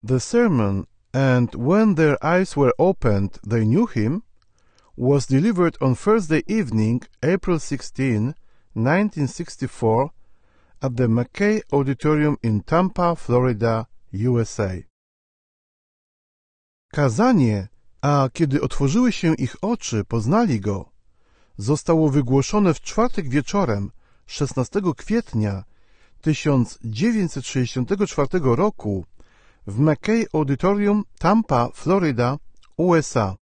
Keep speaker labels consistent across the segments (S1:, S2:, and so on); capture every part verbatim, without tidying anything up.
S1: The sermon, "And when their eyes were opened, they knew him," was delivered on Thursday evening, April sixteenth, nineteen sixty-four, at the McKay Auditorium in Tampa, Florida, U S A. Kazanie, a kiedy otworzyły się ich oczy, poznali go, zostało wygłoszone w czwartek wieczorem, szesnastego kwietnia tysiąc dziewięćset sześćdziesiątego czwartego roku w McKay Auditorium, Tampa, Florida, U S A.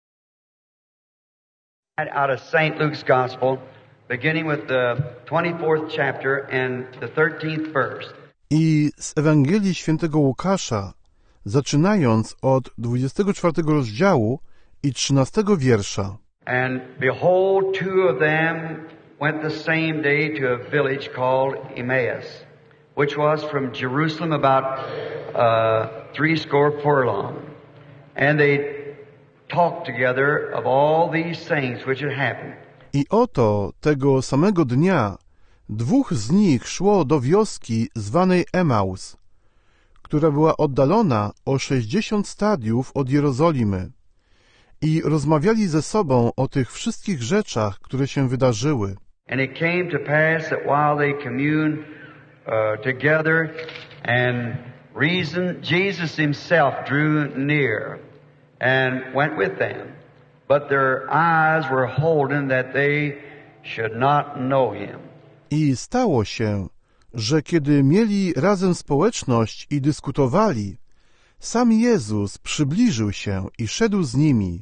S2: Out of Saint Luke's Gospel, beginning with the twenty-fourth chapter and the thirteenth verse.
S1: I z Ewangelii Świętego Łukasza, zaczynając od dwudziestego czwartego rozdziału i trzynastego wiersza.
S2: And behold, two of them went the same day to a village called Emmaus, which was from Jerusalem about uh, threescore furlong. And they talked together of all these things which had happened.
S1: I oto tego samego dnia dwóch z nich szło do wioski zwanej Emaus, która była oddalona o sześćdziesiąt stadiów od Jerozolimy, i rozmawiali ze sobą o tych wszystkich rzeczach, które się wydarzyły.
S2: And it came to pass that while they communed uh, together and reasoned, Jesus himself drew near and went with them. But their eyes were holden that they should not know him.
S1: I stało się, że kiedy mieli razem społeczność i dyskutowali, sam Jezus przybliżył się i szedł z nimi,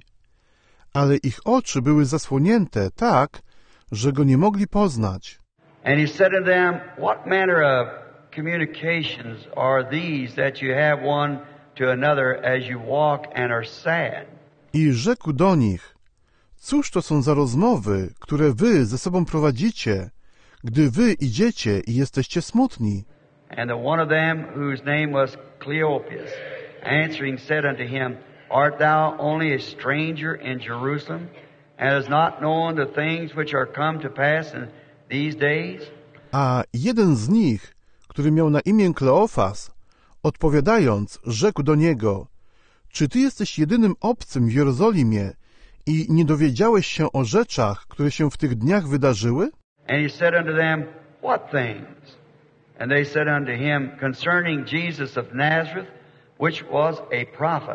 S1: ale ich oczy były zasłonięte tak, że go nie mogli poznać.
S2: And he said to them, what manner of communications are these that you have one to another as you walk and are sad?
S1: I rzekł do nich, cóż to są za rozmowy, które wy ze sobą prowadzicie, gdy wy idziecie i jesteście smutni?
S2: And the one of them, whose name was Cleopas, answering said unto him, art thou only a stranger in Jerusalem, and hast not known the things which are come to pass in these days?
S1: A jeden z nich, który miał na imię Kleofas, odpowiadając, rzekł do niego, czy ty jesteś jedynym obcym w Jerozolimie i nie dowiedziałeś się o rzeczach, które się w tych dniach wydarzyły?
S2: And he said unto them, what things? And they said unto him, concerning Jesus of Nazareth, which was a prophet,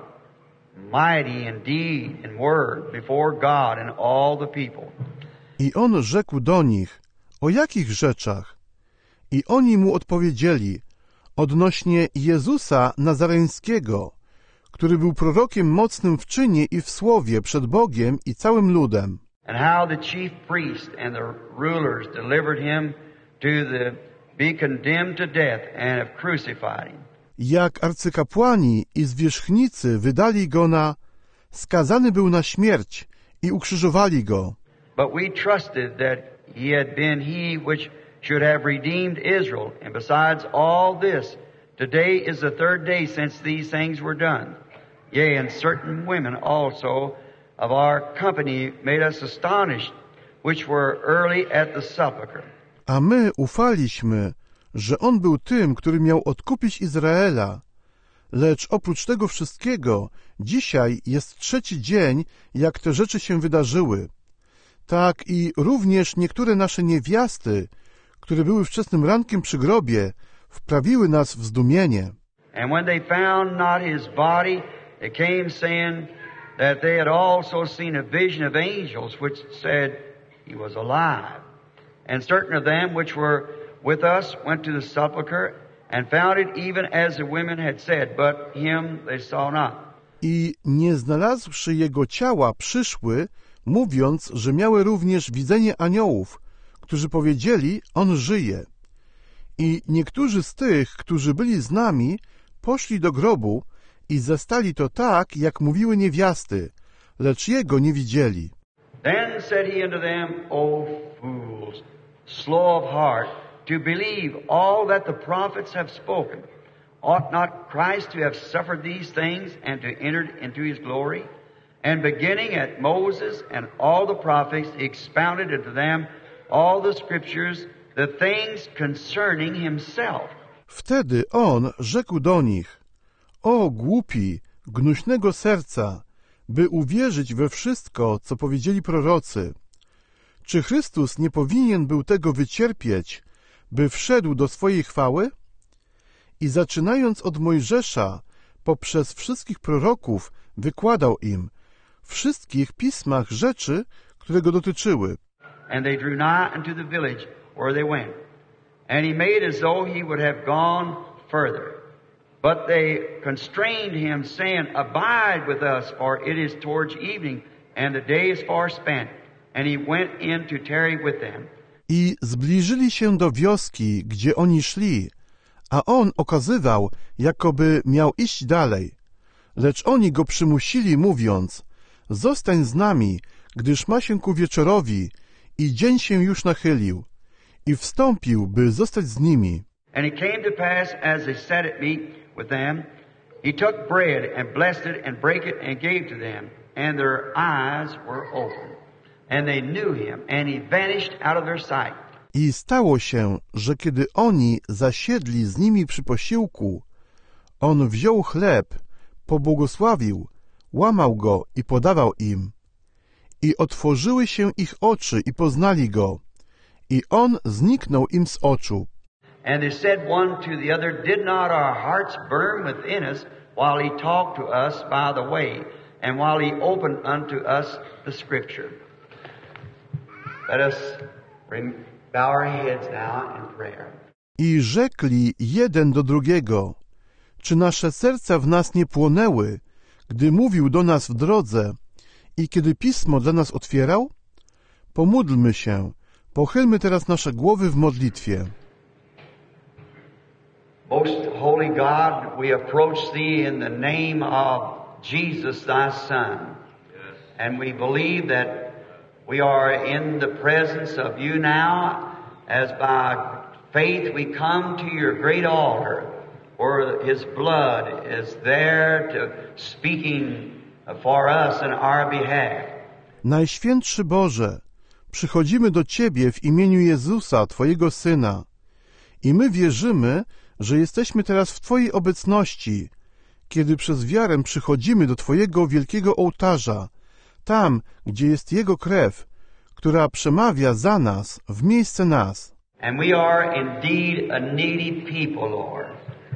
S2: mighty in deed and word before God and all the people.
S1: I on rzekł do nich, o jakich rzeczach? I oni mu odpowiedzieli, odnośnie Jezusa Nazareńskiego, który był prorokiem mocnym w czynie i w słowie przed Bogiem i całym ludem.
S2: And how the chief priests and the rulers delivered him to the be condemned to death and have crucified him.
S1: Jak arcykapłani i zwierzchnicy wydali go na, skazany był na śmierć i ukrzyżowali go.
S2: But we trusted that he had been he which should have redeemed Israel. And besides all this, today is the third day since these things were done. Yea, and certain women also of our company made us astonished, which were early at the sepulchre.
S1: A my ufaliśmy, że on był tym, który miał odkupić Izraela. Lecz oprócz tego wszystkiego, dzisiaj jest trzeci dzień, jak te rzeczy się wydarzyły. Tak i również niektóre nasze niewiasty, które były wczesnym rankiem przy grobie, wprawiły nas w zdumienie.
S2: And when they found not his body, they came saying that they had also seen a vision of angels which said he was alive. And certain of them which were with us went to the sepulchre and found it even as the women had said, but him they saw not.
S1: I nie znalazłszy jego ciała, przyszły, mówiąc, że miały również widzenie aniołów, którzy powiedzieli, on żyje. I niektórzy z tych, którzy byli z nami, poszli do grobu i zastali to tak, jak mówiły niewiasty, lecz jego nie widzieli.
S2: Then said he unto them, O fools, slow of heart, to believe all that the prophets have spoken. Ought not Christ to have suffered these things and to enter into his glory? And beginning at Moses and all the prophets, he expounded unto them all the scriptures, the things concerning himself.
S1: Wtedy on rzekł do nich, O głupi, gnuśnego serca, by uwierzyć we wszystko, co powiedzieli prorocy. Czy Chrystus nie powinien był tego wycierpieć, by wszedł do swojej chwały? I zaczynając od Mojżesza, poprzez wszystkich proroków wykładał im wszystkich pismach rzeczy, które go dotyczyły.
S2: And they drew nigh unto the village where they went. And he made as though he would have gone further. But they constrained him, saying, Abide with us, for it is towards evening, and the day is far spent. And he went in to tarry with them.
S1: I zbliżyli się do wioski, gdzie oni szli, a on okazywał, jakoby miał iść dalej. Lecz oni go przymusili, mówiąc, zostań z nami, gdyż ma się ku wieczorowi i dzień się już nachylił. I wstąpił, by zostać z nimi.
S2: And it came to pass, as they sat at meat with them, he took bread and blessed it and brake it and gave to them. And their eyes were opened. And they knew him, and he vanished out of their sight.
S1: I stało się, że kiedy oni zasiedli z nimi przy posiłku, on wziął chleb, pobłogosławił, łamał go i podawał im. I otworzyły się ich oczy i poznali go. I on zniknął im z oczu.
S2: And they said one to the other, Did not our hearts burn within us while he talked to us by the way, and while he opened unto us the Scripture? Let us bow our heads now in prayer.
S1: I rzekli jeden do drugiego, czy nasze serca w nas nie płonęły, gdy mówił do nas w drodze i kiedy Pismo dla nas otwierał? Pomódlmy się, pochylmy teraz nasze głowy w modlitwie.
S2: Most holy God, we approach Thee in the name of Jesus, Thy Son. And we believe that we are in the presence of You now, as by faith we come to Your great altar, where His blood is there to speaking for us in our behalf.
S1: Najświętszy Boże, przychodzimy do Ciebie w imieniu Jezusa, Twojego Syna, i my wierzymy, że jesteśmy teraz w Twojej obecności, kiedy przez wiarę przychodzimy do Twojego wielkiego ołtarza, tam, gdzie jest Jego krew, która przemawia za nas, w miejsce nas.
S2: And we are indeed a needy people, Lord.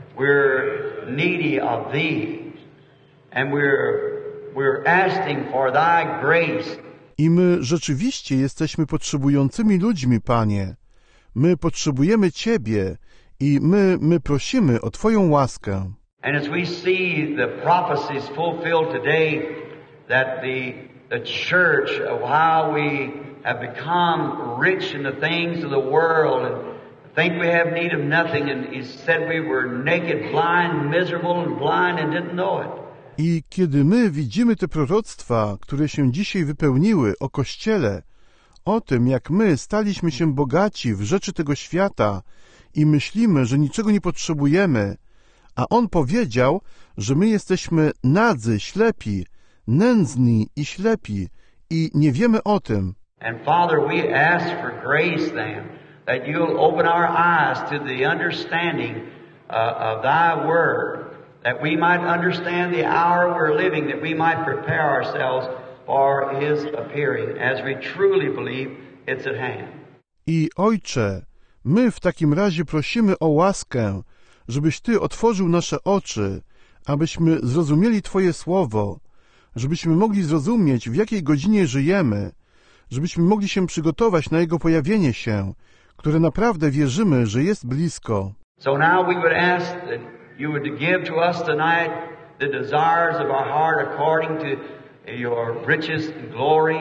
S2: We're needy of Thee. And we're, we're asking for Thy grace.
S1: I my rzeczywiście jesteśmy potrzebującymi ludźmi, Panie. My potrzebujemy Ciebie i my, my prosimy o Twoją łaskę.
S2: And as we see the prophecies fulfilled today, that the, the church, of how we have become rich in the things of the world and think we have need of nothing, and He said we were naked, blind, miserable and blind and didn't know it.
S1: I kiedy my widzimy te proroctwa, które się dzisiaj wypełniły o Kościele, o tym, jak my staliśmy się bogaci w rzeczy tego świata i myślimy, że niczego nie potrzebujemy, a On powiedział, że my jesteśmy nadzy, ślepi, nędzni i ślepi i nie wiemy o tym.
S2: And Father, we ask for grace then, that You'll open our eyes to the understanding uh, of Thy Word, that we might understand the hour we're living, that we might prepare ourselves for His appearing, as we truly believe it's at hand.
S1: I Ojcze, my w takim razie prosimy o łaskę, żebyś Ty otworzył nasze oczy, abyśmy zrozumieli Twoje słowo, żebyśmy mogli zrozumieć, w jakiej godzinie żyjemy, żebyśmy mogli się przygotować na Jego pojawienie się, które naprawdę wierzymy, że jest blisko.
S2: So now we would ask that You would give to us tonight the desires of our heart according to Your riches and glory.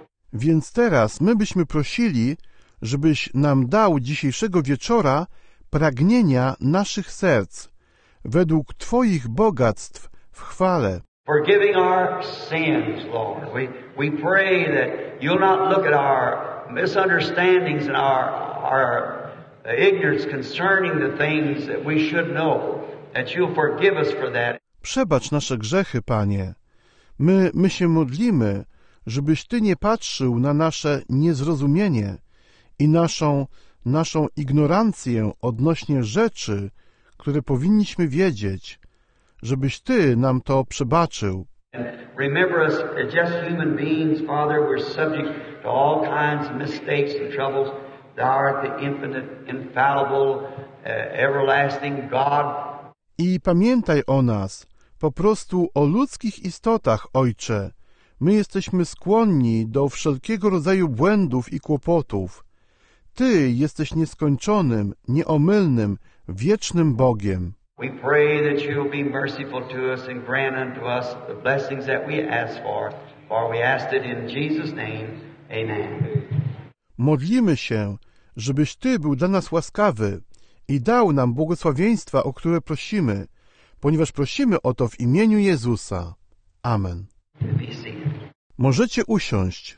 S1: Więc teraz my byśmy prosili, żebyś nam dał dzisiejszego wieczora pragnienia naszych serc, według Twoich bogactw w chwale.
S2: Forgiving our sins, Lord. We, we pray that You'll not look at our misunderstandings and our, our ignorance concerning the things that we should know, that You'll forgive us for that.
S1: Przebacz nasze grzechy, Panie. My, my się modlimy, żebyś Ty nie patrzył na nasze niezrozumienie i naszą, naszą ignorancję odnośnie rzeczy, które powinniśmy wiedzieć, żebyś Ty nam to przebaczył.
S2: Remember us as just human beings, Father. We're subject to all kinds of mistakes and troubles. Thou art the infinite, infallible, uh, everlasting God.
S1: I pamiętaj o nas, po prostu o ludzkich istotach, Ojcze. My jesteśmy skłonni do wszelkiego rodzaju błędów i kłopotów. Ty jesteś nieskończonym, nieomylnym, wiecznym Bogiem.
S2: We pray that you'll be merciful to us and grant unto us the blessings that we ask for, for we asked it in Jesus' name. Amen.
S1: Modlimy się, żebyś Ty był dla nas łaskawy i dał nam błogosławieństwa, o które prosimy, ponieważ prosimy o to w imieniu Jezusa. Amen. Możecie usiąść.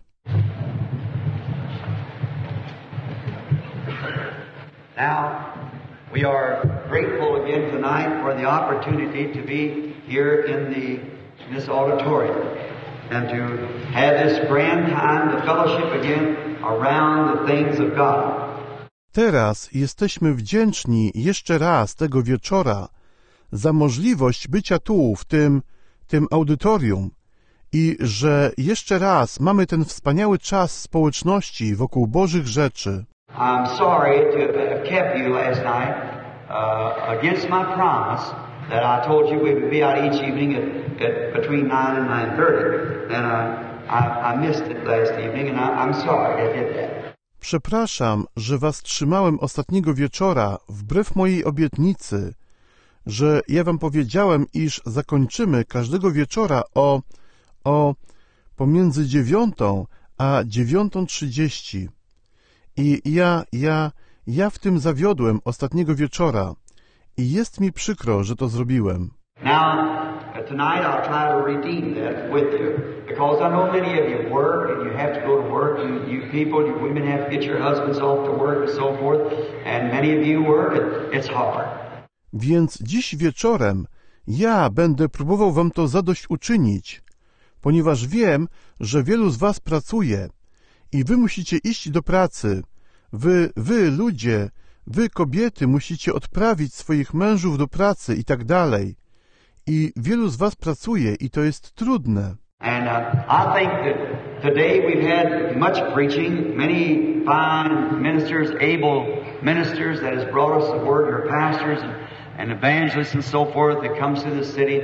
S2: Now, we are grateful again tonight for the opportunity to be here in the in this auditorium and to have this grand time to fellowship again around the things of God.
S1: Teraz jesteśmy wdzięczni jeszcze raz tego wieczora za możliwość bycia tu, w tym, tym audytorium i że jeszcze raz mamy ten wspaniały czas społeczności wokół Bożych rzeczy.
S2: I'm sorry to have kept you last night uh, against my promise that I told you we would be out each evening at, at between nine and nine thirty, and uh, I, I missed it last evening, and I, I'm sorry I did that.
S1: Przepraszam, że was trzymałem ostatniego wieczora wbrew mojej obietnicy, że ja wam powiedziałem, iż zakończymy każdego wieczora o, o pomiędzy dziewiątą a dziewiątą trzydzieści. I ja, ja, ja w tym zawiodłem ostatniego wieczora i jest mi przykro, że to zrobiłem.
S2: Now, tonight I'll try to redeem that with you, because I know many of you work and you have to go to work. You, you people, you women have to get your husbands off to work and so forth, and many of you work. It, it's hard.
S1: Więc dziś wieczorem ja będę próbował wam to zadośćuczynić, ponieważ wiem, że wielu z was pracuje i wy musicie iść do pracy. Wy, wy ludzie, wy kobiety musicie odprawić swoich mężów do pracy i tak dalej. I wielu z was pracuje i to jest trudne.
S2: And uh, I think that today we've had much preaching, many fine ministers, able ministers that has brought us the word, your pastors and, and evangelists and so forth that comes to the city.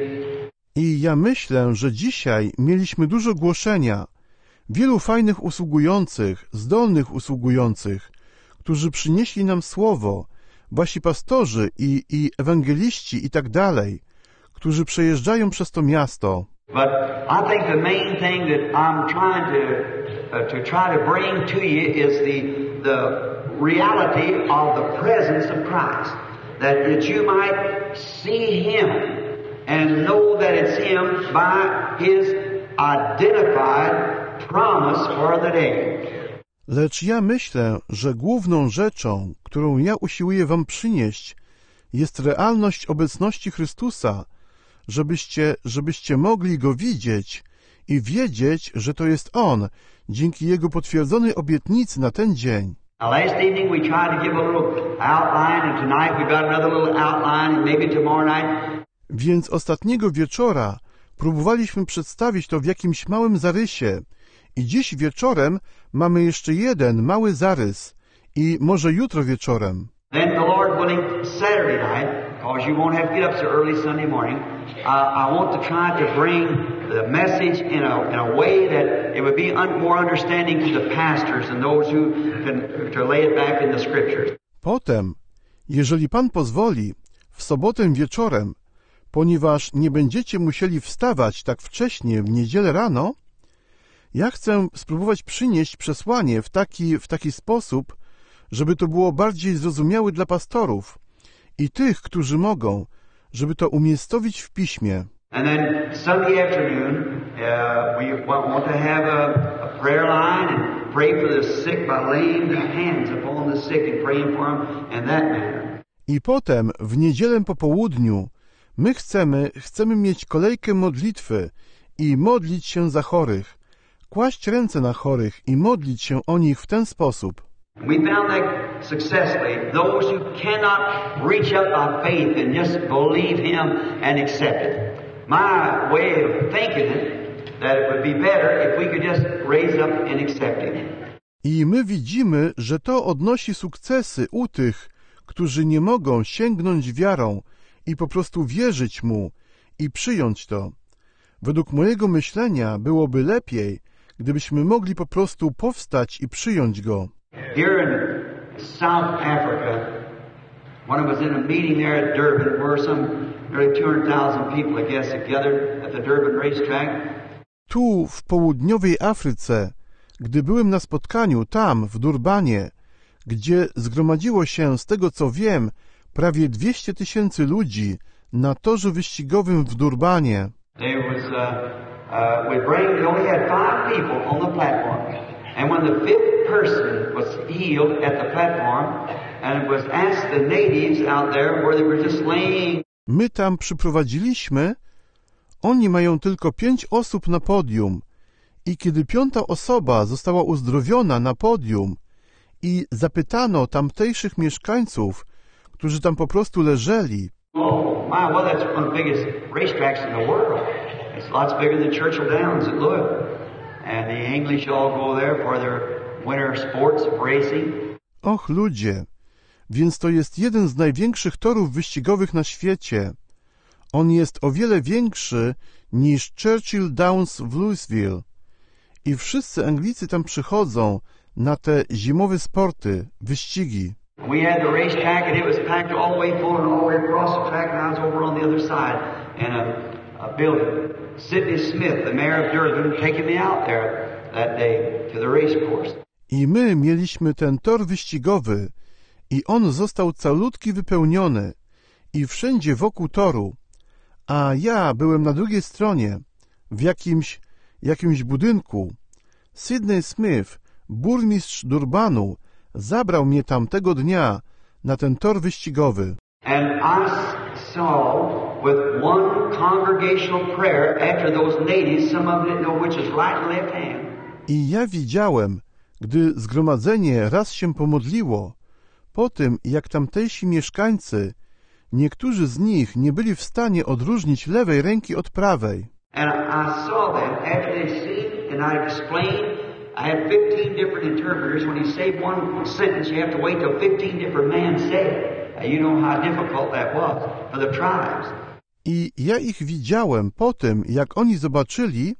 S1: I ja myślę, że dzisiaj mieliśmy dużo głoszenia, wielu fajnych usługujących, zdolnych usługujących, którzy przynieśli nam słowo, wasi pastorzy i, i ewangeliści i tak dalej, którzy przejeżdżają przez to miasto.
S2: But I think the main thing that I'm trying to uh, to try to bring to you is the the reality of the presence of Christ, that that you might see Him and know that it's Him by His identified promise for the day.
S1: Lecz ja myślę, że główną rzeczą, którą ja usiłuję wam przynieść, jest realność obecności Chrystusa, żebyście, żebyście mogli Go widzieć i wiedzieć, że to jest On, dzięki Jego potwierdzonej obietnicy na ten dzień.
S2: Now, last evening we tried to give a little outline, and tonight we've got another little outline, and maybe tomorrow night.
S1: Więc ostatniego wieczora próbowaliśmy przedstawić to w jakimś małym zarysie i dziś wieczorem mamy jeszcze jeden mały zarys i może jutro wieczorem.
S2: Then the Lord willing, Saturday night, because you won't have to get up so early Sunday morning, uh, I want to try to bring the message in a, in a way that it would be un, more understanding to the pastors and those who can to lay it back in the Scriptures.
S1: Potem, jeżeli Pan pozwoli, w sobotę wieczorem, ponieważ nie będziecie musieli wstawać tak wcześnie w niedzielę rano, ja chcę spróbować przynieść przesłanie w taki, w taki sposób, żeby to było bardziej zrozumiałe dla pastorów i tych, którzy mogą, żeby to umiejscowić w Piśmie.
S2: And then Sunday afternoon, uh, we want to have a, a prayer line and pray for the sick by laying the hands upon the sick and praying for them in that manner.
S1: I potem w niedzielę po południu my chcemy, chcemy mieć kolejkę modlitwy i modlić się za chorych, kłaść ręce na chorych i modlić się o nich w ten sposób.
S2: We found that successfully, those who cannot reach up by faith and just believe Him and accept it. My way of thinking it, that it would be better if we could just raise up and accept Him.
S1: I my widzimy, że to odnosi sukcesy u tych, którzy nie mogą sięgnąć wiarą i po prostu wierzyć Mu i przyjąć to. Według mojego myślenia byłoby lepiej, gdybyśmy mogli po prostu powstać i przyjąć Go.
S2: Here in South Africa, when I was in a meeting there at Durban, where some nearly two hundred thousand people, I guess, gathered at the Durban racetrack.
S1: Tu, w południowej Afryce, gdy byłem na spotkaniu tam, w Durbanie, gdzie zgromadziło się, z tego co wiem, prawie dwieście tysięcy ludzi na torze wyścigowym w Durbanie.
S2: There was, uh, uh, we bring, we only had five people on the platform, and when the fifth person was healed at the platform, and it was asked the natives out there where they were just laying.
S1: My tam przyprowadziliśmy, oni mają tylko pięć osób na podium i kiedy piąta osoba została uzdrowiona na podium i zapytano tamtejszych mieszkańców, którzy tam po prostu leżeli,
S2: Oh my, well that's one of the biggest racetracks in the world. It's lots bigger than Churchill Downs at Louisville. And the English all go there for their winter sports of racing.
S1: Och ludzie, więc to jest jeden z największych torów wyścigowych na świecie. On jest o wiele większy niż Churchill Downs w Louisville. I wszyscy Anglicy tam przychodzą na te zimowe sporty, wyścigi.
S2: We had the racetrack and it was packed all the way full and all the way across the track, and I was over on the other side in a, a building. Sidney Smith, the mayor of Durban, taking me out there that day to the race course.
S1: I my mieliśmy ten tor wyścigowy i on został calutki wypełniony i wszędzie wokół toru, a ja byłem na drugiej stronie, w jakimś, jakimś budynku. Sidney Smith, burmistrz Durbanu, zabrał mnie tamtego dnia na ten tor wyścigowy.
S2: And I saw with one congregational prayer after those natives, some of them didn't know which is right and left hand.
S1: I ja widziałem, gdy zgromadzenie raz się pomodliło, po tym jak tamtejsi mieszkańcy, niektórzy z nich nie byli w stanie odróżnić lewej ręki od prawej.
S2: And I saw them after they seen and I explained. I had fifteen different interpreters. When you say one sentence, you have to wait till fifteen different men say it. And you know how difficult that was for the tribes.
S1: I ja ich widziałem po tym, jak oni zobaczyli,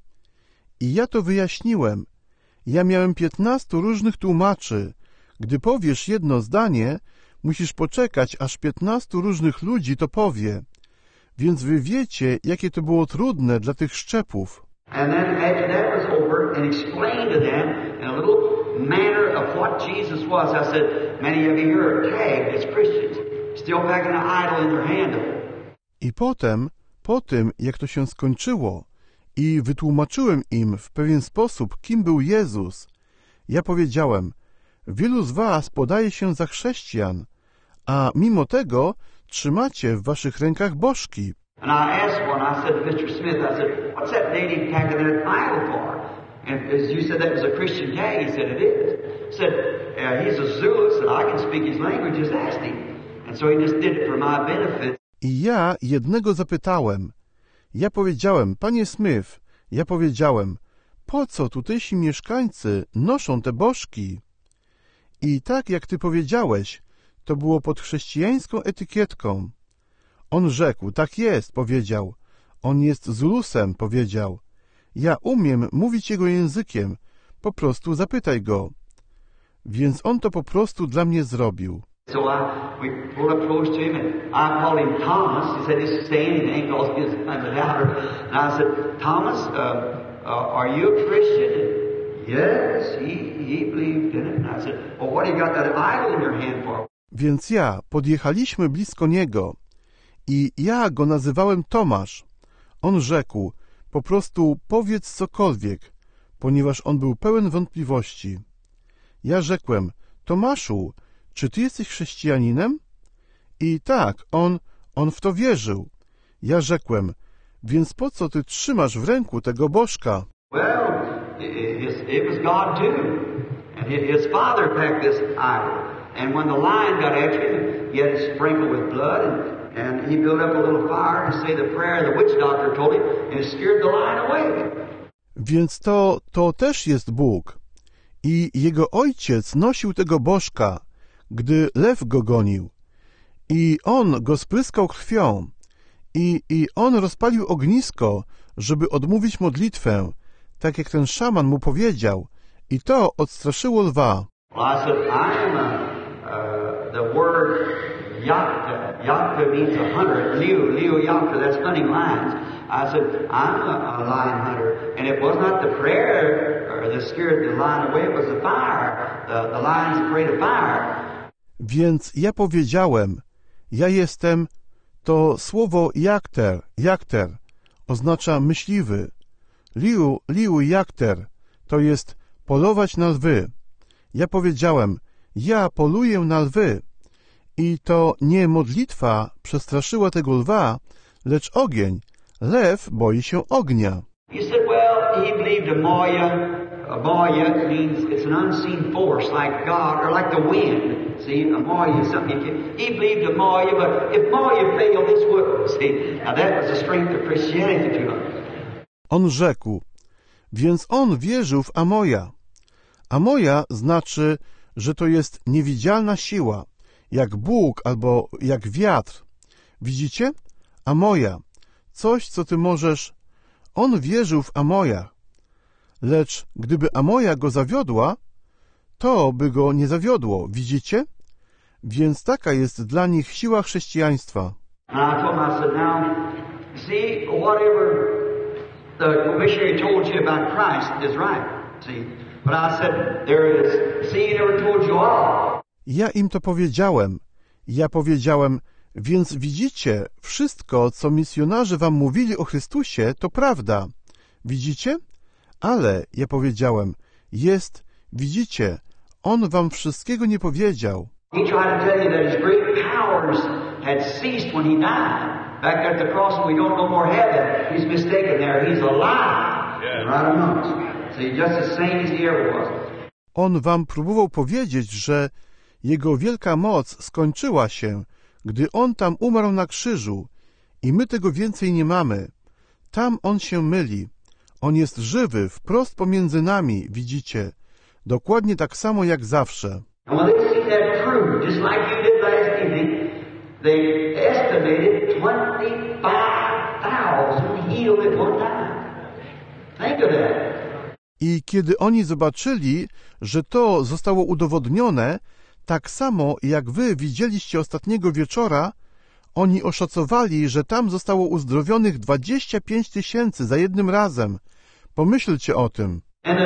S1: i ja to wyjaśniłem. Ja miałem piętnastu różnych tłumaczy. Gdy powiesz jedno zdanie, musisz poczekać, aż piętnastu różnych ludzi to powie. Więc wy wiecie, jakie to było trudne dla tych szczepów.
S2: And then after that was over and explained to them in a little manner of what Jesus was, I said, many of you here are tagged as Christians, still packing an idol in their hand.
S1: I potem, po tym, jak to się skończyło i wytłumaczyłem im w pewien sposób, kim był Jezus, ja powiedziałem, wielu z was podaje się za chrześcijan, a mimo tego trzymacie w waszych rękach bożki.
S2: And I asked one, I said to Mister Smith, I said, what's that native packing that idol for? And as you said that was a Christian tag, he said, it is. I said, uh, he's a Zulu, and I can speak his language, just ask him. And so he just did it for my benefit.
S1: I ja jednego zapytałem. Ja powiedziałem, panie Smith, ja powiedziałem, po co tutejsi mieszkańcy noszą te bożki? I tak jak ty powiedziałeś, to było pod chrześcijańską etykietką. On rzekł, tak jest, powiedział. On jest Zulusem, powiedział. Ja umiem mówić jego językiem, po prostu zapytaj go. Więc on to po prostu dla mnie zrobił.
S2: So I, we pulled up close to him, and I called him Thomas. He said, just say anything, because he's I'm a doubter. And I said, Thomas, uh, uh, are you a Christian? Yes, he, he believed in it. And I said, well, what do you got that idol in your hand for?
S1: Więc ja podjechaliśmy blisko niego i ja go nazywałem Tomasz. On rzekł, po prostu powiedz cokolwiek, ponieważ on był pełen wątpliwości. Ja rzekłem, Tomaszu, czy ty jesteś chrześcijaninem? I tak, on, on w to wierzył. Ja rzekłem, więc po co ty trzymasz w ręku tego bożka?
S2: Well, it, it was God too. And his father packed this idol. And when the lion got after him, he had it sprinkled with blood, and, and he built up a little fire to say the prayer the witch doctor told him, and it scared the lion away.
S1: Więc to, to też jest Bóg. I jego ojciec nosił tego bożka, gdy lew go gonił. I on go spryskał krwią. I, I on rozpalił ognisko, żeby odmówić modlitwę, tak jak ten szaman mu powiedział. I to odstraszyło lwa.
S2: Well, I said, I am a, uh, the word Yakta. Yakta means a hunter. Leo, Leo Yakta, that's hunting lions. I said, I'm a, a lion hunter. And it was not the prayer or that scared the lion away, it was the fire. The, the lion's afraid of fire.
S1: Więc ja powiedziałem, ja jestem, to słowo Yakter, Yakter, oznacza myśliwy. Liu, Liu Yakter, to jest polować na lwy. Ja powiedziałem, ja poluję na lwy. I to nie modlitwa przestraszyła tego lwa, lecz ogień. Lew boi się ognia.
S2: You said, well, he believed a Maya. A Maya means it's an unseen force like God or like the wind. See, a Maya is something you can... He believed a Maya, but if Maya failed, this would. See, now that was the strength of Christianity to him.
S1: On rzekł, więc on wierzył w Amoja. Amoja znaczy, że to jest niewidzialna siła, jak Bóg albo jak wiatr. Widzicie? Amoja. Coś, co ty możesz... On wierzył w Amoja. Lecz gdyby Amoja go zawiodła, to by go nie zawiodło. Widzicie? Więc taka jest dla nich siła chrześcijaństwa. Ja im to powiedziałem. Ja powiedziałem, więc widzicie, wszystko, co misjonarze wam mówili o Chrystusie, to prawda. Widzicie? Ale, ja powiedziałem, jest, widzicie, on wam wszystkiego nie powiedział.
S2: He tried to tell you that his great powers had ceased when he died. Back at the cross, we don't no more have it. He's mistaken there. He's alive. Yeah. Right among us. See, just as sane as he ever was.
S1: On wam próbował powiedzieć, że jego wielka moc skończyła się, gdy on tam umarł na krzyżu i my tego więcej nie mamy. Tam on się myli. On jest żywy, wprost pomiędzy nami, widzicie. Dokładnie tak samo jak zawsze. I kiedy oni zobaczyli, że to zostało udowodnione, tak samo jak wy widzieliście ostatniego wieczora, oni oszacowali, że tam zostało uzdrowionych dwadzieścia pięć tysięcy za jednym razem. Pomyślcie o tym.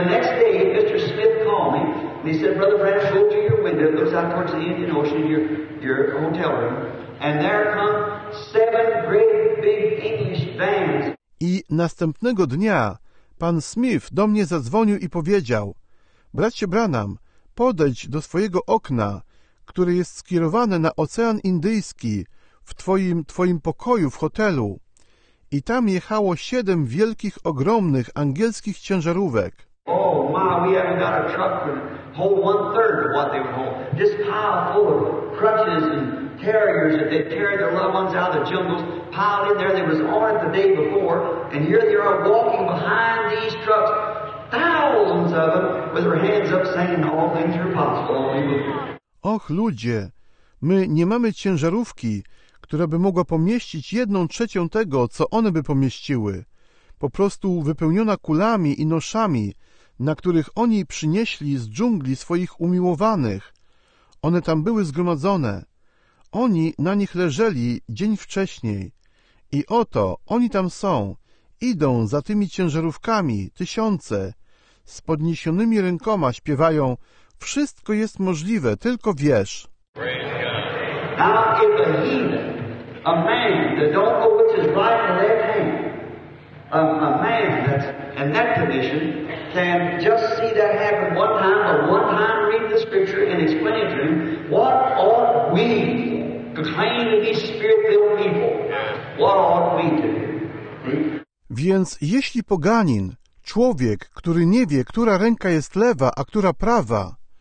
S1: I następnego dnia pan Smith do mnie zadzwonił i powiedział: bracie Branham, podejdź do swojego okna, które jest skierowane na Ocean Indyjski, w twoim, twoim pokoju w hotelu. I tam jechało siedem wielkich, ogromnych angielskich ciężarówek.
S2: Oh my, we haven't got a truck to hold one third of what they would hold. This pile full of crutches and carriers that they carried their loved ones out of the jungles, piled in there. They was on it the day before, and here they are walking behind these trucks, thousands of them, with their hands up saying all things are possible.
S1: Och ludzie, my nie mamy ciężarówki, która by mogła pomieścić jedną trzecią tego, co one by pomieściły. Po prostu wypełniona kulami i noszami, na których oni przynieśli z dżungli swoich umiłowanych. One tam były zgromadzone. Oni na nich leżeli dzień wcześniej. I oto oni tam są, idą za tymi ciężarówkami, tysiące, z podniesionymi rękoma śpiewają: wszystko jest możliwe, tylko wierz.
S2: Now, if a heathen, a man that don't know which is right and left hand, a, a man that's in that condition can just see that happen one time, or one time read the scripture and explain it to him, what ought we to claim to be spirit-filled people? What ought we to do?
S1: Więc jeśli poganin, człowiek, który nie wie, która ręka jest lewa, a która prawa,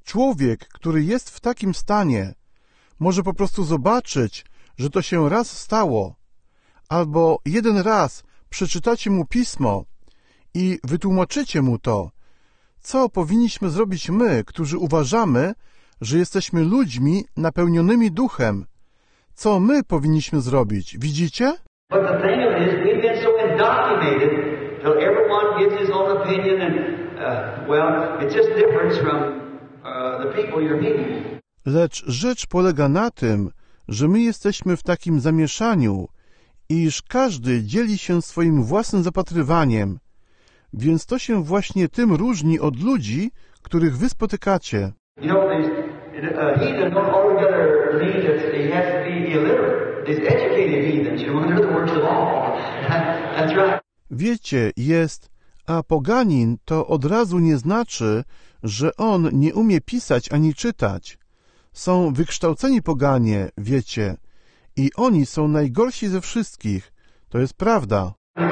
S1: Człowiek, który jest w takim stanie, może po prostu zobaczyć, że to się raz stało, albo jeden raz przeczytacie mu pismo i wytłumaczycie mu to, co powinniśmy zrobić my, którzy uważamy, że jesteśmy ludźmi napełnionymi duchem. Co my powinniśmy zrobić? Widzicie?
S2: But the thing of it is, we've been so indoctrinated till everyone gives his own opinion and, uh, well, it's just different from uh, the people you're meeting.
S1: Lecz rzecz polega na tym, że my jesteśmy w takim zamieszaniu, iż każdy dzieli się swoim własnym zapatrywaniem, więc to się właśnie tym różni od ludzi, których wy spotykacie.
S2: You know, a heathen don't altogether mean that he has to be illiterate. There's educated heathens, you know, they're the worst of all. That's right.
S1: Wiecie, jest, a poganin to od razu nie znaczy, że on nie umie pisać ani czytać. Są wykształceni poganie, wiecie, i oni są najgorsi ze wszystkich. To jest prawda.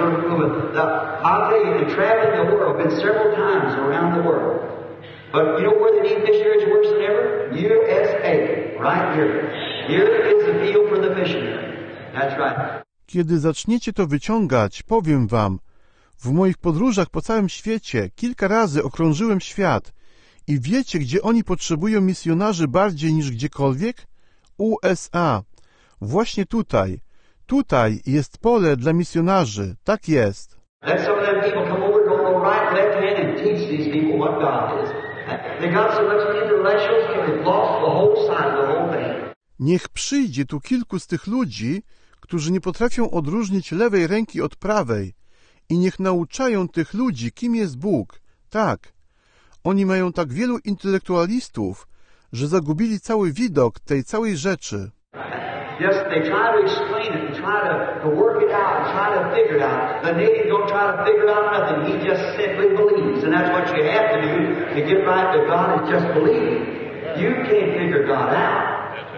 S2: I'll tell you, in traveling the world, been several times around the world. But you know where they need missionaries worse than ever? U S A, right here. Here is the field for the missionary. That's right.
S1: Kiedy zaczniecie to wyciągać, powiem wam, w moich podróżach po całym świecie kilka razy okrążyłem świat i wiecie, gdzie oni potrzebują misjonarzy bardziej niż gdziekolwiek? U S A. Właśnie tutaj. Tutaj jest pole dla misjonarzy. Tak jest.
S2: Let some of them people come over, go on the right, left hand and teach these people what God is. They got so much intellectuals that they've lost the whole sight of the whole thing.
S1: Niech przyjdzie tu kilku z tych ludzi, którzy nie potrafią odróżnić lewej ręki od prawej i niech nauczają tych ludzi, kim jest Bóg. Tak. Oni mają tak wielu intelektualistów, że zagubili cały widok tej całej rzeczy.
S2: Yes, they try to explain it and try to, to work it out and try to figure it out. The native don't try to figure out nothing. He just simply believes. And that's what you have to do to get right to God is just believe. You can't figure God out.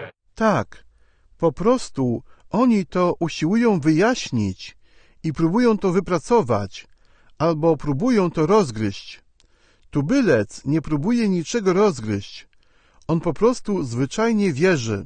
S1: Tak, po prostu oni to usiłują wyjaśnić i próbują to wypracować, albo próbują to rozgryźć. Tubylec nie próbuje niczego rozgryźć. On po prostu zwyczajnie wierzy.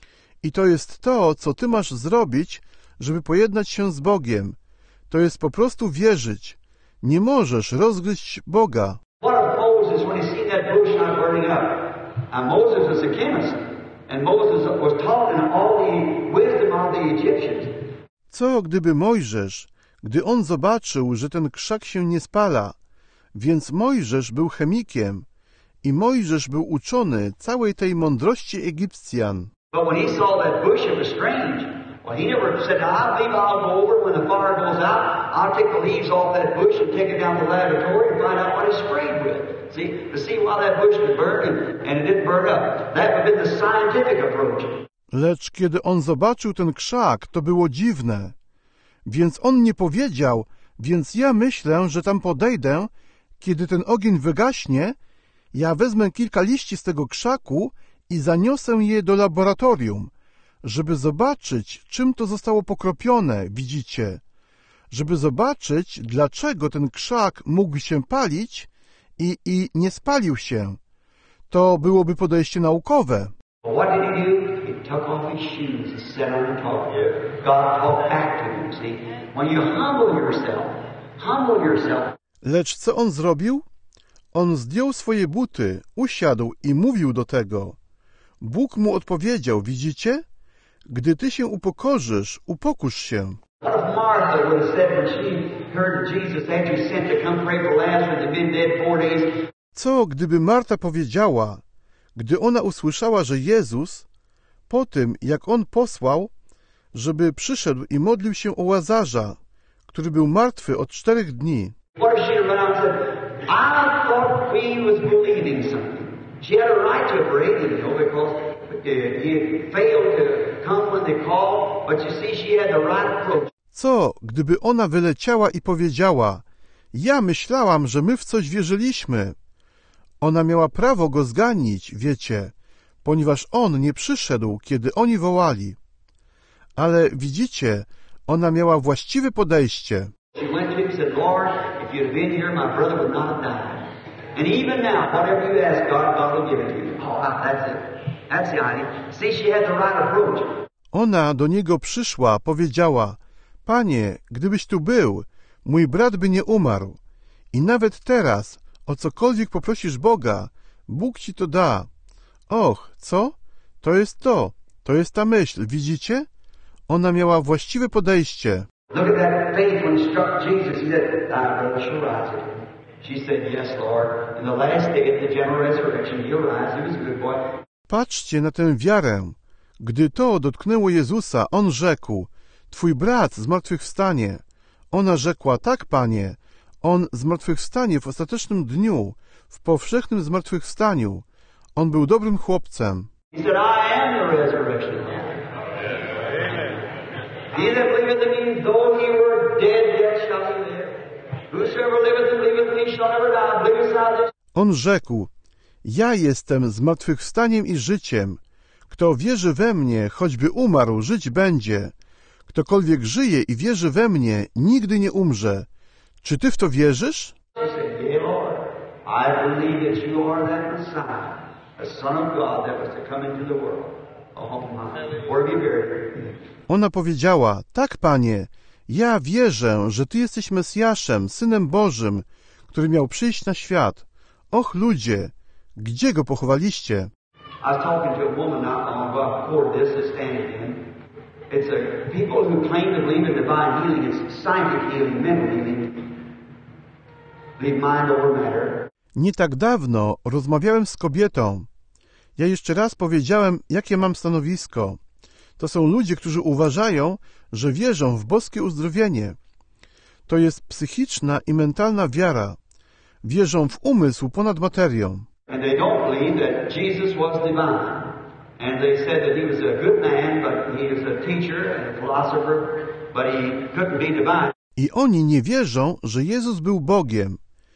S1: I to jest to, co ty masz zrobić, żeby pojednać się z Bogiem. To jest po prostu wierzyć. Nie możesz rozgryźć Boga.
S2: What of Moses when he seen that bush not burning up? And Moses was a chemist. And Moses was taught in all the wisdom of the Egyptians.
S1: Co gdyby Mojżesz, gdy on zobaczył, że ten krzak się nie spala, więc Mojżesz był chemikiem i Mojżesz był uczony całej tej mądrości Egipcjan.
S2: But when he saw that bush, it was strange. Well, he never said, I believe I'll go over when the fire goes out. I'll take the leaves off that bush and take it down to the laboratory and find out what it's sprayed with. See, to see why that bush could burn and, and it didn't burn up. That would have been the scientific approach.
S1: Lecz kiedy on zobaczył ten krzak, to było dziwne. Więc on nie powiedział, więc ja myślę, że tam podejdę, kiedy ten ogień wygaśnie, ja wezmę kilka liści z tego krzaku i zaniosę je do laboratorium, żeby zobaczyć, czym to zostało pokropione, widzicie? Żeby zobaczyć, dlaczego ten krzak mógł się palić i, i nie spalił się. To byłoby podejście naukowe.
S2: What did he do? He took off his shoes and sat on and talked. God talked back to him, see? When you humble yourself, humble yourself.
S1: Lecz co on zrobił? On zdjął swoje buty, usiadł i mówił do tego. Bóg mu odpowiedział, widzicie? Gdy ty się upokorzysz, upokorz się.
S2: What if Martha would have said when she heard Jesus after he sent to come pray for Lazarus had been dead four days?
S1: Co gdyby Marta powiedziała, gdy ona usłyszała, że Jezus, po tym jak On posłał, żeby przyszedł i modlił się o Łazarza, który był martwy od czterech dni.
S2: What if she had run out and said, I thought we was believing something. She had a right to break it, you know, because he failed to come when they called, but you see, she had the right approach.
S1: Co, gdyby ona wyleciała i powiedziała, ja myślałam, że my w coś wierzyliśmy. Ona miała prawo go zganić, wiecie, ponieważ on nie przyszedł, kiedy oni wołali. Ale widzicie, ona miała właściwe podejście.
S2: She went to him and said, Lord, if you'd have been here, my brother would not have died. And even now, whatever you ask God, God will give it to you. Oh, that's it. That's the idea. See, she had the right approach.
S1: Ona do niego przyszła, powiedziała: Panie, gdybyś tu był, mój brat by nie umarł. I nawet teraz, o cokolwiek poprosisz Boga, Bóg ci to da. Och, co? To jest to. To jest ta myśl, widzicie? Ona miała właściwe podejście.
S2: Look at that faith when it struck Jesus. He said, "Thy brother shall rise again." She said, "Yes, Lord. In the last day at the general resurrection, he'll rise." He was a good boy.
S1: Patrzcie na tę wiarę. Gdy to dotknęło Jezusa, on rzekł: Twój brat zmartwychwstanie. Ona rzekła: Tak, Panie. On zmartwychwstanie w ostatecznym dniu, w powszechnym zmartwychwstaniu. On był dobrym chłopcem.
S2: He said, "I am the resurrection and life. He that believeth in me, though he were dead, yet shall he live. Whosoever liveth and believeth in me shall never die. Believest thou this?"
S1: On rzekł: Ja jestem zmartwychwstaniem i życiem. Kto wierzy we mnie, choćby umarł, żyć będzie. Ktokolwiek żyje i wierzy we mnie, nigdy nie umrze. Czy ty w to wierzysz?
S2: He said, "Yea, Lord, I believe that you are that Messiah, the Son of God that was to come into the world." Oh my, where have you buried?
S1: Ona powiedziała: Tak, Panie, ja wierzę, że Ty jesteś Mesjaszem, Synem Bożym, który miał przyjść na świat. Och, ludzie, gdzie Go pochowaliście?
S2: I was talking to a woman not long ago before this is standing in. It's a people who claim to believe in divine healing. It's psychic healing, mental healing. Leave mind over matter.
S1: Nie tak dawno rozmawiałem z kobietą. Ja jeszcze raz powiedziałem, jakie mam stanowisko. To są ludzie, którzy uważają, że wierzą w boskie uzdrowienie. To jest psychiczna i mentalna wiara. Wierzą w umysł ponad materią.
S2: And they don't believe that Jesus was divine. And they said that he was a good man, but he was a teacher and a philosopher, but he couldn't be divine.
S1: I oni nie wierzą, że Jezus był Bogiem.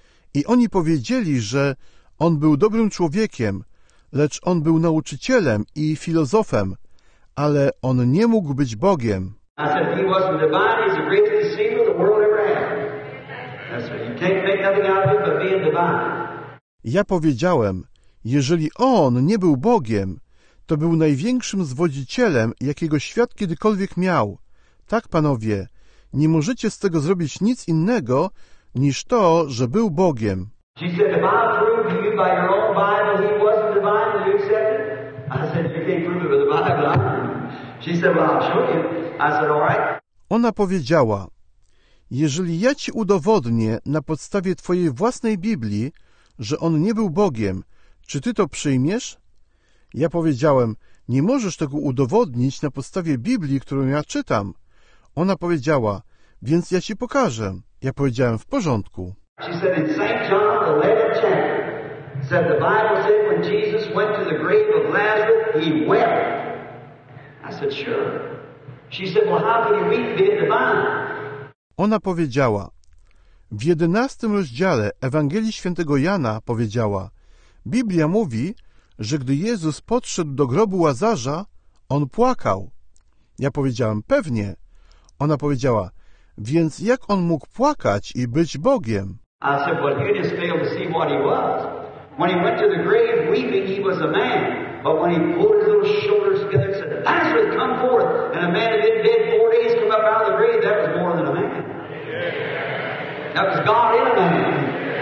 S1: I oni powiedzieli, że On był dobrym człowiekiem, lecz On był nauczycielem i filozofem, ale On nie mógł być Bogiem.
S2: I said, if he wasn't divine, he's the greatest deceiver the world ever had. That's right. You can't make nothing out of him but being divine.
S1: Ja powiedziałem, jeżeli On nie był Bogiem, to był największym zwodzicielem, jakiego świat kiedykolwiek miał. Tak, panowie, nie możecie z tego zrobić nic innego, niż to, że był Bogiem.
S2: She said, if I prove to you by your own Bible he wasn't divine, will you accept it? I said, you can't prove it with the Bible. She said, well, I'll show you. I said, all right.
S1: Ona powiedziała, jeżeli ja ci udowodnię na podstawie twojej własnej Biblii, że on nie był Bogiem, czy ty to przyjmiesz? Ja powiedziałem, nie możesz tego udowodnić na podstawie Biblii, którą ja czytam. Ona powiedziała, więc ja ci pokażę. Ja powiedziałem, w porządku.
S2: She said in Saint John, the eleventh chapter, said the Bible said when Jesus went to the grave of Lazarus, he wept. I said, sure. She said, well, how can you weep being divine?
S1: Ona powiedziała, w jedenastym rozdziale Ewangelii Świętego Jana powiedziała, Biblia mówi, że gdy Jezus podszedł do grobu Łazarza, on płakał. Ja powiedziałem, pewnie. Ona powiedziała, więc jak on mógł płakać i być Bogiem?
S2: I said, well, you just failed to see what he was. When he went to the grave weeping, he was a man. But when he pulled his little shoulders together and said, Lazarus, come forth, and a man had been dead four days come up out of the grave, that was more than a man. That was God in a man.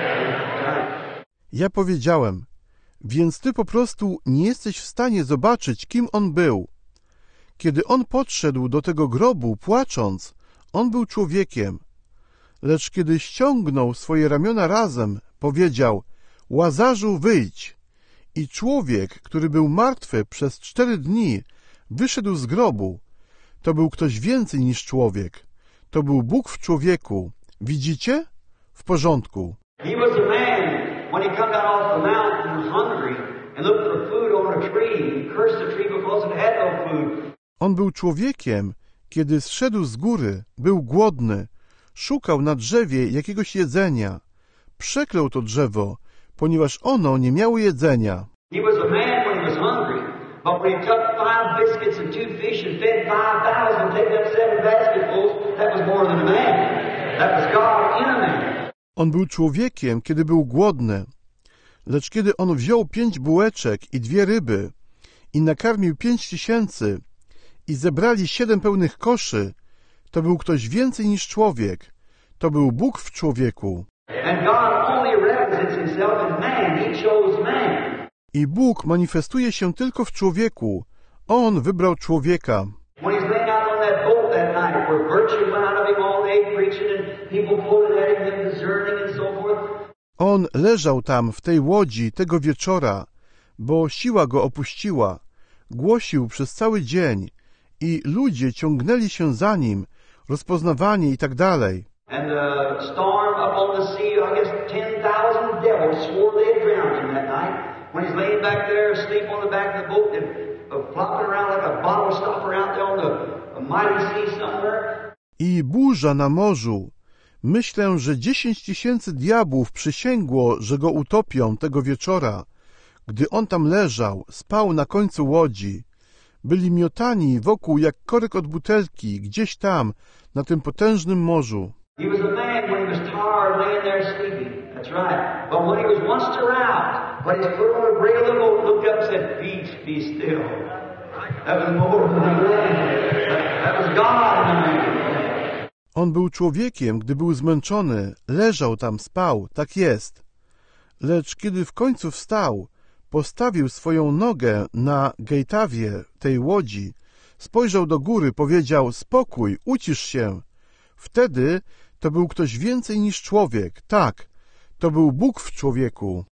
S1: Ja powiedziałem, więc ty po prostu nie jesteś w stanie zobaczyć, kim on był. Kiedy on podszedł do tego grobu, płacząc, on był człowiekiem. Lecz kiedy ściągnął swoje ramiona razem, powiedział, Łazarzu, wyjdź. I człowiek, który był martwy przez cztery dni, wyszedł z grobu. To był ktoś więcej niż człowiek. To był Bóg w człowieku. Widzicie? W porządku.
S2: He was a man when he come down off the mountain hungry and looked for food on a tree. He cursed the tree because it had no food.
S1: On był człowiekiem, kiedy zszedł z góry, był głodny, szukał na drzewie jakiegoś jedzenia. Przeklął to drzewo, ponieważ ono nie miało jedzenia.
S2: He was a man when he was hungry, but when he took five biscuits and two fish and fed five thousand, taking up seven basketfuls, that was more than a man. That was God in a man.
S1: On był człowiekiem, kiedy był głodny. Lecz kiedy on wziął pięć bułeczek i dwie ryby i nakarmił pięć tysięcy i zebrali siedem pełnych koszy, to był ktoś więcej niż człowiek. To był Bóg w człowieku. I Bóg manifestuje się tylko w człowieku. On wybrał człowieka. On leżał tam w tej łodzi tego wieczora, bo siła go opuściła. Głosił przez cały dzień i ludzie ciągnęli się za nim, rozpoznawanie i tak dalej. And the storm up on the sea, I guess ten thousand devils swore they'd drown him that night. When he's laying back there asleep on the back of the boat and uh, flopping around like a bottle stopper out there on the a mighty sea somewhere. I burza na morzu. Myślę, że dziesięć tysięcy diabłów przysięgło, że go utopią tego wieczora, gdy on tam leżał, spał na końcu łodzi. Byli miotani wokół jak korek od butelki, gdzieś tam, na tym potężnym morzu. He was a man when he was tired, laying there sleeping. That's right. But when he was once aroused, but his foot on the rail of the boat looked up and said, "Peace, be still." That was more than a man. That was God in the man. On był człowiekiem, gdy był zmęczony, leżał tam, spał, tak jest. Lecz kiedy w końcu wstał, postawił swoją nogę na gejtawie tej łodzi, spojrzał do góry, powiedział: spokój, ucisz się. Wtedy to był ktoś więcej niż człowiek. Tak, to był Bóg w człowieku.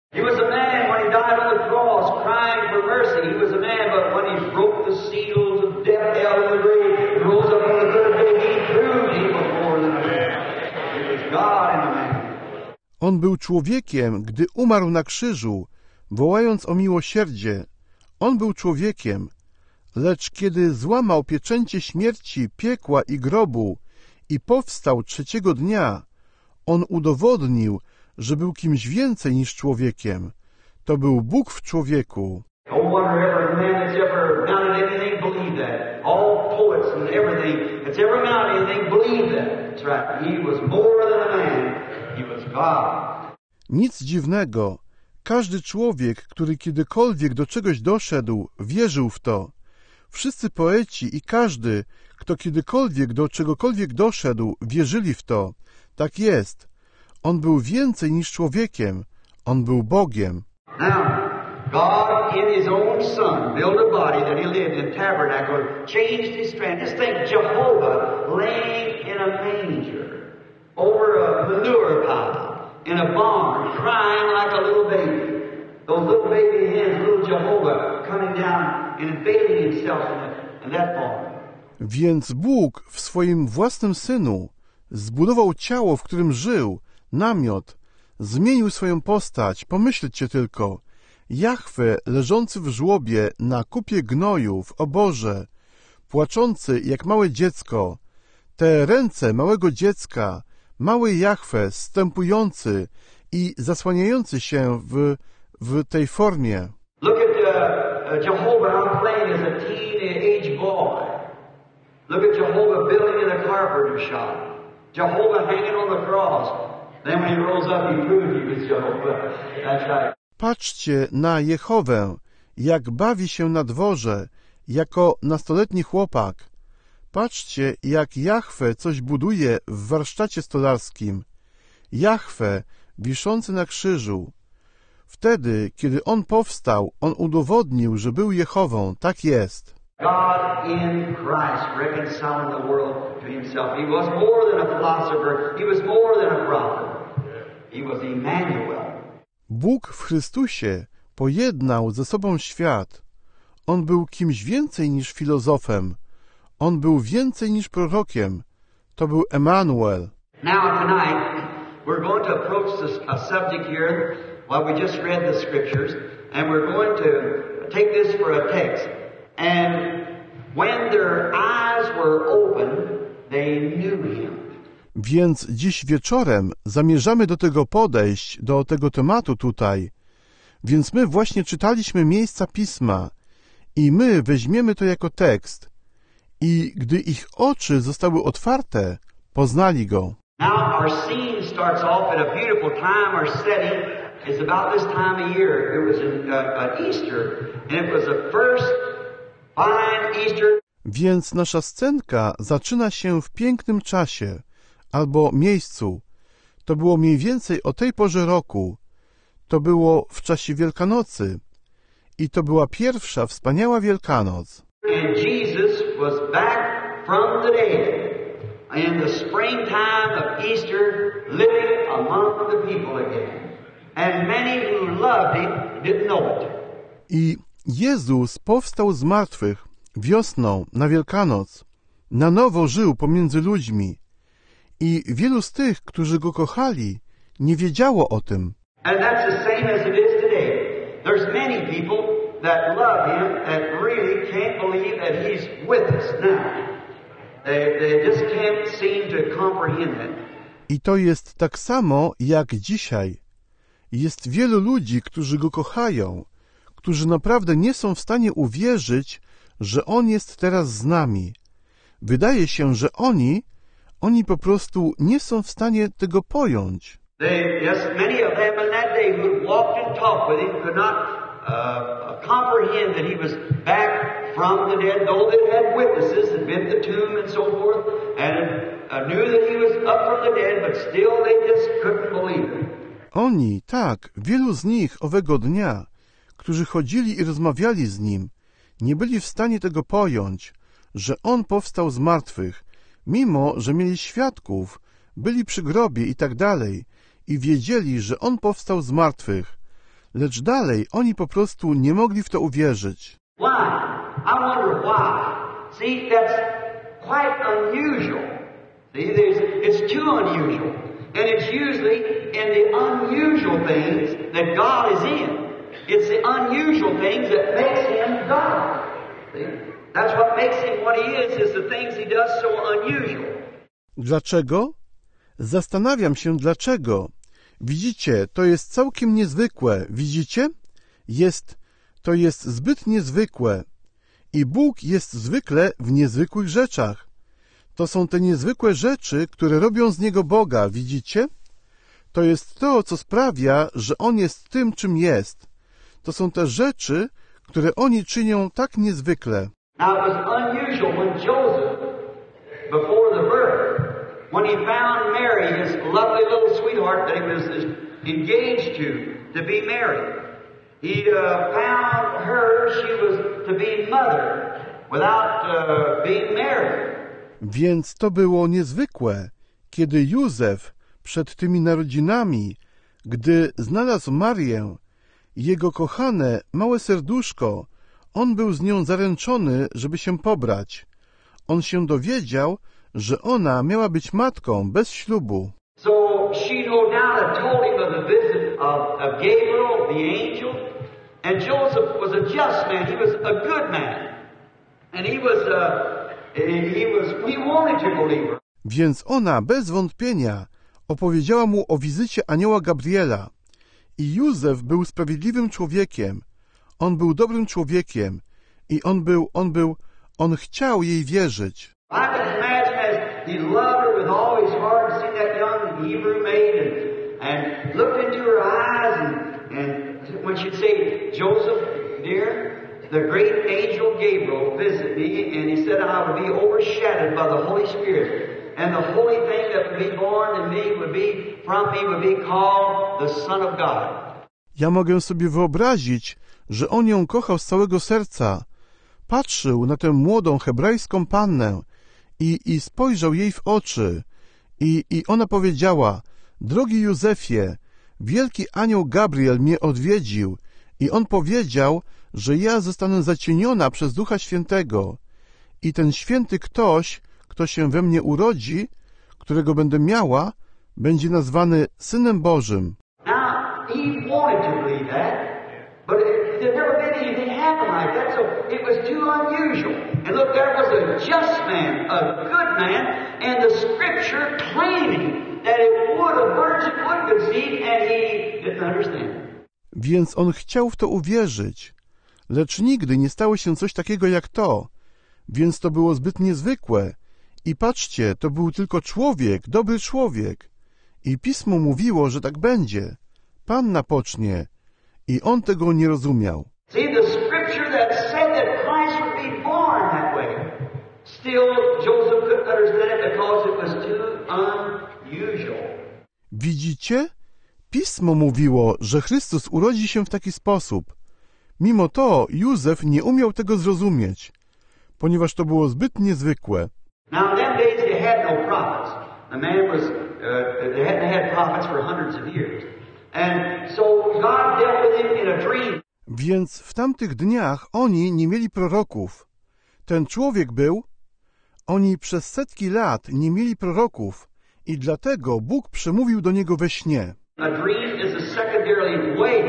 S1: On był człowiekiem, gdy umarł na krzyżu, wołając o miłosierdzie. On był człowiekiem, lecz kiedy złamał pieczęcie śmierci, piekła i grobu i powstał trzeciego dnia, on udowodnił, że był kimś więcej niż człowiekiem. To był Bóg w człowieku. Nic dziwnego. Każdy człowiek, który kiedykolwiek do czegoś doszedł, wierzył w to. Wszyscy poeci i każdy, kto kiedykolwiek do czegokolwiek doszedł, wierzyli w to. Tak jest. On był więcej niż człowiekiem. On był Bogiem. Now, God in His own Son built a body that He lived in tabernacle, changed His strength. Just think, Jehovah laying in a manger over a manure pile in a barn, crying like a little baby. Those little baby hens, little Jehovah coming down and invading Himself in that, in that barn. Więc Bóg w swoim własnym Synu zbudował ciało, w którym żył, namiot, zmienił swoją postać. Pomyślcie tylko, Jahwe leżący w żłobie na kupie gnoju w oborze, płaczący jak małe dziecko, te ręce małego dziecka, mały Jahwe zstępujący i zasłaniający się w, w tej formie. Look at uh, Jehovah I'm playing as a teenage boy. Look at Jehovah building in a carpenter shop. Jehovah hanging on the cross. Then when He rose up, He proved He was Jehovah. That's right. Patrzcie na Jehowę, jak bawi się na dworze, jako nastoletni chłopak. Patrzcie, jak Jahwe coś buduje w warsztacie stolarskim. Jahwe, wiszący na krzyżu. Wtedy, kiedy On powstał, On udowodnił, że był Jehową. Tak jest. God in Christ reconciling the world to Himself. He was more than a philosopher. He was more than a prophet. He was Emmanuel. Bóg w Chrystusie pojednał ze sobą świat. On był kimś więcej niż filozofem. On był więcej niż prorokiem. To był Emmanuel. Now tonight we're going to approach this, a subject here while we just read the scriptures, and we're going to take this for a text. And when their eyes were opened, they knew Him. Więc dziś wieczorem zamierzamy do tego podejść, do tego tematu tutaj. Więc my właśnie czytaliśmy miejsca Pisma i my weźmiemy to jako tekst. I gdy ich oczy zostały otwarte, poznali Go. Now our scene starts off at a beautiful time or setting
S2: is about this time of year. It was an, uh, an Easter, and it was the first fine Easter.
S1: Więc nasza scenka zaczyna się w pięknym czasie albo miejscu. To było mniej więcej o tej porze roku. To było w czasie Wielkanocy. I to była pierwsza wspaniała Wielkanoc.
S2: And Jesus was back from the dead in the springtime of Easter, living among the people again. And many who loved him didn't know it.
S1: I Jezus powstał z martwych wiosną na Wielkanoc. Na nowo żył pomiędzy ludźmi. I wielu z tych, którzy go kochali, nie wiedziało o tym.
S2: And that's the same as it is today. There's many people that love him that really can't believe that he's with us now. They, they just can't seem to comprehend it.
S1: I to jest tak samo jak dzisiaj. Jest wielu ludzi, którzy go kochają, którzy naprawdę nie są w stanie uwierzyć, że on jest teraz z nami. Wydaje się, że oni, oni po prostu nie są w stanie tego pojąć.
S2: They, yes, many of them in that day who walked and talked with him could not uh, comprehend that he was back from the dead, though they had witnesses and been to the tomb and so forth, and uh, knew that he was up from the dead, but still they just couldn't believe it.
S1: Oni, tak, wielu z nich owego dnia, którzy chodzili i rozmawiali z nim, nie byli w stanie tego pojąć, że on powstał z martwych, mimo że mieli świadków, byli przy grobie i tak dalej, i wiedzieli, że on powstał z martwych, lecz dalej oni po prostu nie mogli w to uwierzyć.
S2: Why? I wonder why. See, that's quite unusual. See, there's, it's too unusual. And it's usually in the unusual things that God is in. It's the unusual things that makes him God. See? That's what makes him what he is, is the things he does so unusual.
S1: Dlaczego? Zastanawiam się dlaczego. Widzicie, to jest całkiem niezwykłe. Widzicie? Jest, to jest zbyt niezwykłe. I Bóg jest zwykle w niezwykłych rzeczach. To są te niezwykłe rzeczy, które robią z Niego Boga. Widzicie? To jest to, co sprawia, że On jest tym, czym jest. To są te rzeczy, które oni czynią tak niezwykle.
S2: Now it was unusual when Joseph, before the birth, when he found Mary, his lovely little sweetheart that he was engaged to, to be married. He uh, found her, she was to be mother, without uh, being married.
S1: Więc to było niezwykłe, kiedy Józef przed tymi narodzinami, gdy znalazł Marię, jego kochane, małe serduszko, on był z nią zaręczony, żeby się pobrać. On się dowiedział, że ona miała być matką bez ślubu.
S2: So she no doubt had told him of the visit of, of Gabriel, the angel, and Joseph was a just man. He was a good man, and he was, uh, he was, he wanted to believe her.
S1: Więc ona bez wątpienia opowiedziała mu o wizycie anioła Gabriela. I Józef był sprawiedliwym człowiekiem. On był dobrym człowiekiem. I on był, on był, on chciał jej wierzyć.
S2: I can imagine as he loved her with all his heart, and seen that young Hebrew maid, and, and looked into her eyes, and, and when she'd say, Joseph, dear, the great angel Gabriel visited me, and he said I would be overshadowed by the Holy Spirit. And the holy thing that would be born in me would be, from me would be called the Son of God.
S1: Ja mogę sobie wyobrazić, że on ją kochał z całego serca. Patrzył na tę młodą hebrajską pannę i, i spojrzał jej w oczy. I, I ona powiedziała, drogi Józefie, wielki anioł Gabriel mnie odwiedził i on powiedział, że ja zostanę zacieniona przez Ducha Świętego. I ten święty ktoś, kto się we mnie urodzi, którego będę miała, będzie nazwany Synem Bożym.
S2: Now, Eve wanted to believe that, but it, there never been anything happen like that, so it was too unusual. And look, there was a just man, a good man, and the Scripture claiming that it would, a virgin would conceive, and he didn't understand.
S1: Więc on chciał w to uwierzyć, lecz nigdy nie stało się coś takiego jak to, więc to było zbyt niezwykłe. I patrzcie, to był tylko człowiek, dobry człowiek. I Pismo mówiło, że tak będzie. panna pocznie i on tego nie rozumiał.
S2: See, the scripture that said that Christ would be born that way, still Joseph couldn't understand it because it was too unusual.
S1: Widzicie? Pismo mówiło, że Chrystus urodzi się w taki sposób. Mimo to Józef nie umiał tego zrozumieć, ponieważ to było zbyt niezwykłe.
S2: Now in them days they had no prophets. The man was, uh, they hadn't had prophets for hundreds of years. And so God dealt with him in a dream.
S1: Więc w tamtych dniach oni nie mieli proroków. Ten człowiek był... Oni przez setki lat nie mieli proroków i dlatego Bóg przemówił do niego we śnie.
S2: A dream is a secondary way.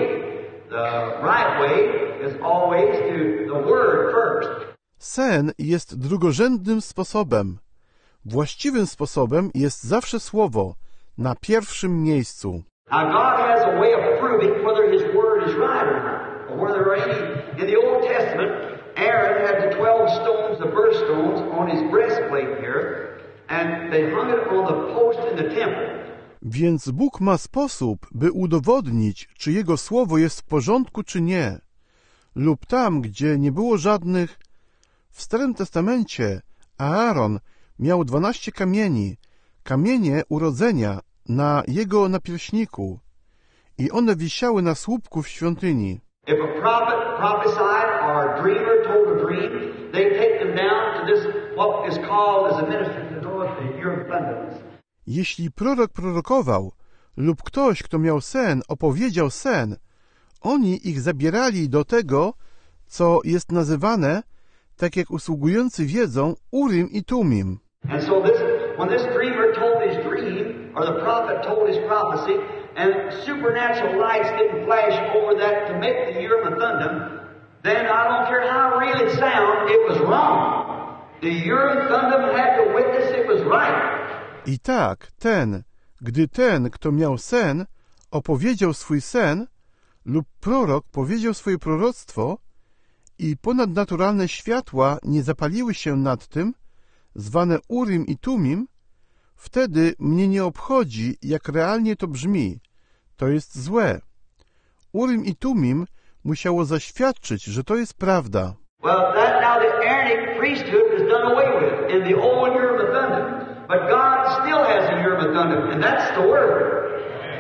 S2: The right way is always to the word first.
S1: Sen jest drugorzędnym sposobem. Właściwym sposobem jest zawsze słowo, na pierwszym miejscu.
S2: Now God has a way of proving whether His word is right or not, or whether there are any. In the Old Testament, Aaron had the twelve stones, the birthstones, on his breastplate here, and they hung it on the post in the temple.
S1: Więc Bóg ma sposób, by udowodnić, czy Jego słowo jest w porządku, czy nie. Lub tam, gdzie nie było żadnych... W Starym Testamencie Aaron miał dwanaście kamieni, kamienie urodzenia na jego napierśniku i one wisiały na słupku w świątyni.
S2: If a prophet prophesied or a dreamer told a dream, they take them down to this, what is called as a minister, to know the year of abundance.
S1: Jeśli prorok prorokował lub ktoś, kto miał sen, opowiedział sen, oni ich zabierali do tego, co jest nazywane, tak jak usługujący wiedzą, Urim i Tumim.
S2: And so this, when this dreamer told his dream, or the prophet told his prophecy, and supernatural lights didn't flash over that to make the Urim and Thummim, then I don't care how real it sounds, it was wrong. The Urim and Thummim had to witness it was right.
S1: I tak, ten, gdy ten, kto miał sen, opowiedział swój sen, lub prorok powiedział swoje proroctwo i ponadnaturalne światła nie zapaliły się nad tym, zwane Urim i Tumim, wtedy mnie nie obchodzi, jak realnie to brzmi. To jest złe. Urim i Tumim musiało zaświadczyć, że to jest prawda.
S2: Well, that now the Aaronic priesthood was done away with in the old Urim and Thummim, but God still has a Urim and Thummim, and that's the word.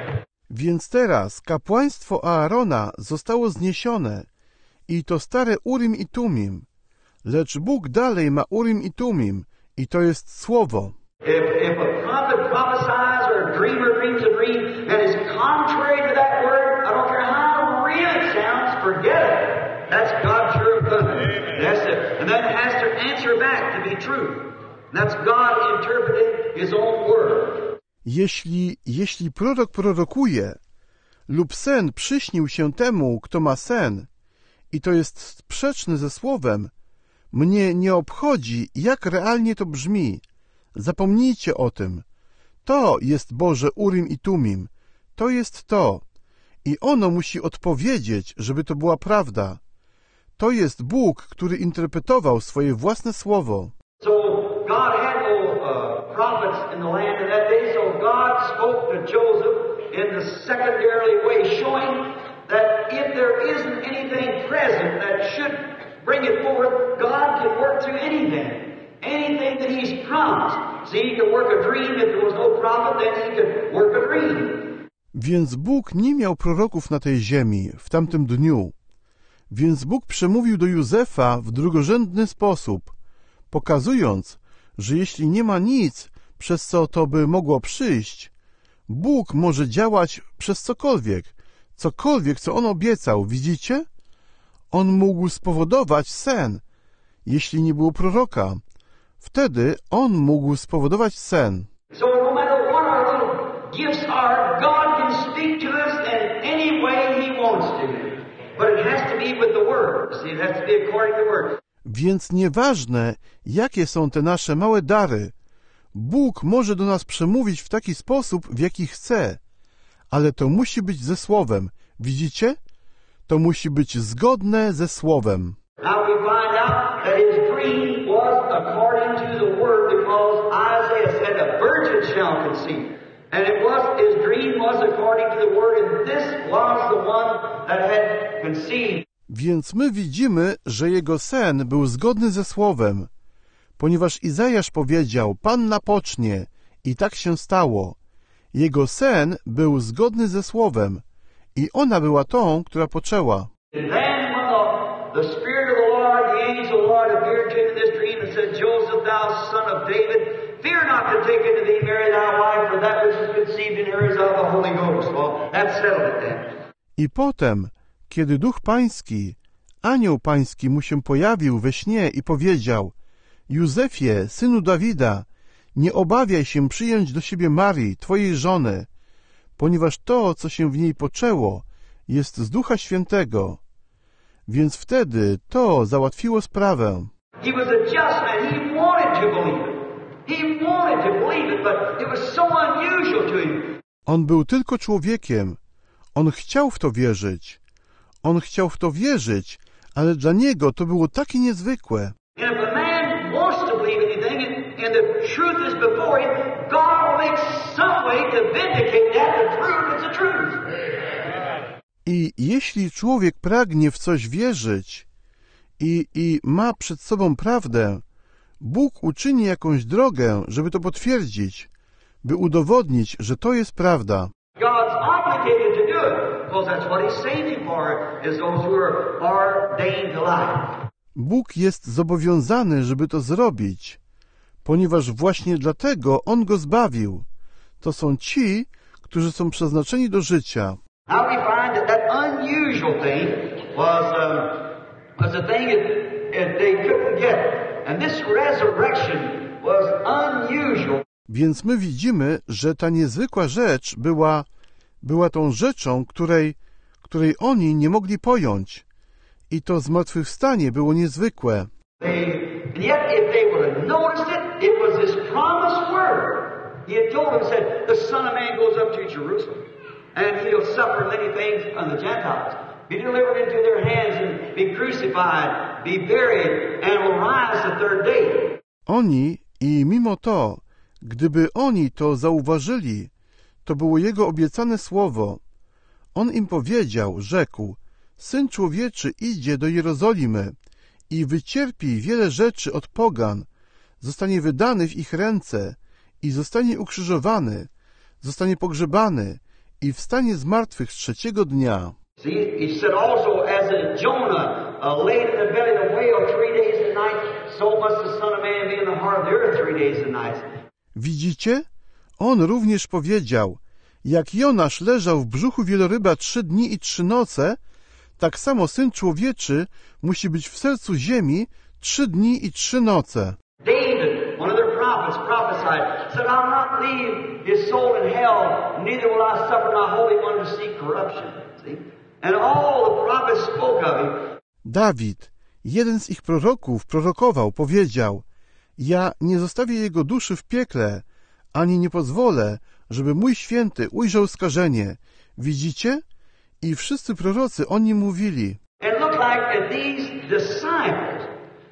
S1: Więc teraz kapłaństwo Aarona zostało zniesione i to stare Urim i Tumim, lecz Bóg dalej ma Urim i Tumim i to jest słowo.
S2: If, if a prophet prophesies or a dreamer dreams a dream and is contrary to that word, I don't care how real it sounds, forget it. That's God's Urim and Thummim. That's it. And then it has to answer back to be true. That's God interpreting His own word.
S1: Jeśli, jeśli prorok prorokuje lub sen przyśnił się temu, kto ma sen i to jest sprzeczne ze słowem, mnie nie obchodzi, jak realnie to brzmi. Zapomnijcie o tym. To jest Boże Urim i Tumim. To jest to. I ono musi odpowiedzieć, żeby to była prawda. To jest Bóg, który interpretował swoje własne słowo.
S2: So God had no uh, prophets in the land in that day, so God spoke to Joseph in the secondary way, showing that if there isn't anything present that should bring it forth, God can work through anything. Anything that He's promised. See, He could work a dream. If there was no prophet, then He could work a dream.
S1: Więc Bóg nie miał proroków na tej ziemi w tamtym dniu. Więc Bóg przemówił do Józefa w drugorzędny sposób, pokazując, że jeśli nie ma nic, przez co to by mogło przyjść, Bóg może działać przez cokolwiek, cokolwiek, co On obiecał, widzicie? On mógł spowodować sen, jeśli nie było proroka. Wtedy On mógł spowodować sen.
S2: So no matter what our little gifts are, God can speak to us in any way He wants to. But it has to be with the Word. See, it has to be according to the Word.
S1: Więc nieważne, jakie są te nasze małe dary, Bóg może do nas przemówić w taki sposób, w jaki chce, ale to musi być ze Słowem. Widzicie? To musi być zgodne ze Słowem.
S2: Now we find out that his dream was according to the Word, because Isaiah said, "A virgin shall conceive," and it was his dream was according to the Word, and this was the one that had conceived.
S1: Więc my widzimy, że jego sen był zgodny ze Słowem, ponieważ Izajasz powiedział, Panna pocznie, i tak się stało. Jego sen był zgodny ze Słowem i ona była tą, która poczęła.
S2: And then when the, the Spirit of the Lord, the angel of the Lord appeared to him in this dream and said, Joseph, thou son of David, fear not to take unto thee Mary thy wife, for that which is conceived in her is of the Holy Ghost. Well, that settled it then.
S1: I potem, kiedy Duch Pański, Anioł Pański mu się pojawił we śnie i powiedział, Józefie, synu Dawida, nie obawiaj się przyjąć do siebie Marii, twojej żony, ponieważ to, co się w niej poczęło, jest z Ducha Świętego. Więc wtedy to załatwiło sprawę.
S2: He was a just man. He wanted to believe it. He wanted to believe it, but it was so unusual to him.
S1: On był tylko człowiekiem. On chciał w to wierzyć. On chciał w to wierzyć, ale dla niego to było takie niezwykłe.
S2: And if a man wants to believe anything and, and the truth is before him, God will make some way to vindicate that to prove it's the truth.
S1: I jeśli człowiek pragnie w coś wierzyć i, i ma przed sobą prawdę, Bóg uczyni jakąś drogę, żeby to potwierdzić, by udowodnić, że to jest prawda.
S2: God's obligated to do it, because that's what He's saving for, is those who are ordained to life.
S1: Bóg jest zobowiązany, żeby to zrobić, ponieważ właśnie dlatego On go zbawił. To są ci, którzy są przeznaczeni do życia.
S2: Now we find that that unusual thing was, um, was a thing that, that they couldn't get. And this resurrection was unusual.
S1: Więc my widzimy, że ta niezwykła rzecz była, była tą rzeczą, której, której oni nie mogli pojąć. I to zmartwychwstanie było niezwykłe.
S2: They, and yet if they would have noticed it, it was His promised word. He had told them, said, the Son of Man goes up to Jerusalem, and He'll suffer many things from the Gentiles, be delivered into their hands, and be crucified, be buried, and will rise the third day.
S1: Oni, i mimo to, gdyby oni to zauważyli, to było Jego obiecane słowo. On im powiedział, rzekł, Syn Człowieczy idzie do Jerozolimy i wycierpi wiele rzeczy od pogan, zostanie wydany w ich ręce i zostanie ukrzyżowany, zostanie pogrzebany i wstanie z martwych trzeciego dnia.
S2: See, He said also, as in Jonah uh, laid in the belly of the whale three days and nights, so must the Son of Man be in the heart of the earth three days and nights.
S1: Widzicie? On również powiedział, jak Jonasz leżał w brzuchu wieloryba trzy dni i trzy noce, tak samo Syn Człowieczy musi być w sercu ziemi trzy dni i trzy noce.
S2: David, one of their prophets, prophesied, said, I'll not leave his soul in hell, neither will I suffer my Holy One to see corruption. See? And all the prophets spoke of him.
S1: Dawid, jeden z ich proroków, prorokował, powiedział, ja nie zostawię jego duszy w piekle, ani nie pozwolę, żeby mój święty ujrzał skażenie. Widzicie? I wszyscy prorocy o nim mówili.
S2: It looked like these disciples,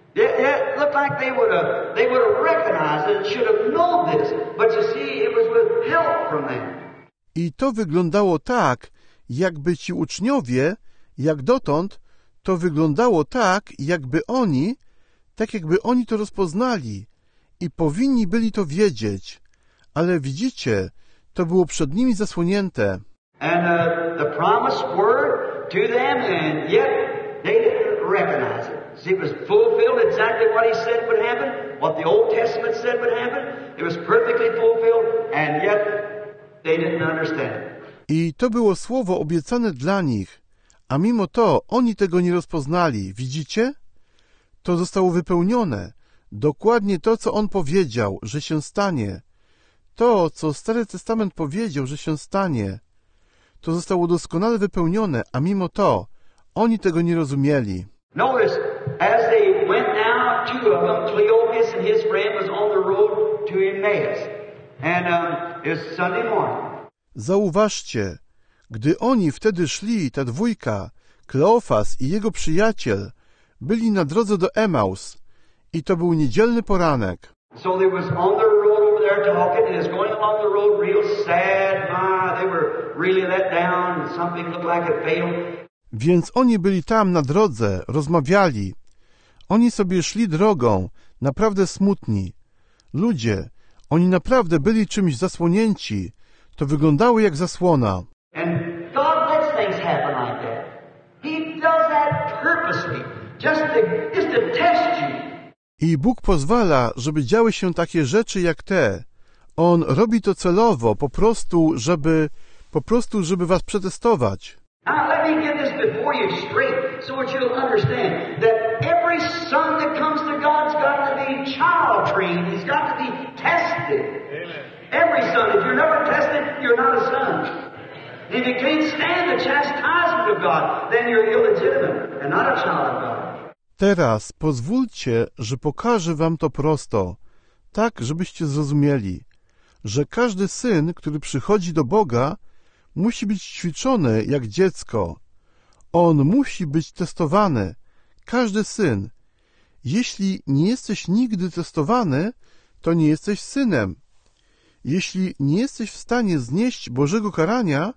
S2: it looked like they would have, they would have recognized it and should have known this. But you see, it was with help from them.
S1: I to wyglądało tak, jakby ci uczniowie, jak dotąd, to wyglądało tak, jakby oni, tak jakby oni to rozpoznali i powinni byli to wiedzieć. Ale widzicie, to było przed nimi zasłonięte.
S2: And uh, the promised word to them, and yet they didn't recognize it. See, it was fulfilled exactly what He said would happen, what the Old Testament said would happen. It was perfectly fulfilled, and yet they didn't understand it.
S1: I to było słowo obiecane dla nich, a mimo to oni tego nie rozpoznali. Widzicie? To zostało wypełnione. Dokładnie to, co On powiedział, że się stanie. To, co Stary Testament powiedział, że się stanie. To zostało doskonale wypełnione, a mimo to oni tego nie rozumieli.
S2: Notice, as they went now, two of them, Cleopas and his friend, was on the road to Emmaus. And um, it was Sunday morning.
S1: Zauważcie, gdy oni wtedy szli, ta dwójka, Kleofas i jego przyjaciel, byli na drodze do Emaus i to był niedzielny poranek.
S2: So they was on their road over there talking, and it's going along the road real sad. My, they were really let down and something looked like it failed.
S1: Więc oni byli tam na drodze, rozmawiali. Oni sobie szli drogą, naprawdę smutni. Ludzie, oni naprawdę byli czymś zasłonięci. To wyglądało jak zasłona.
S2: And God lets things happen like that. He does that purposely, just to, just to test you.
S1: I Bóg pozwala, żeby działy się takie rzeczy jak te. On robi to celowo, po prostu, żeby, po prostu, żeby was przetestować.
S2: Now let me get this before you straight, so that you'll understand that every son that comes to God's got to be child trained. He's got to be tested. Amen. Every son. If you're never tested, you're not a son. If you can't stand the chastisement of God, then you're illegitimate and not a child of God.
S1: Teraz pozwólcie, że pokażę wam to prosto, tak żebyście zrozumieli, że każdy syn, który przychodzi do Boga, musi być ćwiczony jak dziecko. On musi być testowany. Każdy syn. Jeśli nie jesteś nigdy testowany, to nie jesteś synem. Jeśli nie jesteś w stanie znieść Bożego karania,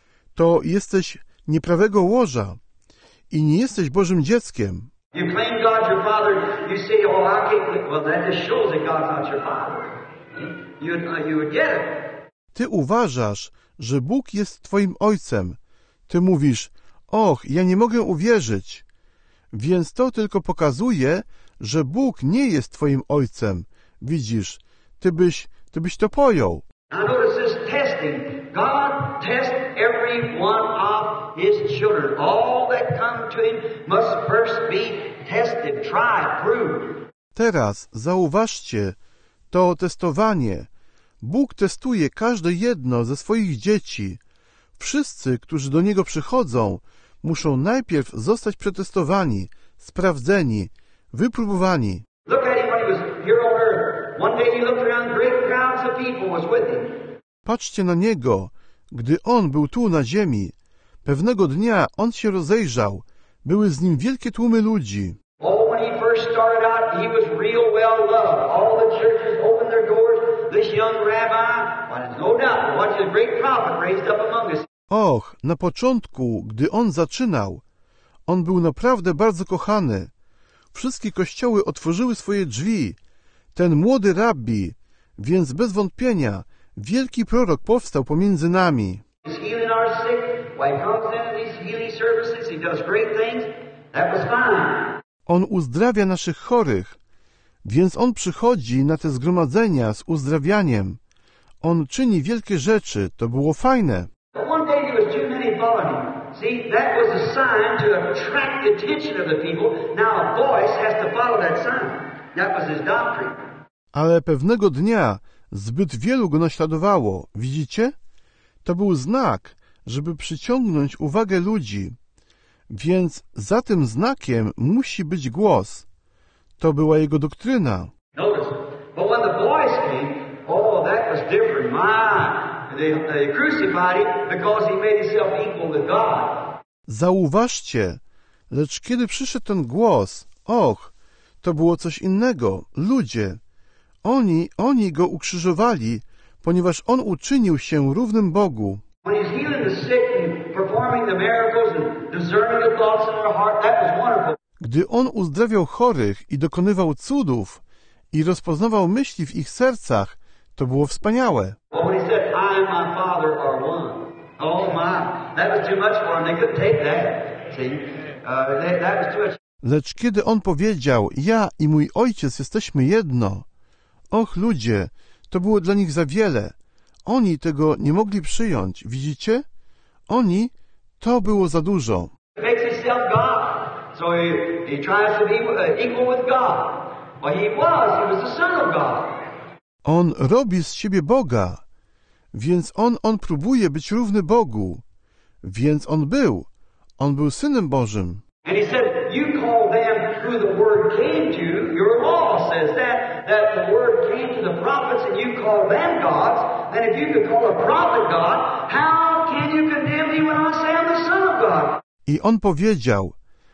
S1: to jesteś nieprawego łoża i nie jesteś Bożym dzieckiem.
S2: You claim God's your father, you say, oh, I can't, well, that just shows that God's not your father. You, you would get it.
S1: Ty uważasz, że Bóg jest twoim ojcem. Ty mówisz, och, ja nie mogę uwierzyć. Więc to tylko pokazuje, że Bóg nie jest twoim ojcem. Widzisz, ty byś, ty byś to pojął.
S2: Now notice this testing. God tests every one of His children. All that come to Him must first be tested, tried, proved.
S1: Teraz zauważcie to testowanie. Bóg testuje każde jedno ze swoich dzieci. Wszyscy, którzy do Niego przychodzą, muszą najpierw zostać przetestowani, sprawdzeni, wypróbowani.
S2: Look at him when he was here on earth. One day he looked around, great crowds of people was with him.
S1: Patrzcie na Niego, gdy On był tu na ziemi. Pewnego dnia On się rozejrzał. Były z Nim wielkie tłumy ludzi.
S2: Oh, when he first started out, he was real well loved. All the churches opened their doors. This young rabbi, well, there's no doubt, watch a great prophet raised up among us.
S1: Och, na początku, gdy On zaczynał, On był naprawdę bardzo kochany. Wszystkie kościoły otworzyły swoje drzwi. Ten młody rabbi, więc bez wątpienia, wielki prorok powstał pomiędzy nami.
S2: He's healing our sick. Well, he comes into these healing services. He does great things. That was fine.
S1: On uzdrawia naszych chorych, więc On przychodzi na te zgromadzenia z uzdrawianiem. On czyni wielkie rzeczy, to było fajne.
S2: But one day there was too many following him. See, that was a sign to attract the attention of the people. Now a voice has to follow that sign. That was his doctrine.
S1: Ale pewnego dnia zbyt wielu go naśladowało. Widzicie? To był znak, żeby przyciągnąć uwagę ludzi. Więc za tym znakiem musi być głos. To była jego doktryna.
S2: Notice, but when the voice came, oh, that was different. My, they, they crucified him because he made himself equal to God.
S1: Zauważcie, lecz kiedy przyszedł ten głos, och, to było coś innego. Ludzie, oni, oni go ukrzyżowali, ponieważ on uczynił się równym Bogu.
S2: When he's healing the sick and performing the miracles and discerning the thoughts in their heart, that was wonderful.
S1: Gdy on uzdrawiał chorych i dokonywał cudów i rozpoznawał myśli w ich sercach, to było wspaniałe.
S2: But when he said, I and my Father are one, oh my, that was too much for them. They couldn't take that. See, uh, that, that was too much.
S1: Lecz kiedy on powiedział, ja i mój ojciec jesteśmy jedno, och ludzie, to było dla nich za wiele. Oni tego nie mogli przyjąć, widzicie? Oni, to było za dużo.
S2: He makes himself God. So he, he tries to be equal with God. Well, he was. He was the Son of God.
S1: On robi z siebie Boga, więc on, on próbuje być równy Bogu. Więc on był. On był Synem Bożym.
S2: And he said, you call them who the word came to, your law says that, that the word came to the prophets and you call them gods. And if you could call a prophet God, how can you condemn me when I say I'm the Son of God?
S1: I on powiedział,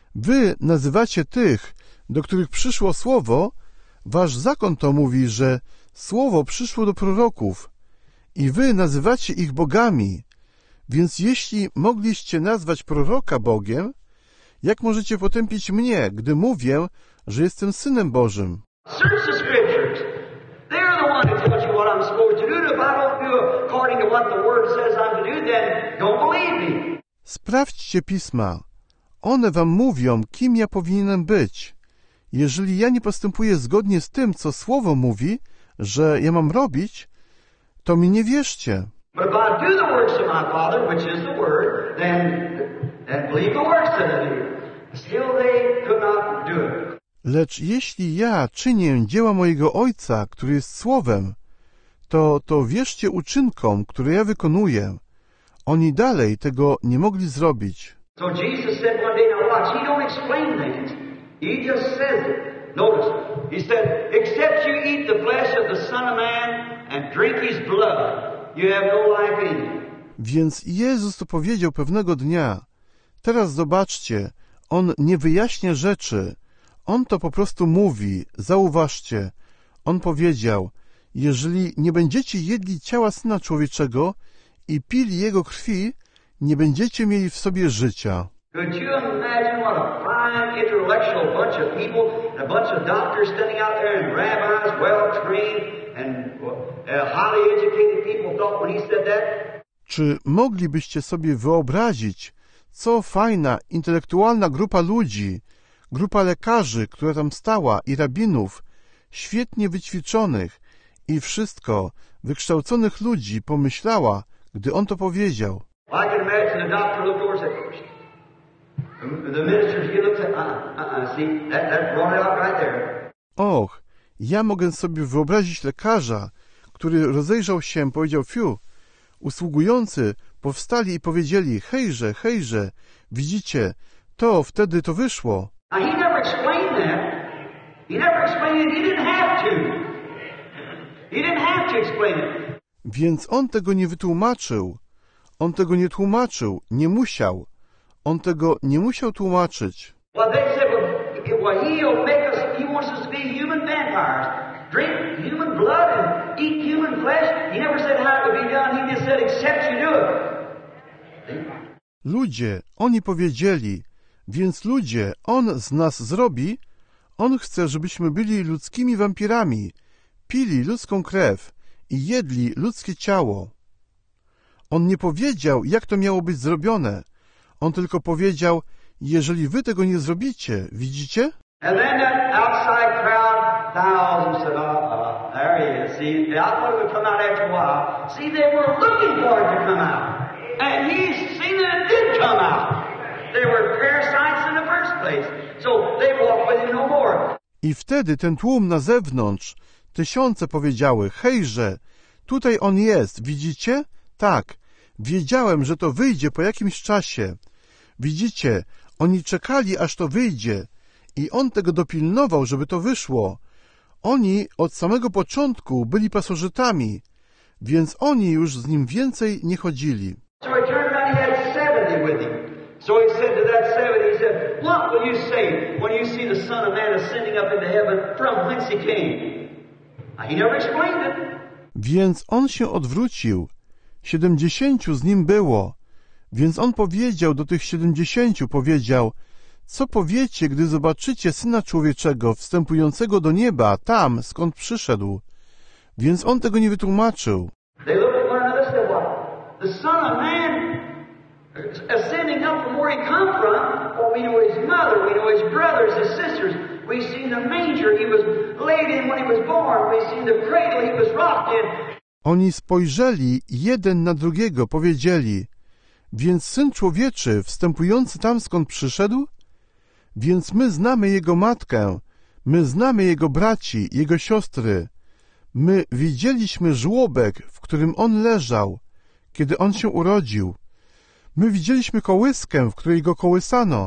S1: wy nazywacie tych, do których przyszło Słowo, wasz zakon to mówi, że Słowo przyszło do proroków i wy nazywacie ich bogami. Więc jeśli mogliście nazwać proroka Bogiem, jak możecie potępić mnie, gdy mówię, że jestem Synem Bożym?
S2: Search the Scriptures. They're the one who tells you what I'm supposed to do. If I don't do according to what the Word says I'm to do, then don't believe me.
S1: Sprawdźcie Pisma. One wam mówią, kim ja powinienem być. Jeżeli ja nie postępuję zgodnie z tym, co Słowo mówi, że ja mam robić, to mi nie wierzcie.
S2: But if I do the works of my Father, which is the Word, then, then believe the works that I do. Still they could not do it.
S1: Lecz jeśli ja czynię dzieła mojego Ojca, który jest Słowem, to, to wierzcie uczynkom, które ja wykonuję. Oni dalej tego nie mogli zrobić.
S2: So Jesus said one day, now watch, he don't explain things. He just says it. Notice, he said, except you eat the flesh of the Son of Man and drink his blood, you have no life in you.
S1: Więc Jezus to powiedział pewnego dnia. Teraz zobaczcie, On nie wyjaśnia rzeczy. On to po prostu mówi. Zauważcie. On powiedział, jeżeli nie będziecie jedli ciała Syna Człowieczego i pili Jego krwi, nie będziecie mieli w sobie życia.
S2: Could you imagine what a fine intellectual bunch of people, and a bunch of doctors standing out there, and rabbis, well-trained, and uh, highly educated people thought when he said that?
S1: Czy moglibyście sobie wyobrazić, co fajna, intelektualna grupa ludzi, grupa lekarzy, która tam stała, i rabinów, świetnie wyćwiczonych i wszystko, wykształconych ludzi pomyślała, gdy on to powiedział.
S2: I can imagine the doctor looked over and said, the ministers, he looks at, uh-uh, uh-uh, see, that, that brought it out right there.
S1: Och, ja mogę sobie wyobrazić lekarza, który rozejrzał się, powiedział, fiu, usługujący powstali i powiedzieli, hejże, hejże, widzicie, to wtedy to wyszło.
S2: Now, he never explained that. He never explained it. He didn't have to. He didn't have to explain it.
S1: Więc on tego nie wytłumaczył. On tego nie tłumaczył, nie musiał. On tego nie musiał tłumaczyć.
S2: Well, they said, well, well he'll make us, he wants us to be human vampires. Drink human blood and eat human flesh. He never said how it would be done. He just said, except you do it.
S1: Ludzie, oni powiedzieli, więc ludzie, on z nas zrobi, on chce, żebyśmy byli ludzkimi wampirami, pili ludzką krew i jedli ludzkie ciało. On nie powiedział, jak to miało być zrobione. On tylko powiedział, jeżeli wy tego nie zrobicie, widzicie?
S2: And then that outside crowd, thousands said, oh, uh, there he is. See, I thought it would come out after a while. See, they were looking for it to come out. And he's seen that it did come out. They were parasites in the first place. So they walked with him no more.
S1: I wtedy ten tłum na zewnątrz, tysiące powiedziały, hejże, tutaj on jest, widzicie? Tak, wiedziałem, że to wyjdzie po jakimś czasie. Widzicie, oni czekali, aż to wyjdzie i on tego dopilnował, żeby to wyszło. Oni od samego początku byli pasożytami, więc oni już z nim więcej nie chodzili.
S2: So he turned around, he had seventy with him. So he said to that seventy, he said, what will you say when you see the Son of Man ascending up into heaven from whence he came? Now, he never explained it.
S1: Więc on się odwrócił. Siedemdziesięciu z nim było. Więc on powiedział do tych siedemdziesięciu, powiedział, co powiecie, gdy zobaczycie Syna Człowieczego wstępującego do nieba, tam, skąd przyszedł? Więc on tego nie wytłumaczył.
S2: They looked at one another and said, what? The Son of Man ascending up from where he come from? Oh, we know his mother, we know his brothers, his sisters. We've seen the manger he was laid in when he was born. We've seen the cradle he was rocked in.
S1: Oni spojrzeli jeden na drugiego, powiedzieli, więc Syn Człowieczy wstępujący tam, skąd przyszedł? Więc my znamy Jego matkę, my znamy Jego braci, Jego siostry. My widzieliśmy żłobek, w którym On leżał, kiedy On się urodził. My widzieliśmy kołyskę, w której Go kołysano.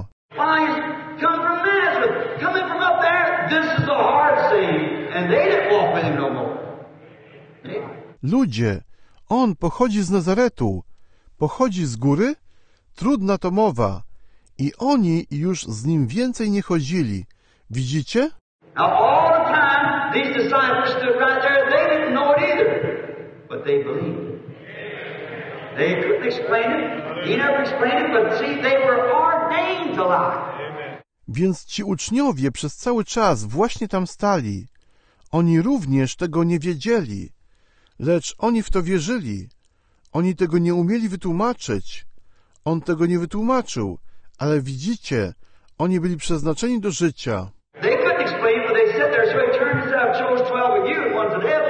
S1: Ludzie, On pochodzi z Nazaretu, pochodzi z góry? Trudna to mowa. I oni już z Nim więcej nie chodzili. Widzicie?
S2: Now all the time these disciples stood right there, they didn't know it either, but they believed. They couldn't explain it. He never explained it, but see, they were ordained to lie.
S1: Więc ci uczniowie przez cały czas właśnie tam stali. Oni również tego nie wiedzieli, lecz oni w to wierzyli. Oni tego nie umieli wytłumaczyć. On tego nie wytłumaczył, ale widzicie, oni byli przeznaczeni do życia.
S2: They couldn't explain it, but they said there, so he turned and said, I've chose twelve of you, and one's the devil.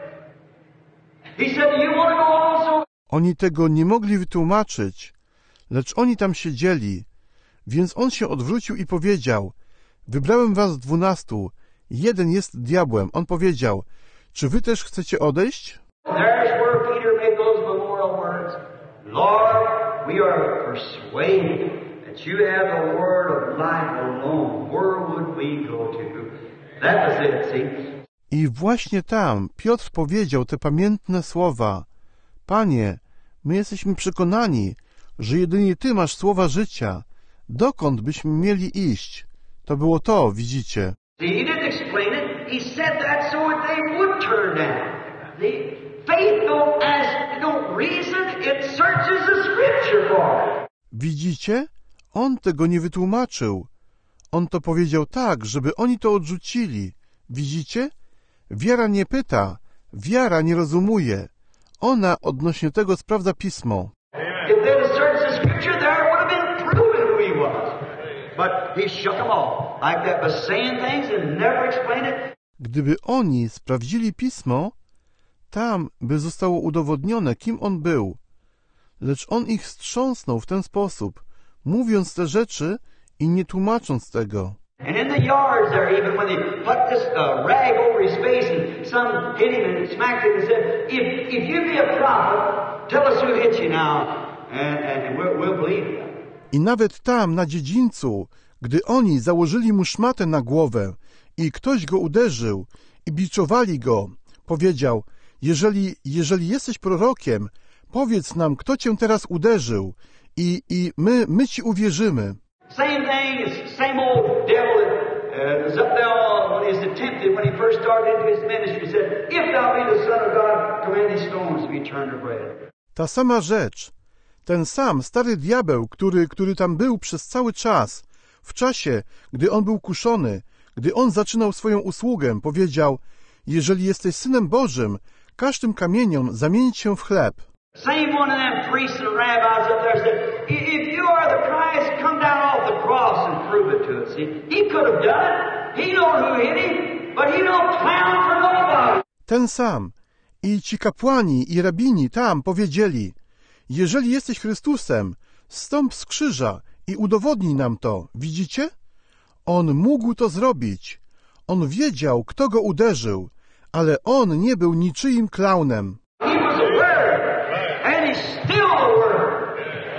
S2: He said, do you want to go also?
S1: Oni tego nie mogli wytłumaczyć, lecz oni tam siedzieli, więc on się odwrócił i powiedział, wybrałem was dwunastu, jeden jest diabłem. On powiedział, czy wy też chcecie odejść?
S2: There's where Peter made those memorial words. Lord, we are persuaded that you have the word of life alone. Where would we go to? That was it, see?
S1: I właśnie tam Piotr powiedział te pamiętne słowa. Panie, my jesteśmy przekonani, że jedynie Ty masz słowa życia. Dokąd byśmy mieli iść? To było to, widzicie.
S2: See, he didn't explain it. He said that so that they would turn down. The faith don't ask, don't reason, it searches the scripture for it.
S1: Widzicie? On tego nie wytłumaczył. On to powiedział tak, żeby oni to odrzucili. Widzicie? Wiara nie pyta, wiara nie rozumuje. Ona odnośnie tego sprawdza Pismo.
S2: If they'd have searched the scripture, there would have been proven who he was. But he shook them all like that, by saying things and never explained it.
S1: Gdyby oni sprawdzili Pismo, tam by zostało udowodnione, kim on był. Lecz on ich wstrząsnął w ten sposób, mówiąc te rzeczy i nie tłumacząc tego.
S2: And in the yards there, even when they put this uh, rag over his face and some hit him and smacked him and said, if, if you be a prophet, tell us who hit you now, and, and, and we'll, we'll believe you.
S1: I nawet tam, na dziedzińcu, gdy oni założyli mu szmatę na głowę i ktoś go uderzył i biczowali go, powiedział, jeżeli, jeżeli jesteś prorokiem, powiedz nam, kto cię teraz uderzył i, i my, my ci uwierzymy.
S2: Same thing as same old devil that uh, was up there when he was tempted when he first started into his ministry. He said, if thou be the Son of God, command these stones to be turned to bread.
S1: Ta sama rzecz. Ten sam stary diabeł, który, który tam był przez cały czas, w czasie, gdy on był kuszony, gdy on zaczynał swoją usługę, powiedział, jeżeli jesteś Synem Bożym, każ tym kamieniom zamienić się w chleb.
S2: Same one of them priests and rabbis up there said, if you are the Christ, come down off the cross and prove it to us. See, he could have done it. He knows who hit him, but he don't clown for nobody.
S1: Ten sam. I ci kapłani i rabini tam powiedzieli, jeżeli jesteś Chrystusem, zstąp z krzyża i udowodnij nam to. Widzicie? On mógł to zrobić. On wiedział, kto go uderzył, ale on nie był niczyim klaunem.
S2: He was the Word, and he's still the Word.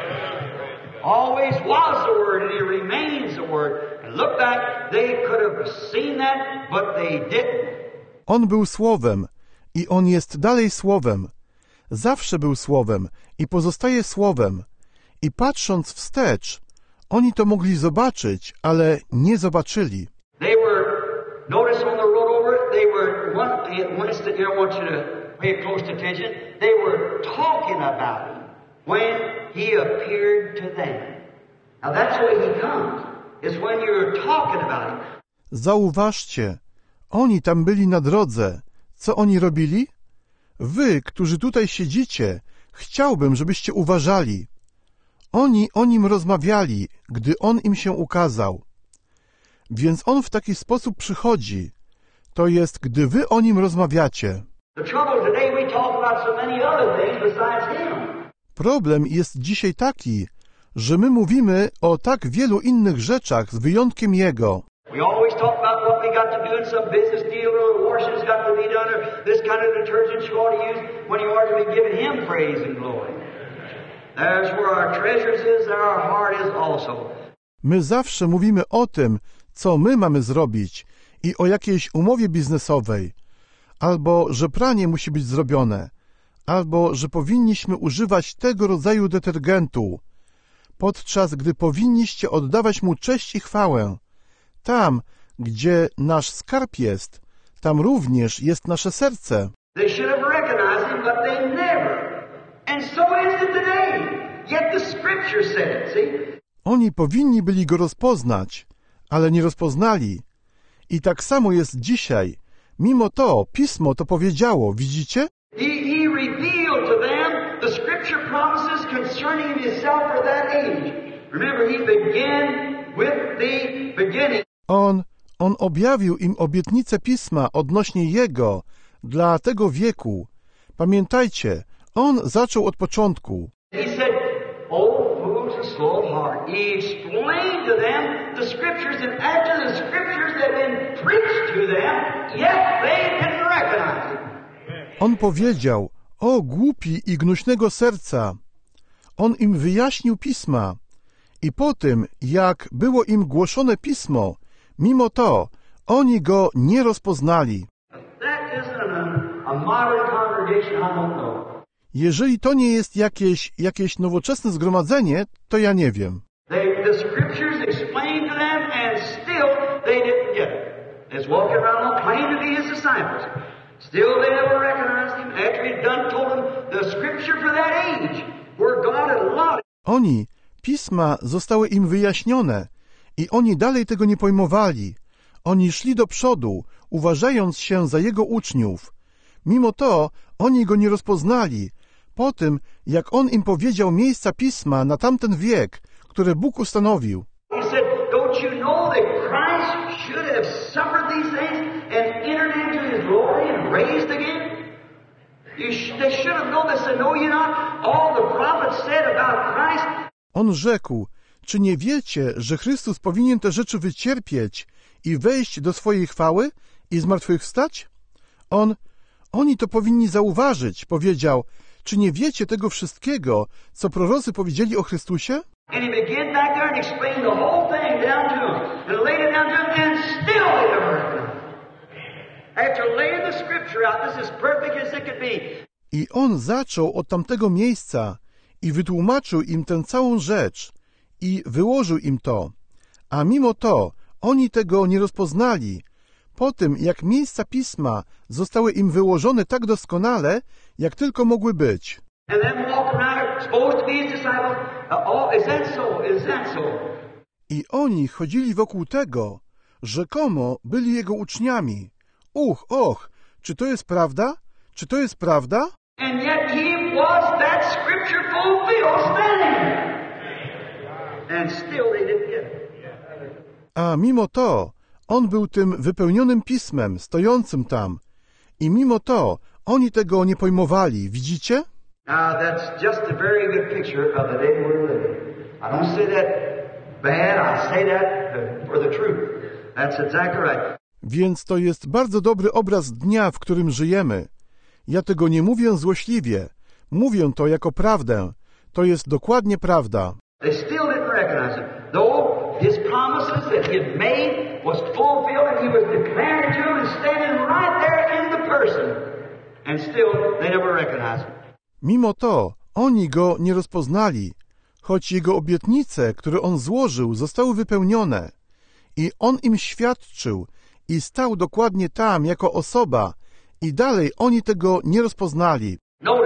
S2: Always was the Word, and he remains the Word. And look back, they could have seen that, but they didn't.
S1: On był Słowem i on jest dalej Słowem. Zawsze był Słowem i pozostaje Słowem. I patrząc wstecz, oni to mogli zobaczyć, ale nie zobaczyli.
S2: They were, notice on the road over, they were, one, one instant here I want you to pay close attention, they were talking about him when he appeared to them. Now that's the way he comes, is when you're talking about him.
S1: Zauważcie, oni tam byli na drodze. Co oni robili? Wy, którzy tutaj siedzicie, chciałbym, żebyście uważali. Oni o nim rozmawiali, gdy on im się ukazał. Więc on w taki sposób przychodzi. To jest, gdy wy o nim rozmawiacie. Problem jest dzisiaj taki, że my mówimy o tak wielu innych rzeczach z wyjątkiem jego.
S2: We always talk about what we got to do in some business deal, or washing's got to be done, or this kind of detergent you ought to use, when you ought to be giving him praise and glory. There's where our treasures is, there our heart is also.
S1: My zawsze mówimy o tym, co my mamy zrobić i o jakiejś umowie biznesowej, albo że pranie musi być zrobione, albo że powinniśmy używać tego rodzaju detergentu, podczas gdy powinniście oddawać mu cześć i chwałę. Tam, gdzie nasz skarb jest, tam również jest nasze serce.
S2: They should have recognized him, but they never. And so is it today. Yet the Scripture said it, see?
S1: Oni powinni byli go rozpoznać, ale nie rozpoznali. I tak samo jest dzisiaj. Mimo to Pismo to powiedziało, widzicie?
S2: He, he revealed to them the Scripture promises concerning himself for that age. Remember, he began with the beginning.
S1: On, on objawił im obietnicę Pisma odnośnie Jego dla tego wieku. Pamiętajcie, On zaczął od początku.
S2: He said, "Oh, fools and slow of heart." He explained to them the Scriptures, and after the Scriptures had been preached to them, yet they didn't recognize it.
S1: On powiedział, o głupi i gnuśnego serca. On im wyjaśnił Pisma. I po tym, jak było im głoszone Pismo, mimo to oni go nie rozpoznali. Jeżeli to nie jest jakieś, jakieś nowoczesne zgromadzenie, to ja nie wiem. Oni, Pisma zostały im wyjaśnione i oni dalej tego nie pojmowali. Oni szli do przodu, uważając się za Jego uczniów. Mimo to oni go nie rozpoznali, po tym, jak On im powiedział miejsca Pisma na tamten wiek, które Bóg ustanowił. On rzekł, czy nie wiecie, że Chrystus powinien te rzeczy wycierpieć i wejść do swojej chwały i zmartwychwstać? On, oni to powinni zauważyć, powiedział, czy nie wiecie tego wszystkiego, co prorocy powiedzieli o Chrystusie? I on zaczął od tamtego miejsca i wytłumaczył im tę całą rzecz i wyłożył im to. A mimo to oni tego nie rozpoznali, po tym jak miejsca Pisma zostały im wyłożone tak doskonale, jak tylko mogły być. I oni chodzili wokół tego, rzekomo byli Jego uczniami. Uch, och, czy to jest prawda? Czy to jest prawda?
S2: And yet he was that scripture fulfilled standing. And still they didn't get it.
S1: A mimo to, on był tym wypełnionym Pismem, stojącym tam. I mimo to, oni tego nie pojmowali, widzicie?
S2: Now that's just a very good picture of the day we're living. I don't say that bad, I say that for the truth. That's exactly right.
S1: Więc to jest bardzo dobry obraz dnia, w którym żyjemy. Ja tego nie mówię złośliwie. Mówię to jako prawdę. To jest dokładnie prawda.
S2: They still didn't recognize it. Though his promises that he had made was fulfilled and he was declaring to them and standing right there in the person. And still they never recognized it.
S1: Mimo to oni go nie rozpoznali, choć jego obietnice, które on złożył, zostały wypełnione. I on im świadczył i stał dokładnie tam jako osoba, i dalej oni tego nie rozpoznali.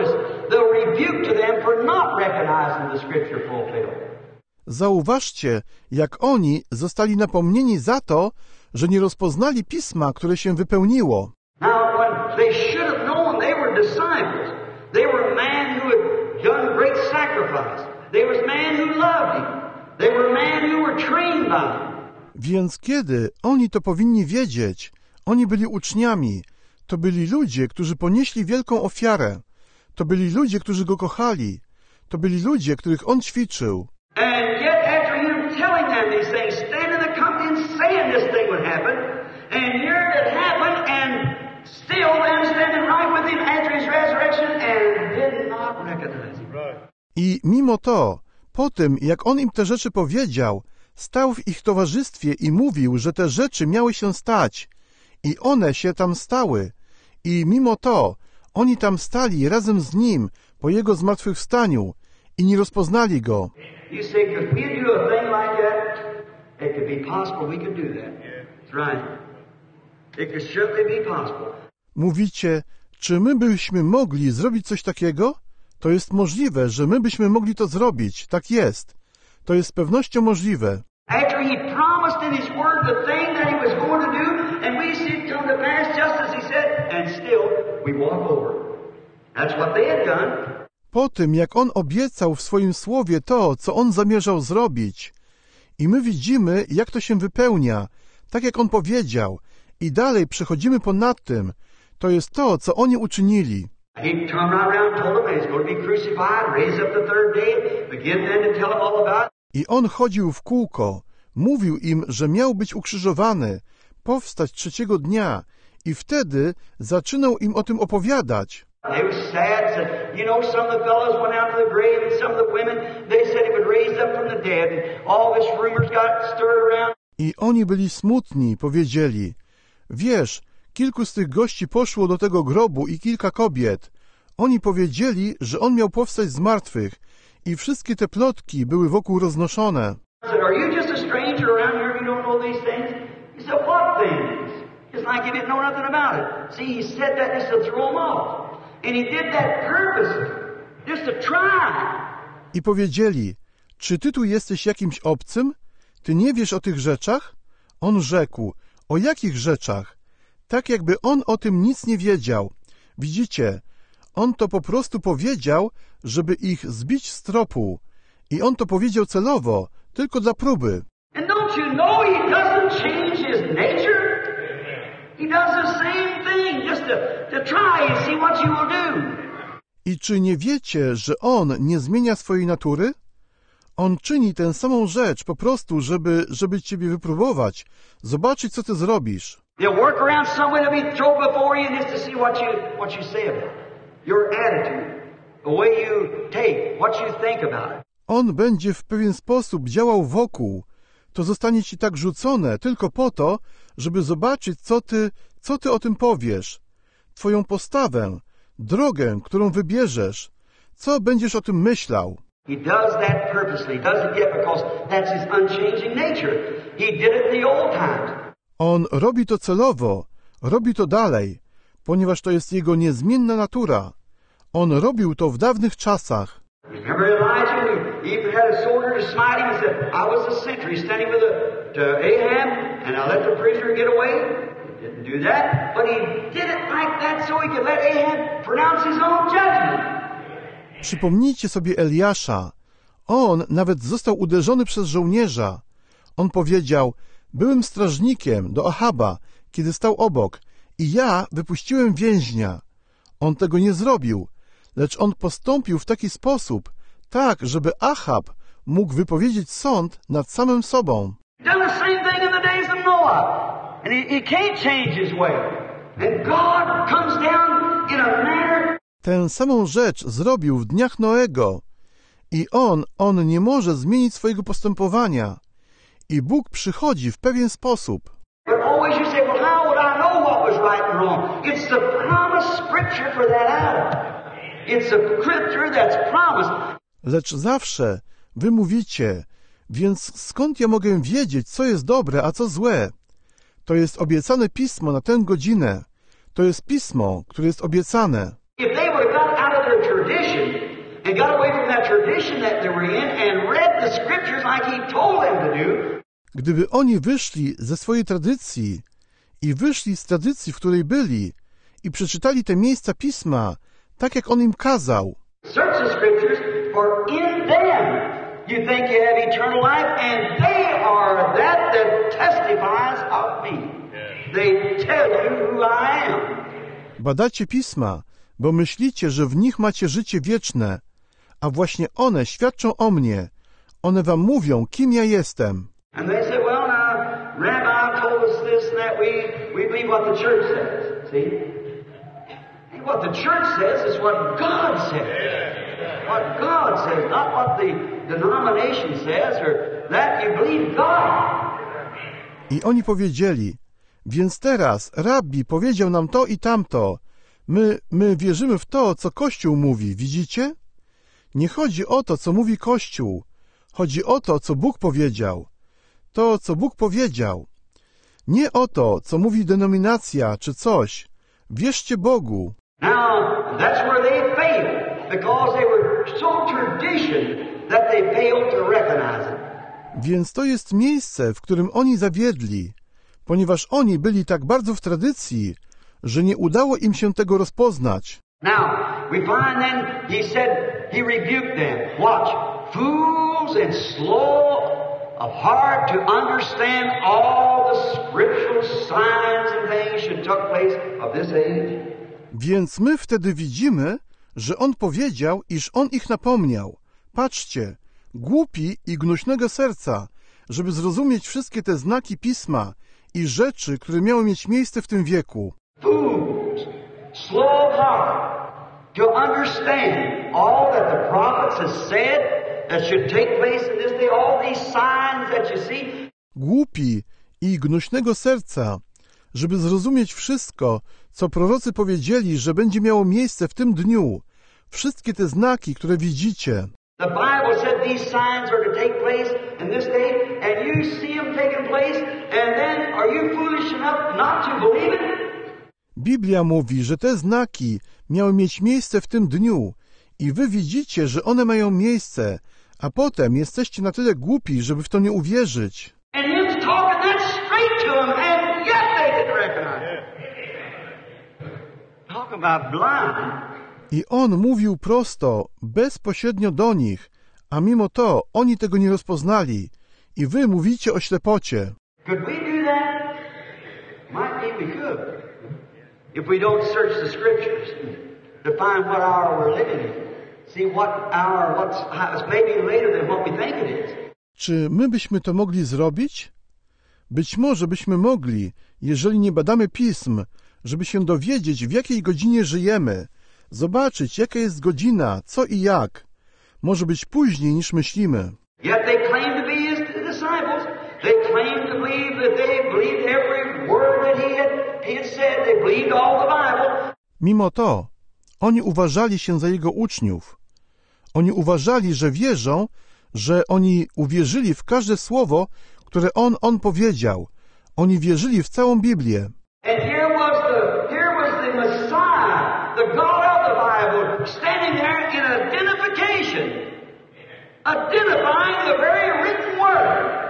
S1: Zauważcie, jak oni zostali napomnieni za to, że nie rozpoznali Pisma, które się wypełniło. Więc kiedy oni to powinni wiedzieć, oni byli uczniami. To byli ludzie, którzy ponieśli wielką ofiarę. To byli ludzie, którzy go kochali. To byli ludzie, których on ćwiczył. I mimo to, po tym, jak on im te rzeczy powiedział, stał w ich towarzystwie i mówił, że te rzeczy miały się stać. I one się tam stały. I mimo to, oni tam stali razem z Nim po Jego zmartwychwstaniu i nie rozpoznali Go. Mówicie, czy my byśmy mogli zrobić coś takiego? To jest możliwe, że my byśmy mogli to zrobić. Tak jest. To jest z pewnością możliwe.
S2: After he promised in his word the thing that he was going to do, and we see it come to pass just as he said, and still we walk over. That's what they had done.
S1: Po tym, jak on obiecał w swoim słowie to, co on zamierzał zrobić, i my widzimy, jak to się wypełnia, tak jak on powiedział, i dalej przechodzimy ponad tym, to jest to, co oni uczynili.
S2: He turned right around and told them he's going to be crucified, raised up the third day, began then to tell them all about it.
S1: I on chodził w kółko, mówił im, że miał być ukrzyżowany, powstać trzeciego dnia, i wtedy zaczynał im o tym opowiadać.
S2: They were sad, said, you know, some of the fellows went out to the grave, and some of the women, they said he would raise up from the dead, and all this rumors got stirred around.
S1: I oni byli smutni, powiedzieli, wiesz, kilku z tych gości poszło do tego grobu i kilka kobiet. Oni powiedzieli, że on miał powstać z martwych i wszystkie te plotki były wokół roznoszone.
S2: Said, are you just a stranger around here who don't know these things? He said, what things? It's like he didn't know nothing about it. See, he said that just to throw them off. And he did that purposely, just to try.
S1: I powiedzieli, czy ty tu jesteś jakimś obcym? Ty nie wiesz o tych rzeczach? On rzekł, o jakich rzeczach? Tak jakby on o tym nic nie wiedział. Widzicie, on to po prostu powiedział, żeby ich zbić z tropu. I on to powiedział celowo, tylko dla próby.
S2: And don't you know he doesn't change his nature? He does the same thing just to, to try and see what you will do.
S1: I czy nie wiecie, że on nie zmienia swojej natury? On czyni tę samą rzecz po prostu, żeby, żeby ciebie wypróbować, zobaczyć, co ty zrobisz.
S2: He'll work around some way to be thrown before you and just to see what you, what you say about it. Your attitude, the way you take, what you think about it.
S1: On będzie w pewien sposób działał wokół. To zostanie ci tak rzucone tylko po to, żeby zobaczyć, co ty, co ty o tym powiesz. Twoją postawę, drogę, którą wybierzesz. Co będziesz o tym myślał?
S2: He does that purposely. He does it yet because that's his unchanging nature. He did it in the old times.
S1: On robi to celowo, robi to dalej, ponieważ to jest jego niezmienna natura. On robił to w dawnych czasach.
S2: Remember Elijah? He even had a soldier to smite him and said, I was the sentry standing with a, to Ahab, and I let the prisoner get away. He didn't do that, but he did it like that so he could let Ahab pronounce his own judgment.
S1: Przypomnijcie sobie Eliasza. On nawet został uderzony przez żołnierza. On powiedział, byłem strażnikiem do Ahaba, kiedy stał obok, i ja wypuściłem więźnia. On tego nie zrobił, lecz on postąpił w taki sposób, tak, żeby Ahab mógł wypowiedzieć sąd nad samym sobą.
S2: Done the same thing in the days of Noah, and he, he can't change his way. And God comes down in a manner.
S1: Tę samą rzecz zrobił w dniach Noego. I on, on nie może zmienić swojego postępowania. I Bóg przychodzi w pewien sposób.
S2: But always you say, well, how would I know what was right and wrong? It's the promised scripture for that hour. It's the scripture that's promised.
S1: Lecz zawsze wy mówicie, więc skąd ja mogę wiedzieć, co jest dobre, a co złe? To jest obiecane pismo na tę godzinę. To jest pismo, które jest obiecane.
S2: If they would have got out of their tradition and got away from that tradition that they were in and read the scriptures like he told them to do,
S1: gdyby oni wyszli ze swojej tradycji i wyszli z tradycji, w której byli i przeczytali te miejsca pisma, tak jak on im kazał.
S2: Search the scriptures, for in them you think you have eternal life, and they are that that testifies of me. They tell you who I am.
S1: Badacie pisma, bo myślicie, że w nich macie życie wieczne, a właśnie one świadczą o mnie. One wam mówią, kim ja jestem.
S2: And they say, well, now, Rabbi told us this and that. We, we believe what the church says. See? And what the church says is what God says. What God says, not what the denomination says, or that you believe God.
S1: I oni powiedzieli, więc teraz rabbi powiedział nam to i tamto. My, my wierzymy w to, co Kościół mówi, widzicie? Nie chodzi o to, co mówi Kościół. Chodzi o to, co Bóg powiedział. To, co Bóg powiedział. Nie o to, co mówi denominacja czy coś. Wierzcie Bogu.
S2: Now, that's where they failed, because they were tradition that they failed to recognize it.
S1: Więc to jest miejsce, w którym oni zawiedli, ponieważ oni byli tak bardzo w tradycji, że nie udało im się tego rozpoznać.
S2: Now, we find then, he said, he rebuked them. Watch, fools and slow of heart to understand all the scriptural signs and things should took place of this age.
S1: Więc my wtedy widzimy, że on powiedział, iż on ich napomniał. Patrzcie, głupi i gnuśnego serca, żeby zrozumieć wszystkie te znaki Pisma i rzeczy, które miały mieć miejsce w tym wieku.
S2: Fools, slow of heart, to understand all that the prophets have said that should take place in this day, all these signs that you see.
S1: Głupi i gnuśnego serca, żeby zrozumieć wszystko, co prorocy powiedzieli, że będzie miało miejsce w tym dniu, wszystkie te znaki, które widzicie.
S2: The Bible said these signs are to take place in this day, and you see them taking place, and then are you foolish enough not to believe it?
S1: Biblia mówi, że te znaki miały mieć miejsce w tym dniu i wy widzicie, że one mają miejsce, a potem jesteście na tyle głupi, żeby w to nie uwierzyć.
S2: And him's talking that straight to them, and yet they didn't recognize it. Talk about blind.
S1: I on mówił prosto, bezpośrednio do nich, a mimo to oni tego nie rozpoznali. I wy mówicie o ślepocie.
S2: Could we do that? Might be we could. If we don't search the scriptures to find what hour we're living in. See what hour, what's, it's maybe later than what we think it is.
S1: Czy my byśmy to mogli zrobić? Być może byśmy mogli, jeżeli nie badamy pism, żeby się dowiedzieć, w jakiej godzinie żyjemy, zobaczyć, jaka jest godzina, co i jak. Może być później niż myślimy.
S2: Yet they claim to be his disciples. They claim to believe that they believed every word that he had, he had said. They believed all the Bible.
S1: Mimo to, oni uważali się za jego uczniów. Oni uważali, że wierzą, że oni uwierzyli w każde słowo, które on, on powiedział. Oni wierzyli w całą Biblię.
S2: And here was the, here was the Messiah, the God of the Bible, standing there in identification, identifying the very written word.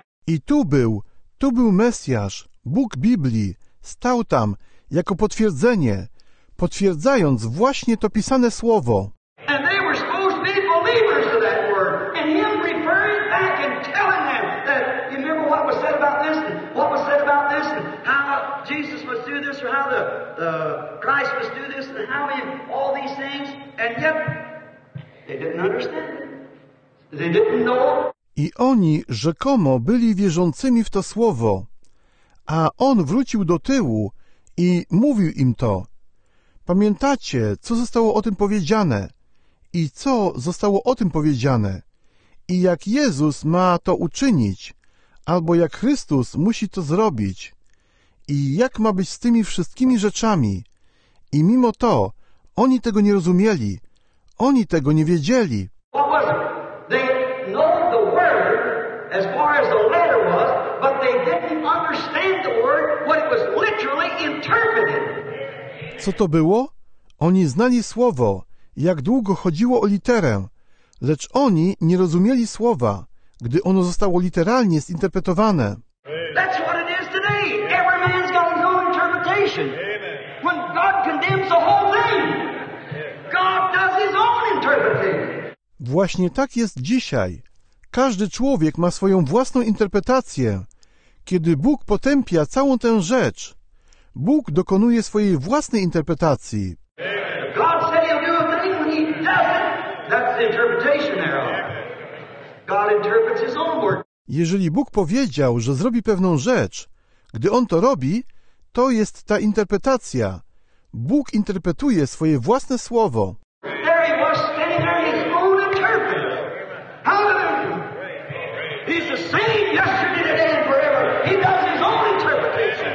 S1: I tu był, tu był Mesjasz, Bóg Biblii, stał tam jako potwierdzenie, potwierdzając właśnie to pisane słowo.
S2: And they were supposed to be believers of that word, and him referring back and telling them that, you remember what was said about this, and what was said about this, and how Jesus must do this, or how the, the Christ must do this, and how he, all these things, and yet they didn't understand it. They didn't know.
S1: I oni rzekomo byli wierzącymi w to słowo, a on wrócił do tyłu i mówił im to. Pamiętacie, co zostało o tym powiedziane i co zostało o tym powiedziane i jak Jezus ma to uczynić, albo jak Chrystus musi to zrobić i jak ma być z tymi wszystkimi rzeczami. I mimo to oni tego nie rozumieli, oni tego nie wiedzieli.
S2: What was it? They know the word as far as the letter was, but they didn't understand the word, what it was literally interpreted.
S1: Co to było? Oni znali słowo, jak długo chodziło o literę, lecz oni nie rozumieli słowa, gdy ono zostało literalnie zinterpretowane.
S2: That's what it is today. Every man's got his own interpretation. When God condemns the whole thing, God does his own interpretation.
S1: Właśnie tak jest dzisiaj. Każdy człowiek ma swoją własną interpretację. Kiedy Bóg potępia całą tę rzecz, Bóg dokonuje swojej własnej interpretacji.
S2: God said he'll do a thing when he does it. That's the interpretation thereof. God interprets his own word.
S1: Jeżeli Bóg powiedział, że zrobi pewną rzecz, gdy On to robi, to jest ta interpretacja. Bóg interpretuje swoje własne słowo.
S2: There he was standing there, his own interpreter. Hallelujah. He's the same yesterday, today, and forever. He does his own interpretation.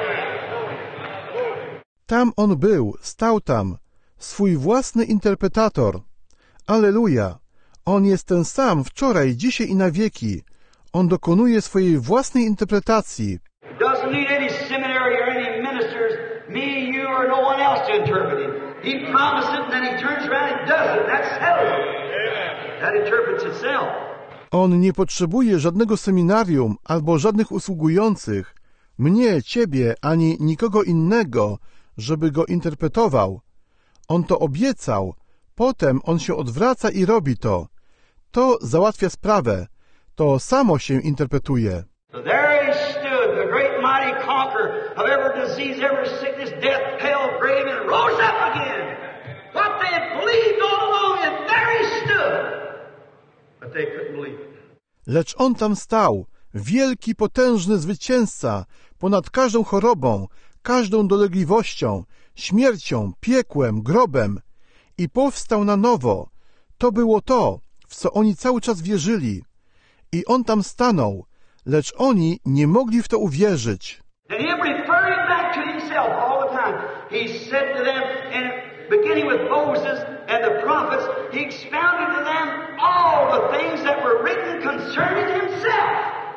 S1: Tam On był, stał tam, swój własny interpretator. Alleluja! On jest ten sam wczoraj, dzisiaj i na wieki. On dokonuje swojej własnej interpretacji.
S2: Doesn't need any seminary or any ministers, me, you, or no one else to interpret it. He promised it and then he turns around and does it. That's settled. That interprets itself.
S1: On nie potrzebuje żadnego seminarium albo żadnych usługujących, mnie, ciebie, ani nikogo innego, żeby go interpretował. On to obiecał, potem on się odwraca i robi to. To załatwia sprawę. To samo się interpretuje.
S2: So there he stood, the great mighty conqueror of every disease, every sickness, death, hell, grave, and rose up again. What they had believed all along, and there he stood. But they couldn't believe it.
S1: Lecz on tam stał, wielki, potężny zwycięzca, ponad każdą chorobą, każdą dolegliwością, śmiercią, piekłem, grobem i powstał na nowo. To było to, w co oni cały czas wierzyli. I on tam stanął, lecz oni nie mogli w to uwierzyć.
S2: And him referring back to himself all the time, he said to them, and beginning with Moses and the prophets, he expounded to them all the things that were written concerning himself.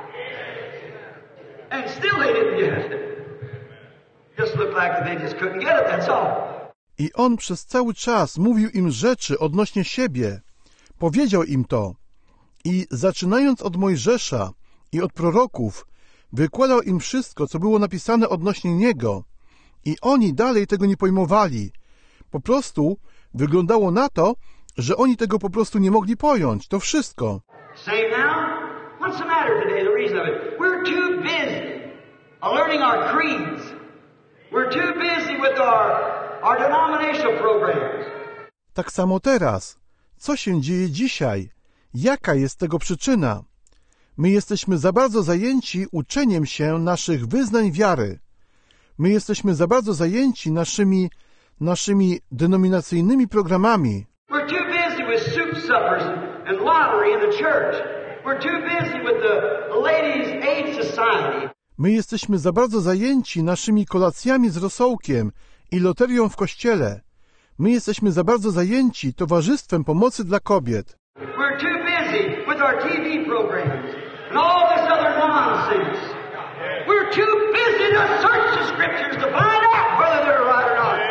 S2: And still they didn't get it. Just looked like they just couldn't get it, that's all.
S1: I on przez cały czas mówił im rzeczy odnośnie siebie. Powiedział im to. I zaczynając od Mojżesza i od proroków, wykładał im wszystko, co było napisane odnośnie niego. I oni dalej tego nie pojmowali. Po prostu wyglądało na to, że oni tego po prostu nie mogli pojąć. To wszystko.
S2: Same now? What's the matter today? The reason of it? We're too busy learning our creeds. We're too busy with our, our denominational programs.
S1: Tak samo teraz. Co się dzieje dzisiaj? Jaka jest tego przyczyna? My jesteśmy za bardzo zajęci uczeniem się naszych wyznań wiary. My jesteśmy za bardzo zajęci naszymi, naszymi denominacyjnymi programami.
S2: We're too busy with soup suppers and lottery in the church. We're too busy with the Ladies' Aid Society.
S1: My jesteśmy za bardzo zajęci naszymi kolacjami z rosołkiem i loterią w kościele. My jesteśmy za bardzo zajęci Towarzystwem Pomocy dla Kobiet.
S2: We're too busy with our T V programs and all this other nonsense. We're too busy to search the scriptures to find out whether they're right or not.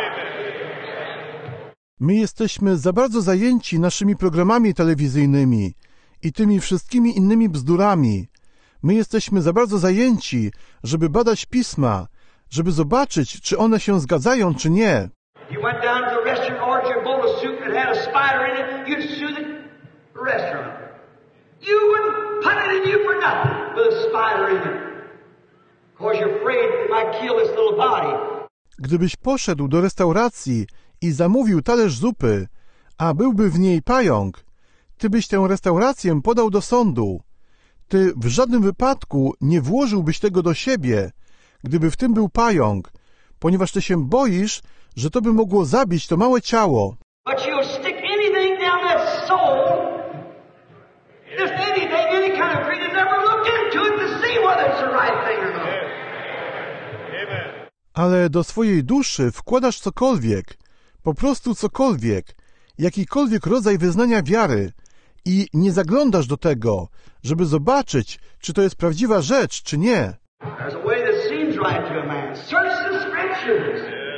S1: My jesteśmy za bardzo zajęci naszymi programami telewizyjnymi i tymi wszystkimi innymi bzdurami. My jesteśmy za bardzo zajęci, żeby badać pisma, żeby zobaczyć, czy one się zgadzają, czy nie.
S2: You went down to the restaurant, ordered your bowl of soup and had a spider in it, you'd sue the restaurant. You wouldn't put it in you for nothing with a spider in it. Because you're afraid it might kill this little body.
S1: Gdybyś poszedł do restauracji i zamówił talerz zupy, a byłby w niej pająk, ty byś tę restaurację podał do sądu. Ty w żadnym wypadku nie włożyłbyś tego do siebie, gdyby w tym był pająk, ponieważ ty się boisz, że to by mogło zabić to małe ciało.
S2: But you'll stick anything down that soul, just anything, any kind of creed, and never look into it to see whether it's the right thing or not.
S1: Ale do swojej duszy wkładasz cokolwiek, po prostu cokolwiek, jakikolwiek rodzaj wyznania wiary i nie zaglądasz do tego, żeby zobaczyć, czy to jest prawdziwa rzecz, czy nie.
S2: There's a way that seems right to a man. Search the scriptures.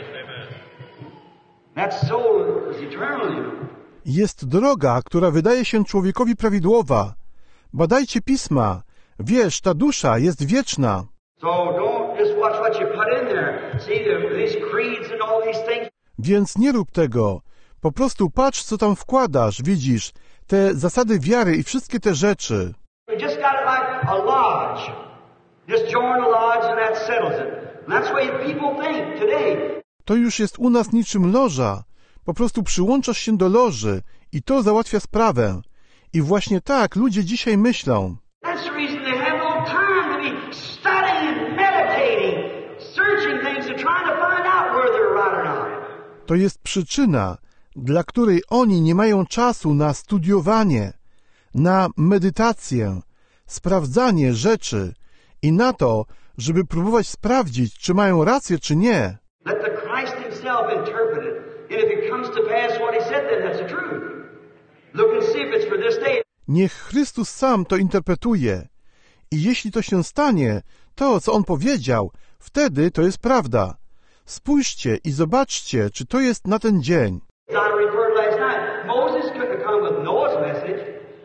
S2: That soul is eternal, you know.
S1: Jest droga, która wydaje się człowiekowi prawidłowa. Badajcie pisma. Wiesz, ta dusza jest wieczna.
S2: So don't just watch what you put in there. See, these creeds and all these things.
S1: Więc nie rób tego. Po prostu patrz, co tam wkładasz, widzisz, te zasady wiary i wszystkie te rzeczy.
S2: We just got it like a lodge. Just join a lodge and that settles it. And that's the way people think today.
S1: To już jest u nas niczym loża. Po prostu przyłączasz się do loży i to załatwia sprawę. I właśnie tak ludzie dzisiaj myślą.
S2: That's the reason they have no time to be studying and meditating, searching things and trying to find out whether they're right or not.
S1: To jest przyczyna, dla której oni nie mają czasu na studiowanie, na medytację, sprawdzanie rzeczy i na to, żeby próbować sprawdzić, czy mają rację, czy nie.
S2: Let the Christ himself interpret it. And if it comes to pass what he said, then that's the truth. Look and see if it's for this day.
S1: Niech Chrystus sam to interpretuje. I jeśli to się stanie, to, co On powiedział, wtedy to jest prawda. Spójrzcie i zobaczcie, czy to jest na ten dzień.
S2: As I referred last night, Moses couldn't have come with Noah's message.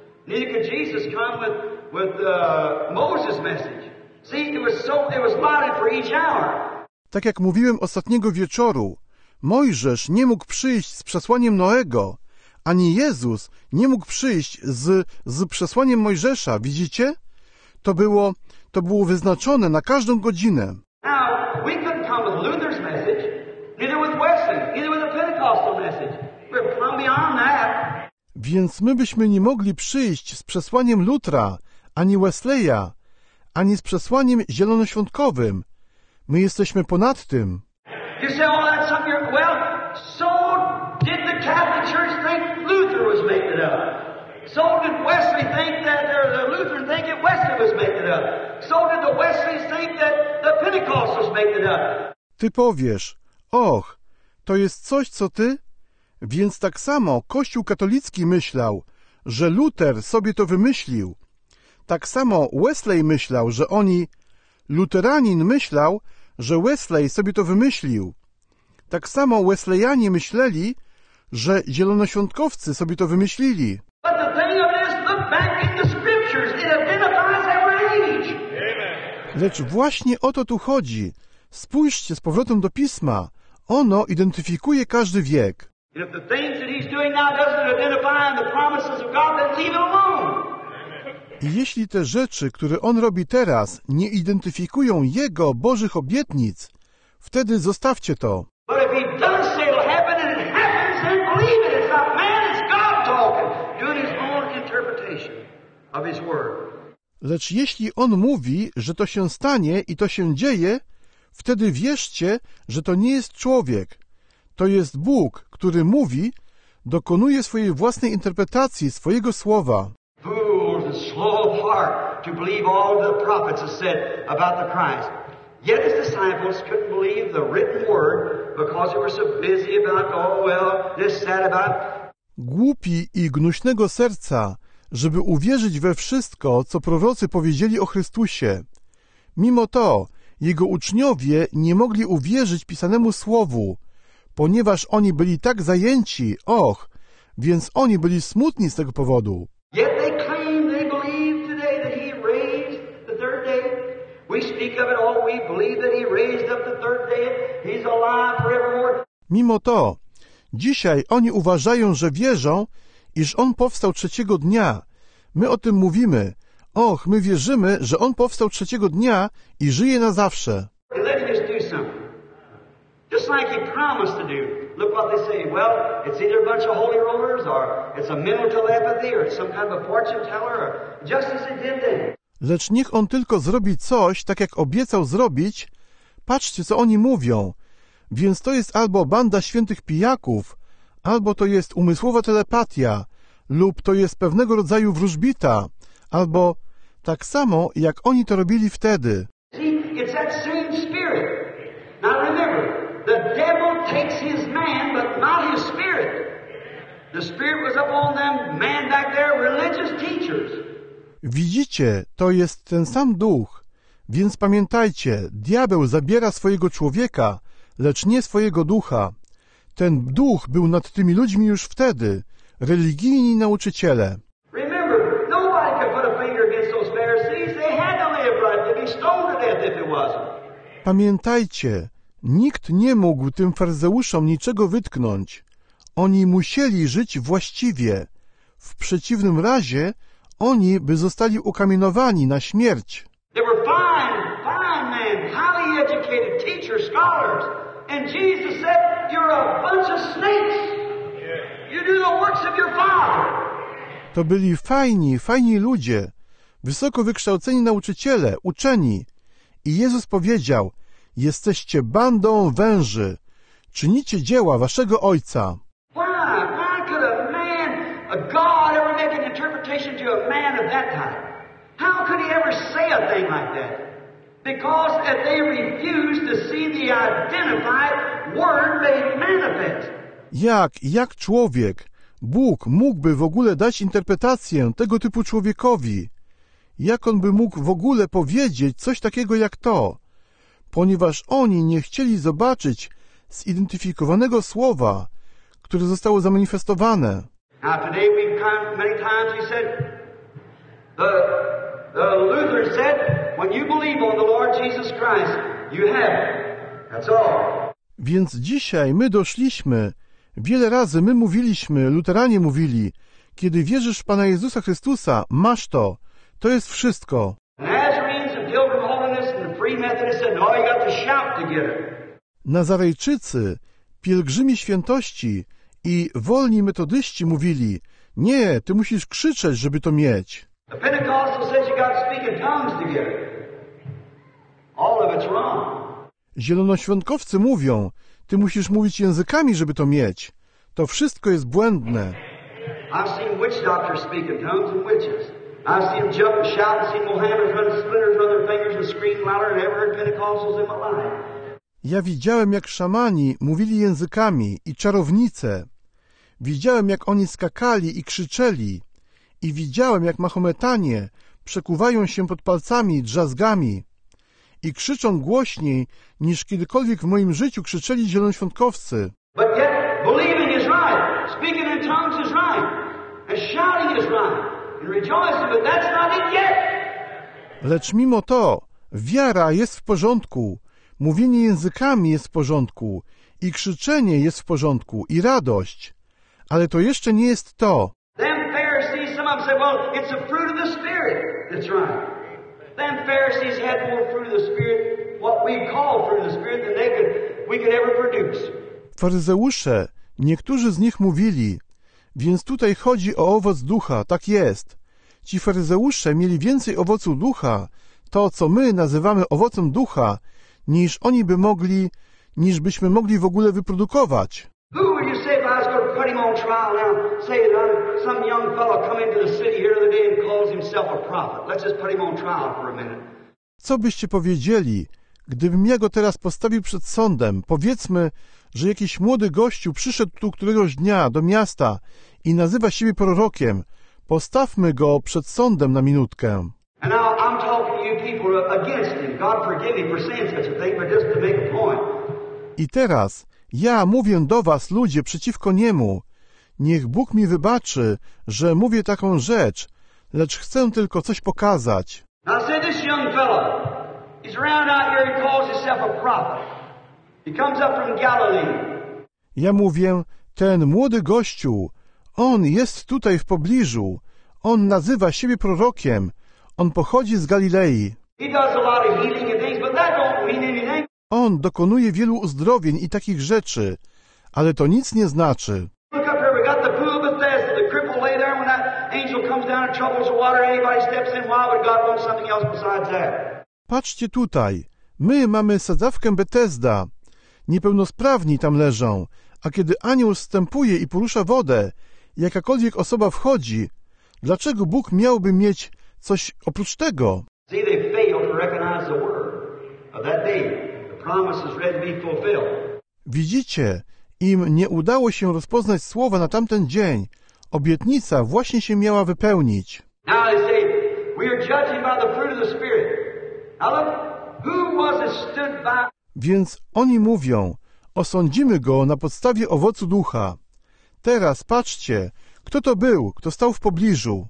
S2: come with, with uh, Moses' message. See, it was so, it was modeled for each hour.
S1: Tak jak mówiłem ostatniego wieczoru, Mojżesz nie mógł przyjść z przesłaniem Noego, ani Jezus nie mógł przyjść z, z przesłaniem Mojżesza. Widzicie? To było, to było wyznaczone na każdą godzinę.
S2: Now, we couldn't come with Luther's message, neither with Wesley, neither with the Pentecostal message. We're come beyond that.
S1: Więc my byśmy nie mogli przyjść z przesłaniem Lutra, ani Wesleya, ani z przesłaniem zielonoświątkowym. My jesteśmy ponad tym.
S2: You say, oh, that's something you're... Well, so did the Catholic Church think Luther was making it up. So did Wesley think that, or the Lutheran think that Wesley was making it up. So did the Wesleys think that the Pentecostals making it up.
S1: Ty powiesz, och, to jest coś, co ty... Więc tak samo Kościół katolicki myślał, że Luter sobie to wymyślił. Tak samo Wesley myślał, że oni... Luteranin myślał, że Wesley sobie to wymyślił. Tak samo Wesleyanie myśleli, że zielonoświątkowcy sobie to wymyślili. Lecz właśnie o to tu chodzi. Spójrzcie z powrotem do Pisma. Ono identyfikuje każdy wiek. I jeśli te rzeczy, które on robi teraz, nie identyfikują jego Bożych obietnic, wtedy zostawcie to. Lecz jeśli on mówi, że to się stanie i to się dzieje, wtedy wierzcie, że to nie jest człowiek. To jest Bóg, który mówi, dokonuje swojej własnej interpretacji swojego słowa.
S2: Fools and slow of heart to believe all the prophets have said about the Christ. Yet his disciples couldn't believe the written word because they were so busy about, oh well, this, that, about.
S1: Głupi i gnuśnego serca, żeby uwierzyć we wszystko, co prorocy powiedzieli o Chrystusie. Mimo to jego uczniowie nie mogli uwierzyć pisanemu słowu, ponieważ oni byli tak zajęci, och, więc oni byli smutni z tego powodu.
S2: Yet they claim they believe today that he raised the third day. We speak of it all, we believe that he raised up the third day. He's alive forevermore.
S1: Mimo to, dzisiaj oni uważają, że wierzą, iż on powstał trzeciego dnia. My o tym mówimy. Och, my wierzymy, że on powstał trzeciego dnia i żyje na zawsze.
S2: Let me just do something. Just like he promised to do. Look what they say. Well, it's either a bunch of holy rollers, or it's a mental telepathy, or it's some kind of a fortune teller, or just as it did then.
S1: Lecz niech on tylko zrobi coś, tak jak obiecał zrobić. Patrzcie, co oni mówią. Więc to jest albo banda świętych pijaków, albo to jest umysłowa telepatia, lub to jest pewnego rodzaju wróżbita, albo tak samo, jak oni to robili wtedy.
S2: See, it's that same spirit. Now remember, the devil takes his man, but not his spirit. The spirit was upon them man back there, religious teachers.
S1: Widzicie, to jest ten sam duch. Więc pamiętajcie, diabeł zabiera swojego człowieka, lecz nie swojego ducha. Ten duch był nad tymi ludźmi już wtedy, religijni nauczyciele.
S2: Remember, nobody could put a finger against those Pharisees. They had to live right. They'd be stoned to death if it wasn't.
S1: Pamiętajcie, nikt nie mógł tym faryzeuszom niczego wytknąć. Oni musieli żyć właściwie. W przeciwnym razie oni by zostali ukamienowani na śmierć.
S2: They were fine, fine men, highly educated teachers, scholars. And Jesus said, you're a bunch of snakes. You do the works of your father.
S1: To byli fajni, fajni ludzie, wysoko wykształceni nauczyciele, uczeni. I Jezus powiedział, jesteście bandą węży, czynicie dzieła waszego Ojca.
S2: Why? Why could a man, a God ever make an interpretation to a man of that type? How could he ever say a thing like that? Because they refused to see the identified word made manifest.
S1: Jak, jak człowiek, Bóg mógłby w ogóle dać interpretację tego typu człowiekowi? Jak on by mógł w ogóle powiedzieć coś takiego jak to? Ponieważ oni nie chcieli zobaczyć zidentyfikowanego słowa, które zostało zamanifestowane.
S2: Now today we've come many times he said, The, the Luther said, when you believe on the Lord Jesus Christ, you have it. That's all.
S1: Więc dzisiaj my doszliśmy, wiele razy my mówiliśmy, luteranie mówili, kiedy wierzysz w Pana Jezusa Chrystusa, masz to, to jest wszystko. Nazarejczycy, pielgrzymi świętości i wolni metodyści mówili, nie, ty musisz krzyczeć, żeby to mieć. Zielonoświątkowcy mówią, ty musisz mówić językami, żeby to mieć. To wszystko jest błędne. Ja widziałem, jak szamani mówili językami i czarownice. Widziałem, jak oni skakali i krzyczeli. I widziałem, jak Mahometanie przekuwają się pod palcami drzazgami. I krzyczą głośniej, niż kiedykolwiek w moim życiu krzyczeli zielonoświątkowcy. Lecz mimo to wiara jest w porządku, mówienie językami jest w porządku i krzyczenie jest w porządku i radość. Ale to jeszcze nie jest to. Them Pharisees had more fruit of the Spirit, what we call fruit of the Spirit, than they could, we could ever produce. Faryzeusze, niektórzy z nich mówili, więc tutaj chodzi o owoc ducha, tak jest. Ci faryzeusze mieli więcej owocu ducha, to co my nazywamy owocem ducha, niż oni by mogli, niż byśmy mogli w ogóle wyprodukować. Who would you say if I was going to put him on trial now? Say that some young fellow come into the city here the other day and calls himself a prophet. Let's just put him on trial for a minute. Co byście powiedzieli, gdybym ja go teraz postawił przed sądem? Powiedzmy, że jakiś młody gościu przyszedł tu któregoś dnia do miasta i nazywa siebie prorokiem. Postawmy go przed sądem na minutkę. And now I'm talking to you people against him. God forgive me for saying such a thing, but just to make a point. I teraz ja mówię do was, ludzie, przeciwko niemu. Niech Bóg mi wybaczy, że mówię taką rzecz, lecz chcę tylko coś pokazać. Ja mówię, ten młody gościu, on jest tutaj w pobliżu, on nazywa siebie prorokiem, on pochodzi z Galilei. On dokonuje wielu uzdrowień i takich rzeczy, ale to nic nie znaczy. Patrzcie tutaj, my mamy sadzawkę Betesda. Niepełnosprawni tam leżą, a kiedy anioł zstępuje i porusza wodę, jakakolwiek osoba wchodzi, dlaczego Bóg miałby mieć coś oprócz tego? Widzicie, im nie udało się rozpoznać słowa na tamten dzień. Obietnica właśnie się miała wypełnić. Więc oni mówią, osądzimy go na podstawie owocu ducha. Teraz patrzcie, kto to był, kto stał w pobliżu.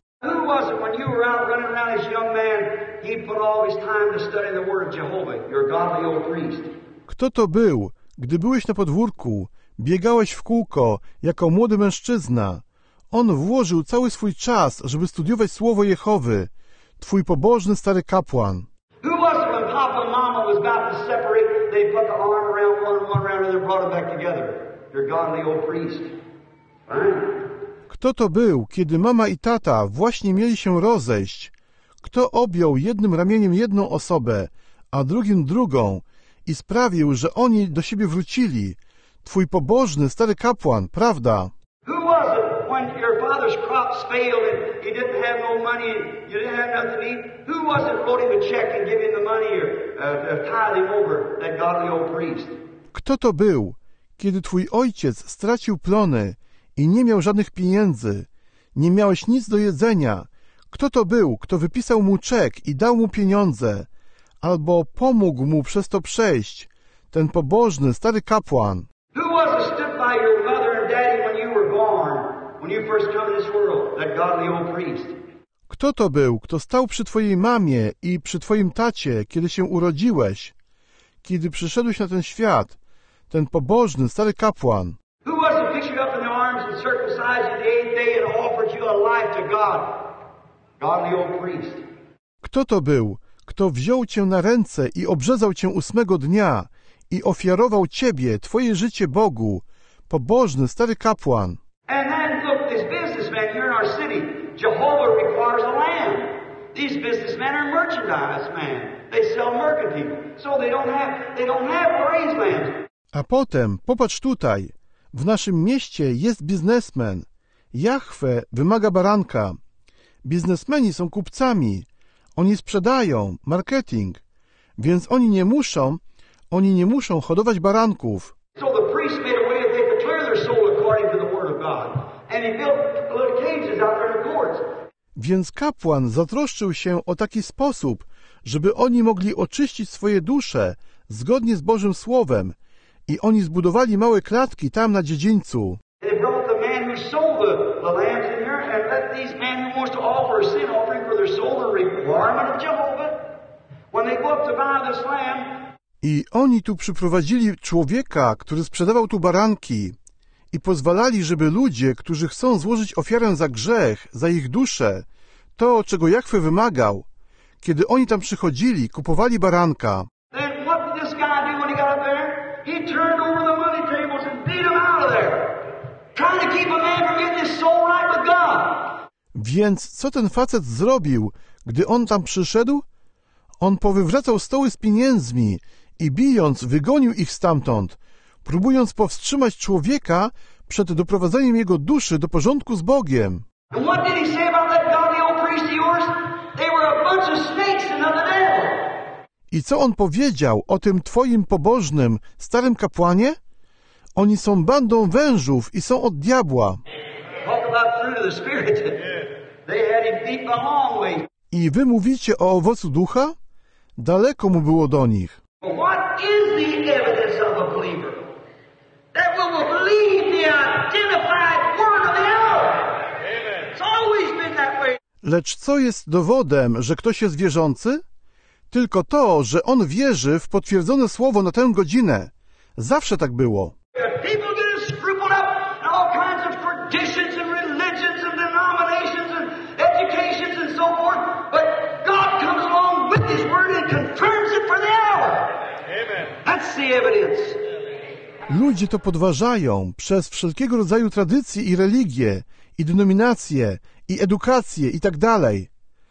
S1: Kto to był, gdy byłeś na podwórku, biegałeś w kółko jako młody mężczyzna? On włożył cały swój czas, żeby studiować słowo Jehowy, twój pobożny stary kapłan. Kto to był, kiedy mama i tata właśnie mieli się rozejść? Kto objął jednym ramieniem jedną osobę, a drugim drugą i sprawił, że oni do siebie wrócili? Twój pobożny stary kapłan, prawda? Kto to był, kiedy twój ojciec stracił plony i nie miał żadnych pieniędzy, nie miałeś nic do jedzenia? Kto to był, kto wypisał mu czek i dał mu pieniądze, albo pomógł mu przez to przejść? Ten pobożny stary kapłan. Kto Kto to był, kto stał przy twojej mamie i przy twoim tacie, kiedy się urodziłeś, kiedy przyszedłeś na ten świat, ten pobożny, stary kapłan?
S2: Who was it picked you up in the arms and circumcised you the eighth day and offered you a life to God? Godly old priest.
S1: Kto to był, kto wziął cię na ręce i obrzezał cię ósmego dnia i ofiarował ciebie, twoje życie Bogu, pobożny, stary kapłan?
S2: And then look, this businessman here in our city, Jehovah requires a lamb. These businessmen are merchandise men. They sell mercantile, so they don't have they don't have to raise lambs.
S1: A potem, popatrz tutaj, w naszym mieście jest biznesmen. Jahwe wymaga baranka. Biznesmeni są kupcami. Oni sprzedają, marketing. Więc oni nie muszą, oni nie muszą hodować baranków.
S2: So the priest made a way that they could clear their soul according to the word of God. And he built little cages out there in the courts.
S1: Więc kapłan zatroszczył się o taki sposób, żeby oni mogli oczyścić swoje dusze zgodnie z Bożym Słowem. I oni zbudowali małe klatki tam na dziedzińcu.
S2: They brought the man who sold the, the lambs in here and let these men who wants to offer a sin offering for their soul, the requirement of Jehovah. When they go up to buy this lamb.
S1: I oni tu przyprowadzili człowieka, który sprzedawał tu baranki i pozwalali, żeby ludzie, którzy chcą złożyć ofiarę za grzech, za ich duszę, to, czego Jahwe wymagał, kiedy oni tam przychodzili, kupowali baranka.
S2: Then what did this guy do when he got up there? He turned over the money tables and beat them out of there, trying to keep a man from getting his soul right with God.
S1: Więc co ten facet zrobił, gdy on tam przyszedł? On powywracał stoły z pieniędzmi i bijąc, wygonił ich stamtąd, próbując powstrzymać człowieka przed doprowadzeniem jego duszy do porządku z Bogiem.
S2: And what did he say about that godly old priest of yours? They were a bunch of snakes and of the devil.
S1: I co on powiedział o tym twoim pobożnym, starym kapłanie? Oni są bandą wężów i są od diabła.
S2: Talk about fruit of the Spirit. They had him beat by a long way.
S1: I wy mówicie o owocu ducha? Daleko mu było do nich.
S2: What is the evidence of a believer? That will believe the identified word of the hour. It's always been that way.
S1: Lecz co jest dowodem, że ktoś jest wierzący? Tylko to, że on wierzy w potwierdzone słowo na tę godzinę. Zawsze tak było.
S2: People get scrupled up in all kinds of traditions and religions and denominations and educations and so forth, but God comes along with His word and confirms it for the hour. Amen. That's the evidence.
S1: Ludzie to podważają przez wszelkiego rodzaju tradycje i religie, i denominacje, i edukację i tak dalej.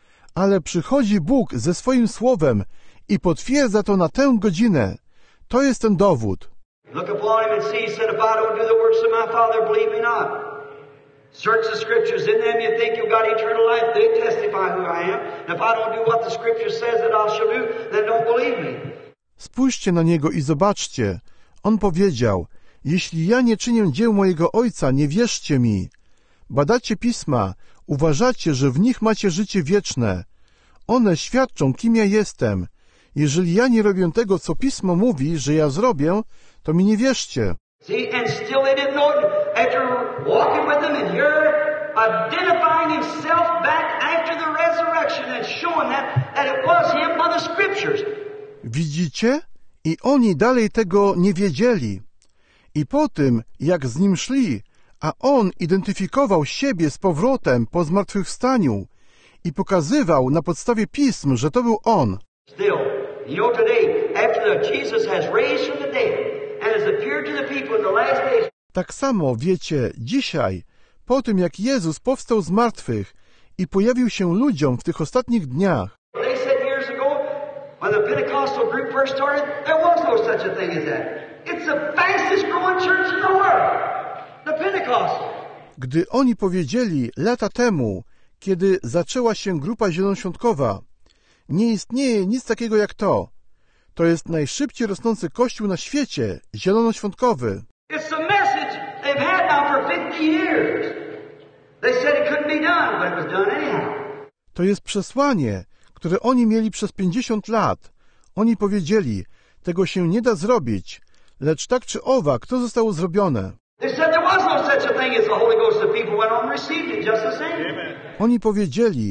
S1: Ale przychodzi Bóg ze swoim słowem i potwierdza to na tę godzinę. To jest ten dowód.
S2: Look upon him and see, he said, if I don't do the works of my Father, believe me not. Search the Scriptures. In them you think you've got eternal life. They testify who I am. And if I don't do what the Scripture says that I shall do, then don't believe me.
S1: Spójrzcie na niego i zobaczcie. On powiedział, jeśli ja nie czynię dzieł mojego Ojca, nie wierzcie mi. Badacie Pisma, uważacie, że w nich macie życie wieczne. One świadczą, kim ja jestem. Jeżeli ja nie robię tego, co Pismo mówi, że ja zrobię, to mi nie wierzcie.
S2: See, and still they didn't know it. After walking with him and here, identifying himself back after the resurrection and showing that, that it was him by the Scriptures.
S1: Widzicie? I oni dalej tego nie wiedzieli. I po tym, jak z nim szli, a on identyfikował siebie z powrotem po zmartwychwstaniu i pokazywał na podstawie Pism, że to był on.
S2: Still, you know today, after the Jesus has raised from the dead and has appeared to the people in the last days.
S1: Tak samo, wiecie, dzisiaj, po tym jak Jezus powstał z martwych i pojawił się ludziom w tych ostatnich dniach.
S2: They said years ago, when the Pentecostal group first started, there was no such a thing as that. It's the fastest growing church in the world. The Pentecostal.
S1: Gdy oni powiedzieli lata temu, kiedy zaczęła się grupa zielonoświątkowa, nie istnieje nic takiego jak to. To jest najszybciej rosnący kościół na świecie, zielonoświątkowy.
S2: It's the message they've had now for fifty years. They said it couldn't be done, but it was done anyhow.
S1: To jest przesłanie, które oni mieli przez pięćdziesiąt lat. Oni powiedzieli, tego się nie da zrobić, lecz tak czy owak to zostało zrobione.
S2: They said there was no such a thing as the Holy Ghost. The people went on and received it just the same.
S1: Oni powiedzieli,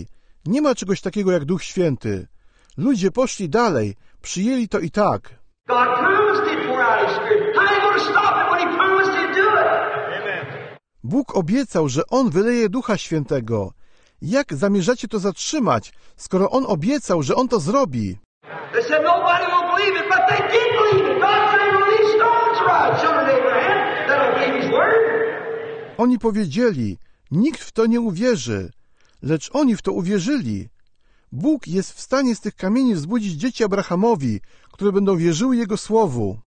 S1: Nie ma czegoś takiego jak Duch Święty. Ludzie poszli dalej, przyjęli to i tak. Bóg obiecał, że On wyleje Ducha Świętego. Jak zamierzacie to zatrzymać, skoro On obiecał, że On to zrobi? Oni powiedzieli, nikt w to nie uwierzy, lecz oni w to uwierzyli. Bóg jest w stanie z tych kamieni wzbudzić dzieci Abrahamowi, które będą wierzyły Jego słowu.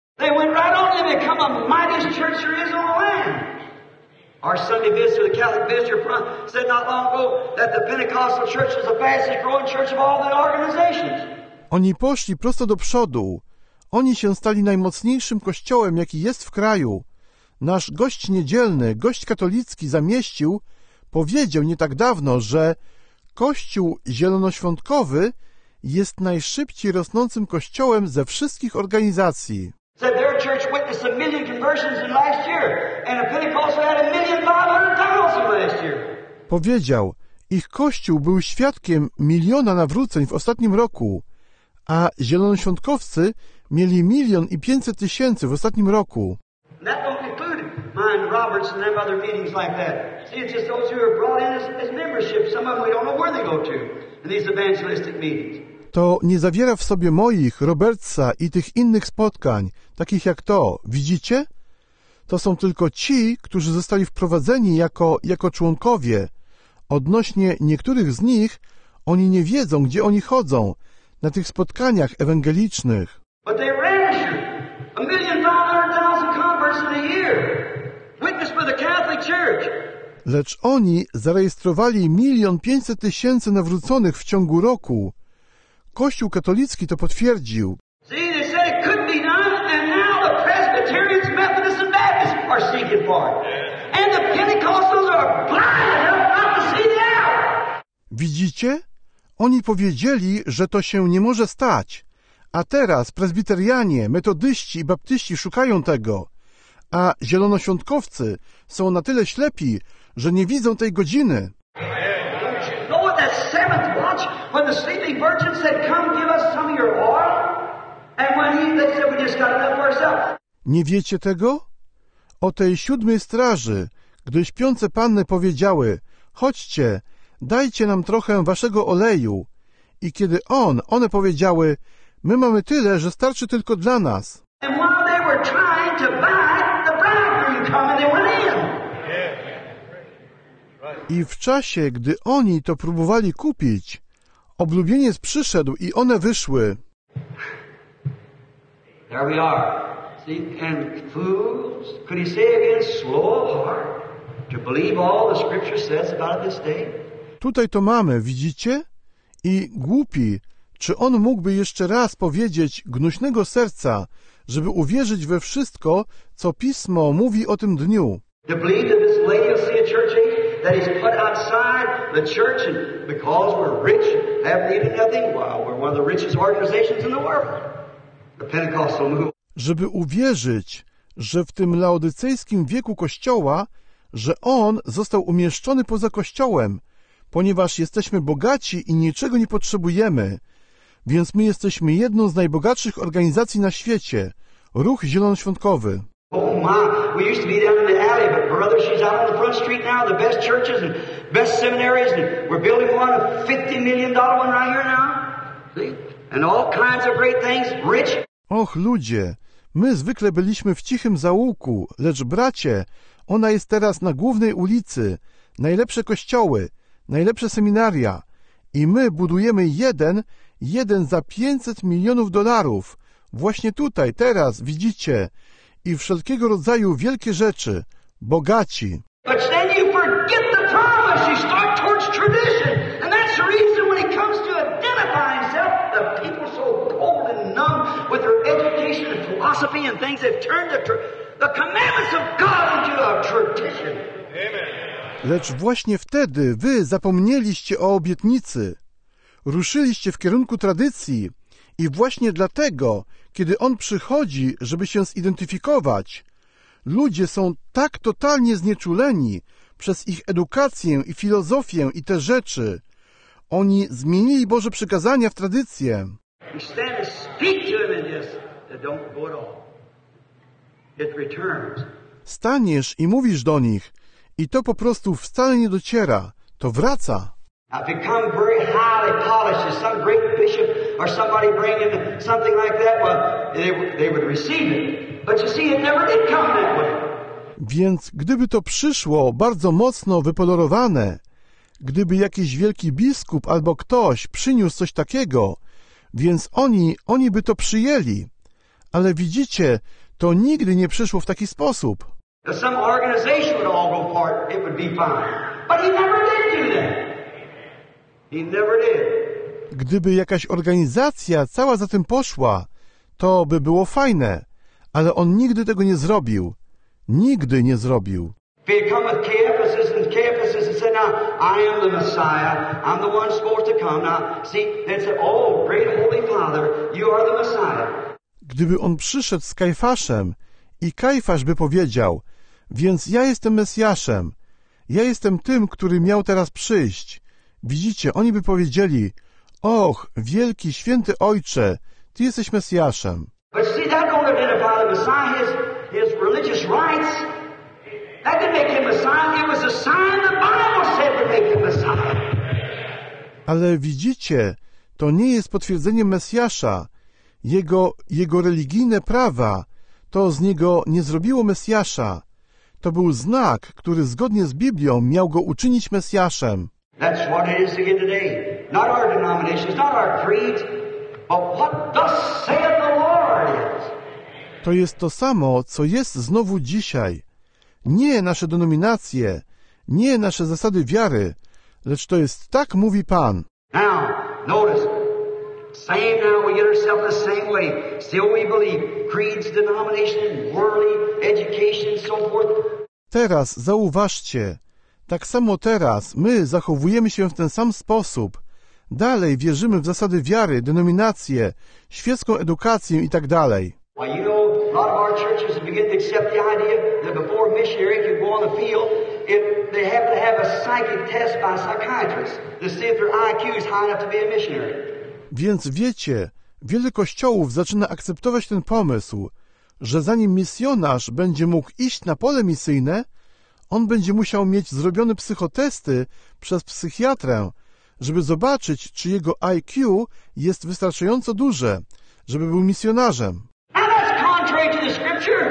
S2: Our Sunday visitor, the Catholic visitor, said not long ago that the Pentecostal church was the fastest growing church of all the organizations.
S1: Oni poszli prosto do przodu. Oni się stali najmocniejszym kościołem, jaki jest w kraju. Nasz gość niedzielny, gość katolicki zamieścił, powiedział nie tak dawno, że Kościół zielonoświątkowy jest najszybciej rosnącym kościołem ze wszystkich organizacji.
S2: Said their church witnessed a million conversions in last year, and a Pentecostal had a million five hundred thousand last year.
S1: Powiedział, ich kościół był świadkiem miliona nawróceń w ostatnim roku, a zielonoświątkowcy mieli milion i pięćset tysięcy w ostatnim roku.
S2: That don't include mine, Roberts, and them other meetings like that. See, it's just those who are brought in as, as membership. Some of them we don't know where they go to in these evangelistic meetings.
S1: To nie zawiera w sobie moich, Robertsa i tych innych spotkań, takich jak to. Widzicie? To są tylko ci, którzy zostali wprowadzeni jako, jako członkowie. Odnośnie niektórych z nich, oni nie wiedzą, gdzie oni chodzą, na tych spotkaniach ewangelicznych.
S2: But they registered a million five hundred thousand converts in a year, witnessed by the Catholic Church.
S1: Lecz oni zarejestrowali milion pięćset tysięcy nawróconych w ciągu roku. Kościół katolicki to potwierdził.
S2: See, they said it couldn't be done, and now the Presbyterians, Methodists, and Baptists are seeking for it. And the Pentecostals are blind enough not to see the hour.
S1: Widzicie? Oni powiedzieli, że to się nie może stać. A teraz prezbiterianie, metodyści i baptyści szukają tego. A zielonoświątkowcy są na tyle ślepi, że nie widzą tej godziny.
S2: When the sleeping virgin said, "Come, give us some of your oil," and when he, they said, "We just got enough for ourselves."
S1: Nie wiecie tego? O tej siódmej straży, gdy śpiące panny powiedziały, chodźcie, dajcie nam trochę waszego oleju. I kiedy on, one powiedziały, my mamy tyle, że starczy tylko dla nas.
S2: And while they were trying to buy, the bridegroom come and they went in.
S1: I w czasie, gdy oni to próbowali kupić, oblubieniec przyszedł i one wyszły.
S2: There we are. See, and fools, could he say again, slow of heart, to believe all the Scripture says about this day?
S1: Tutaj to mamy, widzicie? I głupi, czy on mógłby jeszcze raz powiedzieć gnuśnego serca, żeby uwierzyć we wszystko, co Pismo mówi o tym dniu?
S2: To believe that this Laodicea church age that is put outside the church, and because we're rich, have needed nothing, well, we're one of the richest organizations in the world. The Pentecostal movement.
S1: Żeby uwierzyć, że w tym laodycejskim wieku Kościoła, że on został umieszczony poza Kościołem, ponieważ jesteśmy bogaci i niczego nie potrzebujemy, więc my jesteśmy jedną z najbogatszych organizacji na świecie, Ruch Zielonoświątkowy.
S2: Oh my, we used to be down in the alley, but brother, she's out on the front street now, the best churches and best seminaries, and we're building one, a fifty million dollar one right here now. See? And all kinds of great things, rich.
S1: Och ludzie, my zwykle byliśmy w cichym zaułku, lecz bracie, ona jest teraz na głównej ulicy, najlepsze kościoły, najlepsze seminaria i my budujemy jeden, jeden za pięćset milionów dolarów. Właśnie tutaj, teraz, widzicie, i wszelkiego rodzaju wielkie rzeczy, bogaci.
S2: But then you forget the promise, you start towards tradition, and that's the reason when it comes to identifying himself, the people so cold and numb with their education and philosophy and things, they've turned the, tr- the commandments of God into a tradition. Amen.
S1: Lecz właśnie wtedy wy zapomnieliście o obietnicy, ruszyliście w kierunku tradycji i właśnie dlatego, kiedy On przychodzi, żeby się zidentyfikować, ludzie są tak totalnie znieczuleni przez ich edukację i filozofię i te rzeczy. Oni zmienili Boże przykazania w tradycję.
S2: You stand and speak to him and just it don't go at all. It returns.
S1: Staniesz i mówisz do nich i to po prostu wcale nie dociera. To wraca.
S2: Now, if it come very highly polished, as some great bishop or somebody bringing something like that, well, they, they would receive it. But you see, it never did come that way.
S1: Więc gdyby to przyszło bardzo mocno wypolerowane, gdyby jakiś wielki biskup albo ktoś przyniósł coś takiego, więc oni, oni by to przyjęli. Ale widzicie, to nigdy nie przyszło w taki sposób.
S2: If some organization would all go for it, it would be fine. But he never did do that. He never did.
S1: Gdyby jakaś organizacja cała za tym poszła, to by było fajne, ale on nigdy tego nie zrobił. Nigdy nie zrobił.
S2: If he had come with Caiaphas and Caiaphas and said, now, I am the Messiah. I'm the one supposed to come. Now, see, they said, oh, great Holy Father, you are the Messiah.
S1: Gdyby on przyszedł z Kajfaszem i Kajfasz by powiedział, więc ja jestem Mesjaszem, ja jestem tym, który miał teraz przyjść. Widzicie, oni by powiedzieli, och, wielki, święty Ojcze, Ty jesteś Mesjaszem.
S2: But see, that don't identify the Messiah, his, his religious rights. That didn't make him Messiah. It was a sign the Bible said would make him Messiah.
S1: Ale widzicie, to nie jest potwierdzeniem Mesjasza. Jego, jego religijne prawa, to z niego nie zrobiło Mesjasza. To był znak, który zgodnie z Biblią miał go uczynić Mesjaszem.
S2: That's what it is again today. Not our denominations, not our creeds, but what thus saith the Lord is.
S1: To jest to samo, co jest znowu dzisiaj. Nie nasze denominacje, nie nasze zasady wiary, lecz to jest tak mówi Pan.
S2: Now, notice, same now we get ourselves the same way. Still we believe creeds, denomination, worldly education and so forth.
S1: Teraz zauważcie, tak samo teraz my zachowujemy się w ten sam sposób. Dalej wierzymy w zasady wiary, denominacje, świecką edukację i tak dalej.
S2: Well, you know, a lot of our churches have begun to accept the idea that before a missionary could go on the field, it, they have to have a psychic test by a psychiatrist to see if their I Q is high enough to be a missionary.
S1: Więc wiecie, wiele kościołów zaczyna akceptować ten pomysł, że zanim misjonarz będzie mógł iść na pole misyjne, on będzie musiał mieć zrobione psychotesty przez psychiatrę, żeby zobaczyć, czy jego I Q jest wystarczająco duże, żeby był misjonarzem.
S2: Now that's contrary to the Scripture.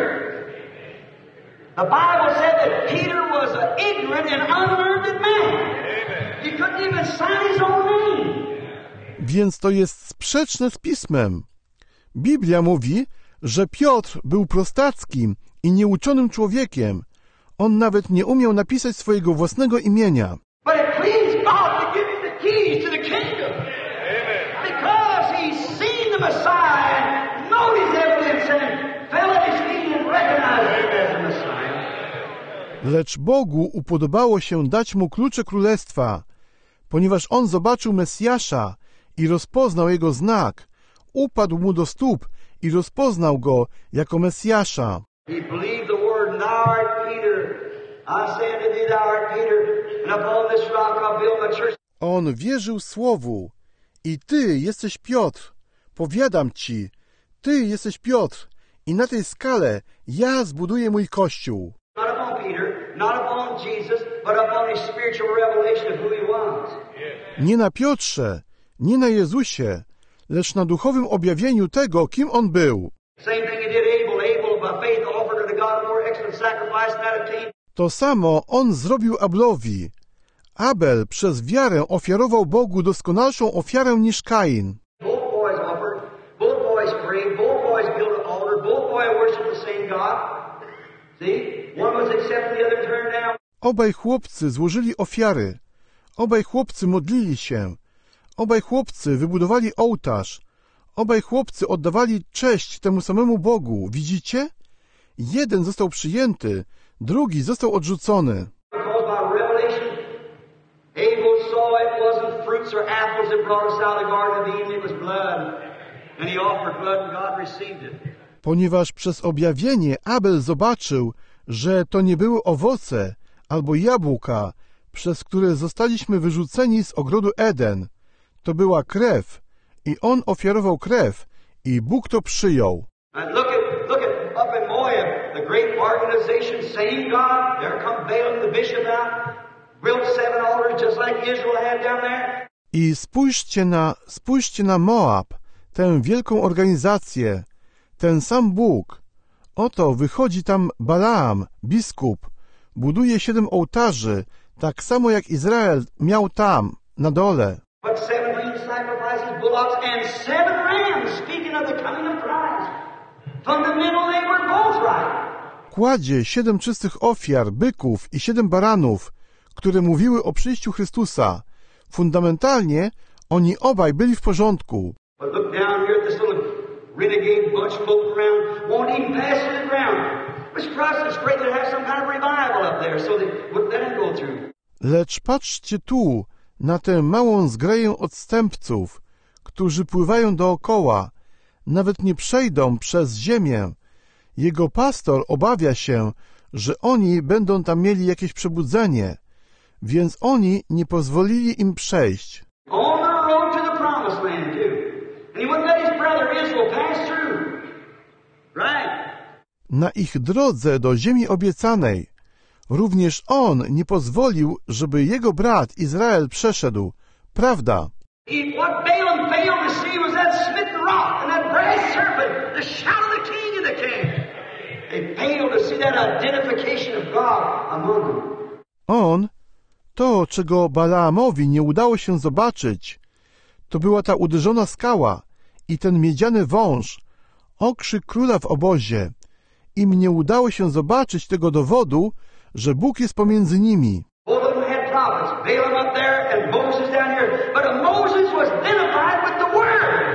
S2: The Bible said that Peter was an ignorant and unlearned man. He couldn't even sign his own name.
S1: Więc to jest sprzeczne z Pismem. Biblia mówi, że Piotr był prostackim i nieuczonym człowiekiem. On nawet nie umiał napisać swojego własnego imienia.
S2: But it pleased God to give him the keys to the kingdom. Because he's seen the Messiah and known his evidence and fell at his feet and recognized him as the Messiah.
S1: Lecz Bogu upodobało się dać mu klucze królestwa, ponieważ on zobaczył Mesjasza i rozpoznał jego znak. Upadł mu do stóp i rozpoznał go jako Mesjasza.
S2: He believed the word, thou art Peter. I say unto thee, thou art Peter, and upon this rock I'll build my church.
S1: On wierzył słowu. I ty jesteś Piotr. Powiadam ci, ty jesteś Piotr. I na tej skale ja zbuduję mój kościół.
S2: Not upon Peter, not upon Jesus, but upon his spiritual revelation of who he was.
S1: Nie na Piotrze, nie na Jezusie, lecz na duchowym objawieniu tego, kim on był.
S2: Same thing he did Abel. Abel by faith offered unto God a more excellent sacrifice than that of Cain.
S1: To samo on zrobił Ablowi. Abel przez wiarę ofiarował Bogu doskonalszą ofiarę niż Kain.
S2: Both boys offered, both boys prayed, both boys built an altar, both boys worshiped the same God. See? One was accepted, the other turned down.
S1: Obaj chłopcy złożyli ofiary. Obaj chłopcy modlili się. Obaj chłopcy wybudowali ołtarz. Obaj chłopcy oddawali cześć temu samemu Bogu. Widzicie? Jeden został przyjęty, drugi został odrzucony.
S2: Because by revelation, Abel saw it wasn't fruits or apples that brought us out of the Garden of Eden, it was blood. And he offered blood and God received it.
S1: Ponieważ przez objawienie Abel zobaczył, że to nie były owoce albo jabłka, przez które zostaliśmy wyrzuceni z ogrodu Eden, To była krew i on ofiarował krew i Bóg to przyjął.
S2: And look at, look at up in Moab, the great organization, same God. There come Balaam the bishop out, built seven altars just like Israel had down there.
S1: I spójrzcie na, spójrzcie na Moab, tę wielką organizację, ten sam Bóg. Oto wychodzi tam Balaam, biskup, buduje siedem ołtarzy, tak samo jak Izrael miał tam, na dole.
S2: But seven lean sacrifices, bullocks, and seven rams, speaking of the coming of Christ. Fundamentally, they were both right.
S1: Kładzie siedem czystych ofiar, byków i siedem baranów, które mówiły o przyjściu Chrystusa. Fundamentalnie oni obaj byli w porządku.
S2: But look down here at this little renegade bunch floating around, won't even pass through the ground. Which Christ is afraid to have some kind of revival up there, so they wouldn't let him go through.
S1: Lecz patrzcie tu na tę małą zgraję odstępców, którzy pływają dookoła, nawet nie przejdą przez ziemię. Jego pastor obawia się, że oni będą tam mieli jakieś przebudzenie, więc oni nie pozwolili im przejść.
S2: On the road to the promised land, too. And he wouldn't let his brother Israel pass through. Right.
S1: Na ich drodze do ziemi obiecanej. Również on nie pozwolił, żeby jego brat Izrael przeszedł. Prawda?
S2: He, what Balaam failed to see was that smitten rock and that brass serpent, the shout of the king and the king. They failed to see that identification of God among them.
S1: On, to czego Balaamowi nie udało się zobaczyć, to była ta uderzona skała i ten miedziany wąż, okrzyk króla w obozie. Im nie udało się zobaczyć tego dowodu, że Bóg jest pomiędzy nimi.
S2: Both of them had prophets, Balaam up there and Moses down here, but Moses was identified with the Word.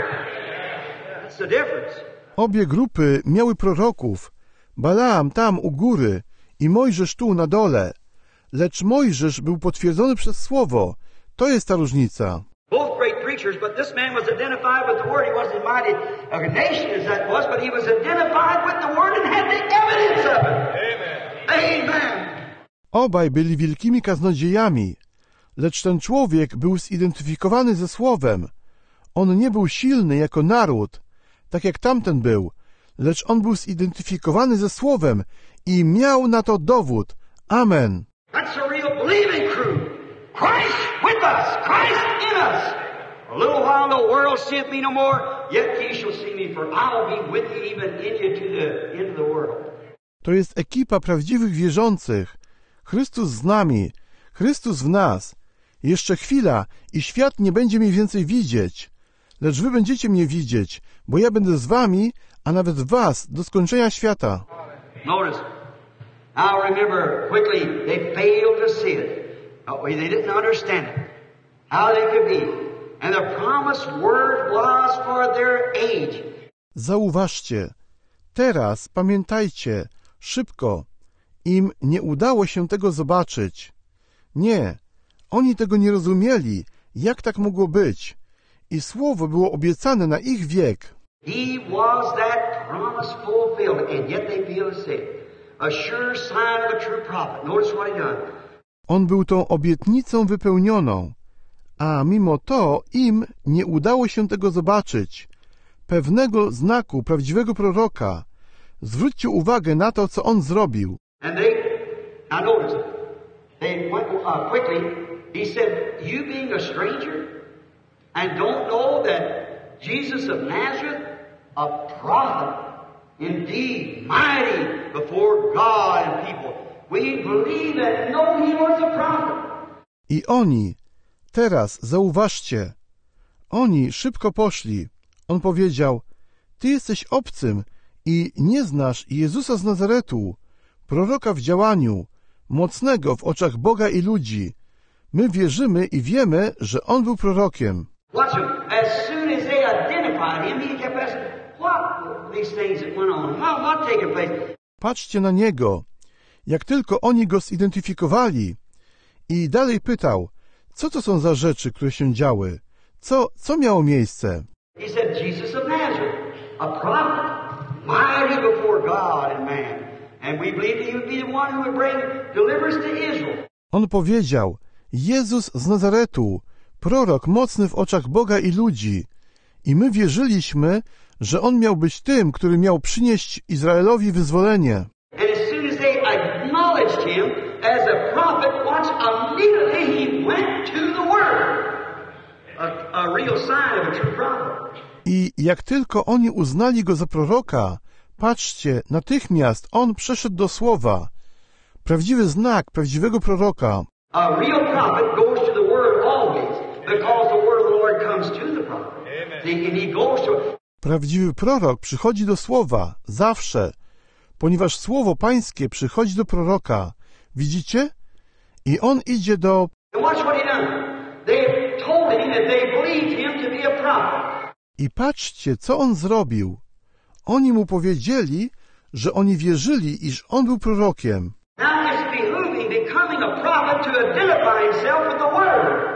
S2: That's the difference.
S1: Obie grupy miały proroków, Balaam tam u góry i Mojżesz tu na dole, lecz Mojżesz był potwierdzony przez Słowo. To jest ta różnica.
S2: Both great preachers, but this man was identified with the Word. He wasn't as mighty a nation as that was, but he was identified with the Word and had the evidence of it. Amen. Amen.
S1: Obaj byli wielkimi kaznodziejami, lecz ten człowiek był zidentyfikowany ze Słowem. On nie był silny jako naród, tak jak tamten był, lecz on był zidentyfikowany ze Słowem i miał na to dowód. Amen.
S2: That's a real believing crew. Christ with us, Christ in us. A little while the world seeth me no more, yet ye shall see me, for I will be with you even in you to the end of the world.
S1: To jest ekipa prawdziwych wierzących. Chrystus z nami, Chrystus w nas. Jeszcze chwila i świat nie będzie mnie więcej widzieć, lecz wy będziecie mnie widzieć, bo ja będę z wami, a nawet was do skończenia świata.
S2: Notice, now remember quickly, they failed to see it. They didn't understand it. How they could be. And the promised word was for their age.
S1: Zauważcie, teraz pamiętajcie, szybko, im nie udało się tego zobaczyć. Nie, oni tego nie rozumieli, jak tak mogło być. I słowo było obiecane na ich wiek.
S2: He was that promise fulfilled, and yet they failed to see it. A sure sign of a true prophet. Notice what he done.
S1: On był tą obietnicą wypełnioną, a mimo to im nie udało się tego zobaczyć. Pewnego znaku prawdziwego proroka. Zwróćcie uwagę na to, co on zrobił.
S2: And they, now notice, they went uh, quickly. He said, you being a stranger and don't know that Jesus of Nazareth, a prophet, indeed mighty before God and people. We believe and know he was a prophet.
S1: I oni, teraz zauważcie, oni szybko poszli. On powiedział, ty jesteś obcym i nie znasz Jezusa z Nazaretu, proroka w działaniu, mocnego w oczach Boga i ludzi. My wierzymy i wiemy, że on był prorokiem.
S2: Watch him. As soon as they identified him, he kept asking, what these things that went on? How, what taking place?
S1: Patrzcie na niego. Jak tylko oni go zidentyfikowali i dalej pytał, co to są za rzeczy, które się działy? Co, co miało miejsce?
S2: He said, Jesus of Nazareth, a prophet, mighty before God and man. And we believe that he would be the one who would bring deliverance to Israel.
S1: On powiedział, Jezus z Nazaretu, prorok mocny w oczach Boga i ludzi. I my wierzyliśmy, że on miał być tym, który miał przynieść Izraelowi wyzwolenie.
S2: And as soon as they acknowledged him as a prophet, watch, immediately he went to the Word. A, a real sign of a true prophet.
S1: I jak tylko oni uznali go za proroka, patrzcie, natychmiast on przeszedł do Słowa. Prawdziwy znak prawdziwego proroka.
S2: A real prophet goes to the Word always, because the Word of the Lord comes to the prophet. See, and he goes to...
S1: Prawdziwy prorok przychodzi do Słowa, zawsze, ponieważ Słowo Pańskie przychodzi do proroka. Widzicie? I on idzie do...
S2: And watch what he done. They told him that they believed him to be a prophet.
S1: I patrzcie, co on zrobił. Oni mu powiedzieli, że oni wierzyli, iż on był prorokiem.
S2: Now it's behooving, becoming a prophet, to identify himself with the Word.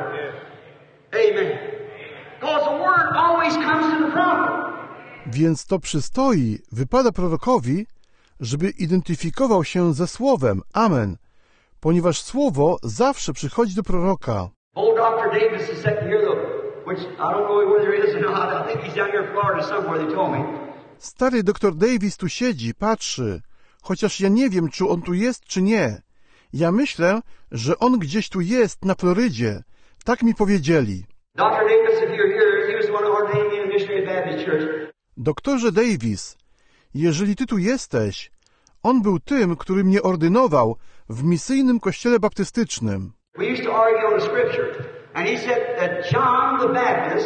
S2: Amen. Because the Word always comes to the prophet.
S1: Więc to przystoi, wypada prorokowi, żeby identyfikował się ze Słowem. Amen. Ponieważ Słowo zawsze przychodzi do proroka.
S2: Old doctor Davis is sitting here, though, which I don't know whether he is or not. I think he's down here in Florida somewhere, they told me.
S1: Stary doktor Davis tu siedzi, patrzy, chociaż ja nie wiem, czy on tu jest, czy nie. Ja myślę, że on gdzieś tu jest, na Florydzie. Tak mi powiedzieli.
S2: doctor Davis, if you're here, he was the one who ordained me in the Missionary Baptist Church.
S1: Doktorze Davis, jeżeli ty tu jesteś, on był tym, który mnie ordynował w misyjnym kościele baptystycznym.
S2: We used to argue on the scripture, and he said that John the Baptist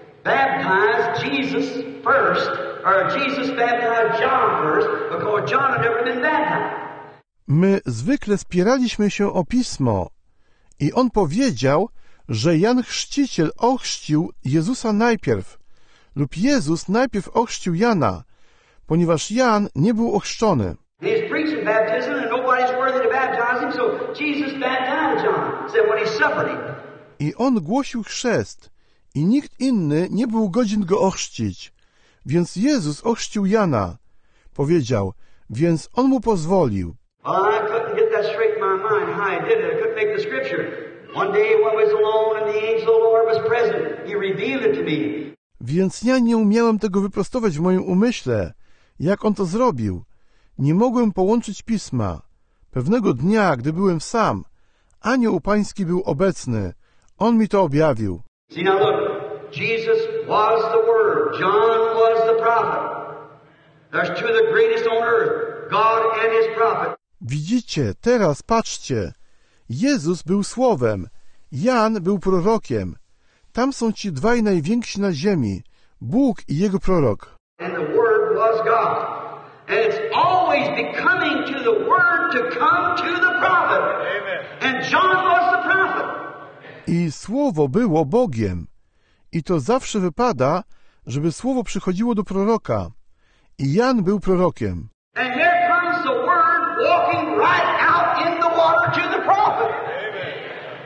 S2: baptized Jesus first, or Jesus baptized John first, because John had never been baptized.
S1: My zwykle spieraliśmy się o Pismo i on powiedział, że Jan Chrzciciel ochrzcił Jezusa najpierw, lub Jezus najpierw ochrzcił Jana, ponieważ Jan nie był ochrzczony.
S2: He's preaching baptism, and nobody's worthy to baptize him, so Jesus baptized John, said when he suffered him.
S1: I on głosił chrzest, i nikt inny nie był godzien go ochrzcić, więc Jezus ochrzcił Jana. Powiedział, więc on mu pozwolił.
S2: Well, I couldn't get that straight in my mind, how he did it. I couldn't make the scripture. One day when I was alone and the angel of the Lord was present, he revealed it to me.
S1: Więc ja nie umiałem tego wyprostować w moim umyśle. Jak on to zrobił? Nie mogłem połączyć pisma. Pewnego dnia, gdy byłem sam, anioł pański był obecny. On mi to objawił.
S2: See now look, Jesus was the Word. John was the prophet. There's two of the greatest on earth, God and His prophet.
S1: Widzicie, teraz patrzcie. Jezus był Słowem. Jan był prorokiem. Tam są ci dwaj najwięksi na ziemi. Bóg i Jego prorok.
S2: And the Word was God. And it's always becoming to the Word to come to the prophet. Amen. And John was the prophet.
S1: I Słowo było Bogiem. I to zawsze wypada, żeby Słowo przychodziło do proroka. I Jan był prorokiem.
S2: And here comes the Word walking right out in the water to the prophet. Amen.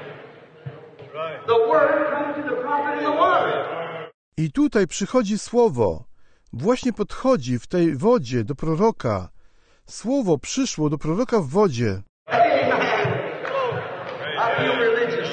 S2: The Word comes to the prophet in the water.
S1: I tutaj przychodzi Słowo. Właśnie podchodzi w tej wodzie do proroka. Słowo przyszło do proroka w wodzie.
S2: Amen. I feel religious.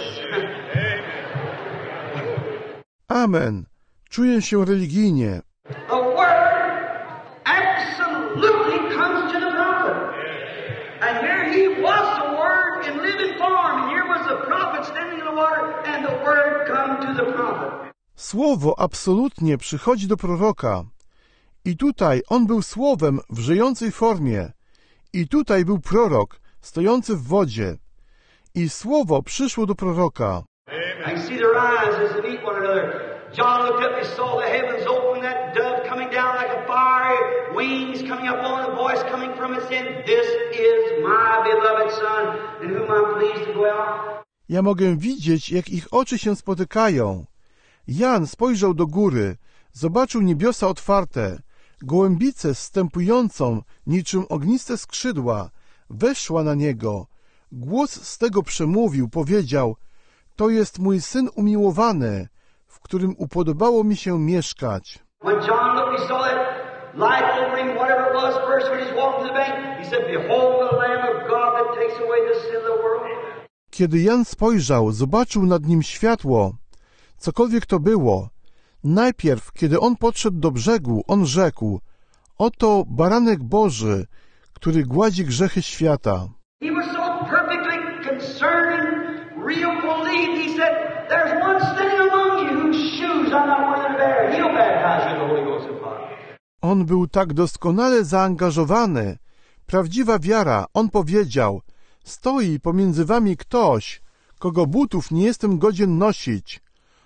S1: Amen. Czuję się religijnie.
S2: The Word absolutely comes to the prophet. And here he was the Word in living form. And here was the prophet standing in the water. And the Word come to the prophet.
S1: Słowo absolutnie przychodzi do proroka. I tutaj on był Słowem w żyjącej formie. I tutaj był prorok, stojący w wodzie. I Słowo przyszło do proroka.
S2: I can see their eyes as they meet one another. John looked up and saw the heavens open, that dove coming down like a fire, wings coming up on, a voice coming from it saying, "This is my beloved Son, in whom I'm pleased to dwell."
S1: Ja mogę widzieć, jak ich oczy się spotykają. Jan spojrzał do góry, zobaczył niebiosa otwarte, gołębicę zstępującą, niczym ogniste skrzydła, weszła na niego. Głos z tego przemówił, powiedział, to jest mój Syn umiłowany, w którym upodobało mi się mieszkać.
S2: When John looked, he saw that light over him, whatever it was, first when he's walking to the bank, he said, "Behold the Lamb of God that takes away the sin of the world."
S1: Kiedy Jan spojrzał, zobaczył nad nim światło. Cokolwiek to było, najpierw, kiedy on podszedł do brzegu, on rzekł: oto baranek Boży, który gładzi grzechy świata.
S2: He was so perfectly concerned and real believed. He said, there's one standing among you whose shoes I'm not worthy to bear. He'll baptize you in the Holy Ghost and fire.
S1: On był tak doskonale zaangażowany. Prawdziwa wiara, on powiedział: stoi pomiędzy wami ktoś, kogo butów nie jestem godzien nosić.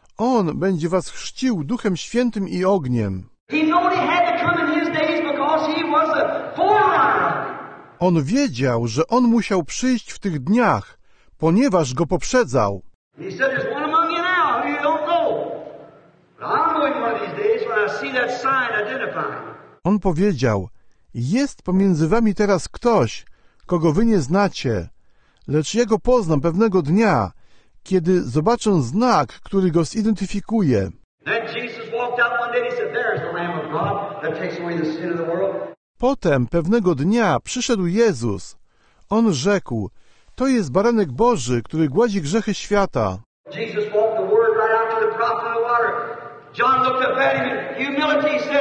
S1: On będzie was chrzcił Duchem Świętym i ogniem.
S2: He knew he had to come in his days because he was a forerunner.
S1: On wiedział, że on musiał przyjść w tych dniach, ponieważ go poprzedzał.
S2: He said, there's one among you now who you don't know. But I'll know him one of these days when I see that sign identifying.
S1: On powiedział: jest pomiędzy wami teraz ktoś, kogo wy nie znacie, lecz ja go poznam pewnego dnia, kiedy zobaczę znak, który go zidentyfikuje.
S2: Then Jesus walked out one day and he said, there's the Lamb of God that takes away the sin of the world.
S1: Potem pewnego dnia przyszedł Jezus. On rzekł: to jest baranek Boży, który gładzi grzechy świata.
S2: Jesus walked the word right out to the prophet of the water. John looked up at him in humility. He said,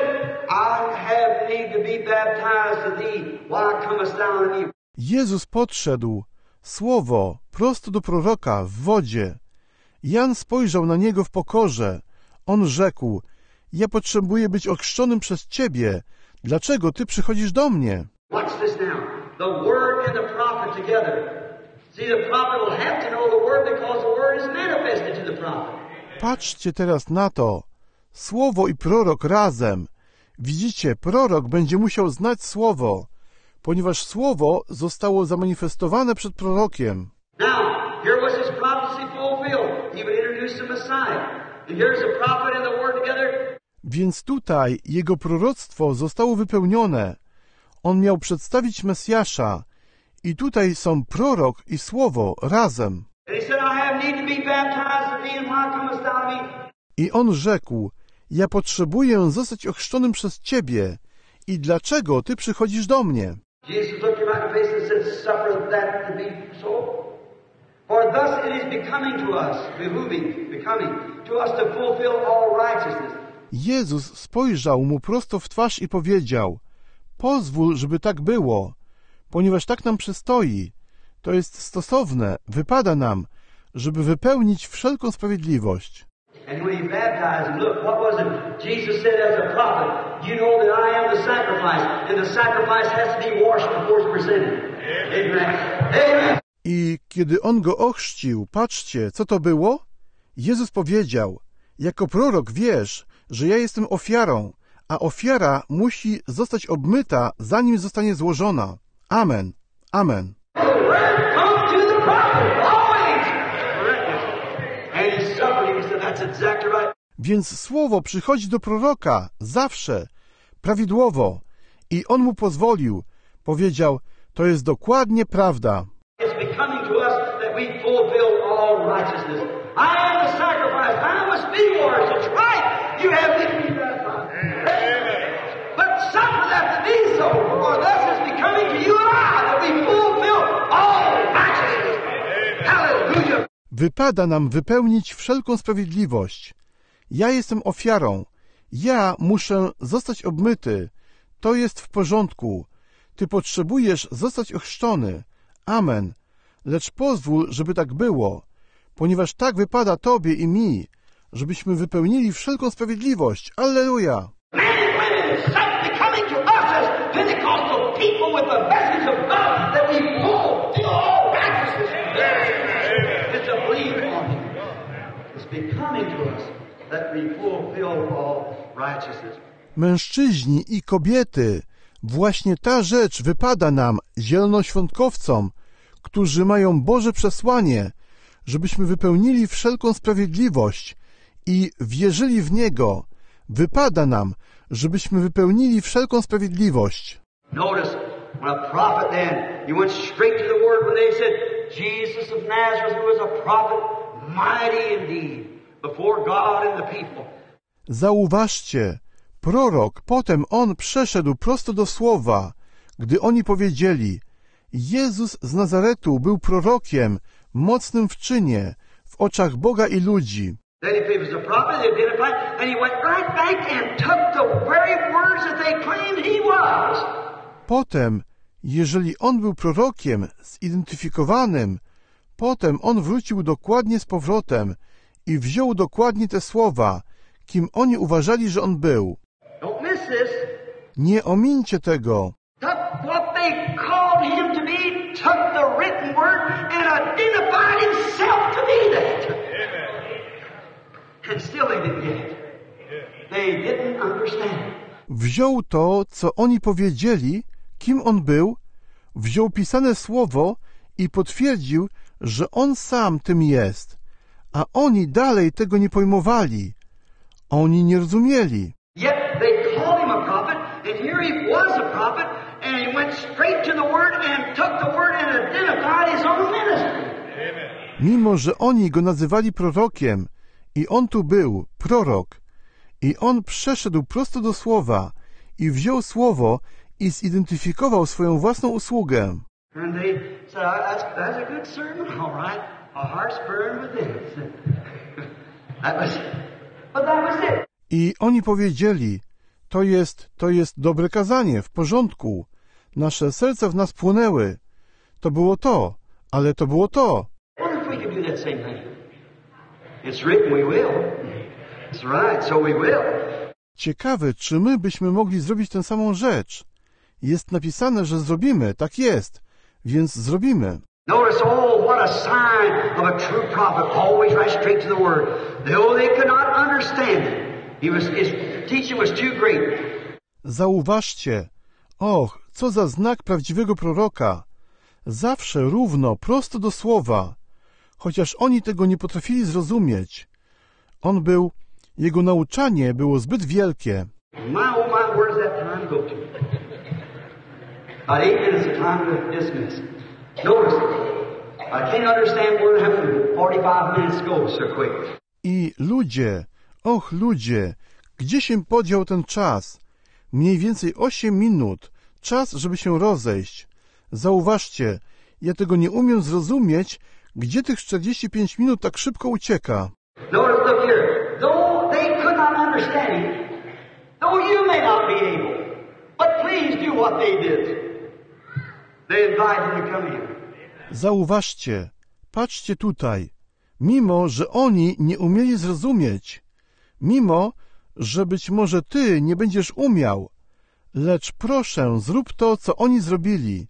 S2: I have need to be baptized of thee. Why comest thou unto me?
S1: Jezus podszedł, słowo, prosto do proroka, w wodzie. Jan spojrzał na niego w pokorze. On rzekł: ja potrzebuję być ochrzczonym przez Ciebie. Dlaczego Ty przychodzisz do mnie?
S2: Watch this now. The word and the prophet together. See, the prophet will have to know the word because the word is manifested to the prophet.
S1: Patrzcie teraz na to. Słowo i prorok razem. Widzicie, prorok będzie musiał znać słowo, ponieważ słowo zostało zamanifestowane przed prorokiem.
S2: Now, here was his prophecy fulfilled. He would introduce the Messiah. And here's the prophet and the word together.
S1: Więc tutaj jego proroctwo zostało wypełnione. On miał przedstawić Mesjasza. I tutaj są prorok i słowo razem.
S2: And he said, I have need to be baptized of thee, and why comest thou to me?
S1: I on rzekł: ja potrzebuję zostać ochrzczonym przez Ciebie. I dlaczego Ty przychodzisz do mnie?
S2: Jesus looked him right in the face and said, suffer that to be so. For thus it is becoming to us, behooving, becoming, to us to fulfill all righteousness.
S1: Jezus spojrzał mu prosto w twarz i powiedział: pozwól, żeby tak było, ponieważ tak nam przystoi. To jest stosowne, wypada nam, żeby wypełnić wszelką sprawiedliwość.
S2: And when he baptized him, look, what was it? Jesus said as a prophet, you know that I am the sacrifice, and the sacrifice has to be washed before it's presented. Amen. Amen.
S1: I kiedy on go ochrzcił, patrzcie, co to było? Jezus powiedział: jako prorok wiesz, że ja jestem ofiarą, a ofiara musi zostać obmyta, zanim zostanie złożona. Amen. Amen. Więc słowo przychodzi do proroka zawsze, prawidłowo. I on mu pozwolił. Powiedział: to jest dokładnie prawda. Wypada nam wypełnić wszelką sprawiedliwość. Ja jestem ofiarą. Ja muszę zostać obmyty. To jest w porządku. Ty potrzebujesz zostać ochrzczony. Amen. Lecz pozwól, żeby tak było, ponieważ tak wypada Tobie i mi, żebyśmy wypełnili wszelką sprawiedliwość. Alleluja! Mężczyźni i kobiety, właśnie ta rzecz wypada nam, zielonoświątkowcom, którzy mają Boże przesłanie, żebyśmy wypełnili wszelką sprawiedliwość i wierzyli w Niego. Wypada nam, żebyśmy wypełnili wszelką sprawiedliwość.
S2: Notice, when a prophet then, he went straight to the word when they said, Jesus of Nazareth, who was a prophet, mighty indeed, before God and the people.
S1: Zauważcie, prorok, potem on przeszedł prosto do słowa, gdy oni powiedzieli: Jezus z Nazaretu był prorokiem, mocnym w czynie, w oczach Boga i ludzi.
S2: Then if he was a prophet, they identified, and he went right back and took the very words that they claimed he was.
S1: Potem, jeżeli on był prorokiem zidentyfikowanym, potem on wrócił dokładnie z powrotem i wziął dokładnie te słowa, kim oni uważali, że on był.
S2: Don't miss this.
S1: Nie omińcie tego.
S2: Took what they called him to be, took the written word and identified himself to be that. And still they didn't get it. They didn't understand.
S1: Wziął to, co oni powiedzieli, kim on był, wziął pisane słowo i potwierdził, że on sam tym jest, a oni dalej tego nie pojmowali. Oni nie rozumieli.
S2: Yet they called him a prophet, and here he was a prophet, and he went straight to the word and took the word and identified his own ministry.
S1: Mimo że oni go nazywali prorokiem, i on tu był, prorok, i on przeszedł prosto do słowa i wziął słowo i zidentyfikował swoją własną usługę.
S2: And they said, that's, that's a good sermon, all right. Our hearts burn within us. That was, but that was it.
S1: I oni powiedzieli, to jest, to jest dobre kazanie, w porządku. Nasze serca w nas płonęły. To było to, ale to było to.
S2: What if we could do that same thing? It's written we will. It's right, so we will.
S1: Ciekawe, czy my byśmy mogli zrobić tę samą rzecz. Jest napisane, że zrobimy, tak jest, więc zrobimy.
S2: Notice, oh, what a sign of a true prophet, always right straight to the word. Though they could not understand it, he was, his teaching was too great.
S1: Zauważcie, och, co za znak prawdziwego proroka. Zawsze równo, prosto do słowa, chociaż oni tego nie potrafili zrozumieć. On był, jego nauczanie było zbyt wielkie.
S2: My, oh my, where does that time go to? About eight minutes of time to dismiss. Notice, I can't understand where having forty-five minutes go so quick.
S1: I ludzie, och ludzie, gdzie się podział ten czas? Mniej więcej osiem minut, czas, żeby się rozejść. Zauważcie, ja tego nie umiem zrozumieć, gdzie tych czterdzieści pięć minut tak szybko ucieka.
S2: Notice, look here. Though they could not understand him, though you may not be able, but please do what they did. They invited him to come in.
S1: Zauważcie, patrzcie tutaj. Mimo, że oni nie umieli zrozumieć, mimo, że być może ty nie będziesz umiał, lecz proszę, zrób to, co oni zrobili.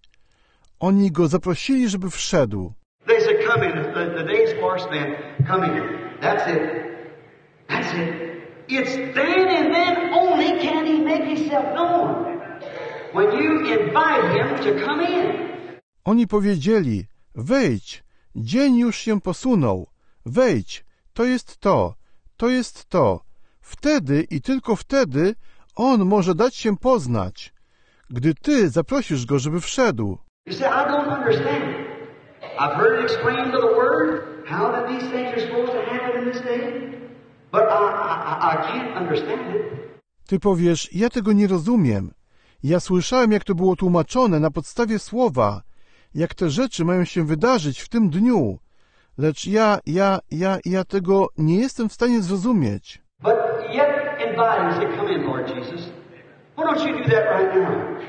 S1: Oni go zaprosili, żeby wszedł.
S2: They said, come in. The, the day's far spent. Come in. That's it. That's it. It's then and then only can he make himself known. When you invite him to come in.
S1: Oni powiedzieli, wejdź, dzień już się posunął, wejdź, to jest to, to jest to. Wtedy i tylko wtedy on może dać się poznać, gdy ty zaprosisz go, żeby wszedł.
S2: You say, I don't understand. I've heard it explained to the Word, how that these things are supposed to happen in this day, but I, I, I can't understand it.
S1: Ty powiesz, ja tego nie rozumiem. Ja słyszałem, jak to było tłumaczone na podstawie słowa, jak te rzeczy mają się wydarzyć w tym dniu, lecz ja, ja, ja, ja tego nie jestem w stanie zrozumieć.
S2: But yet invite him, say, come in, Lord Jesus. Why don't you do that right now?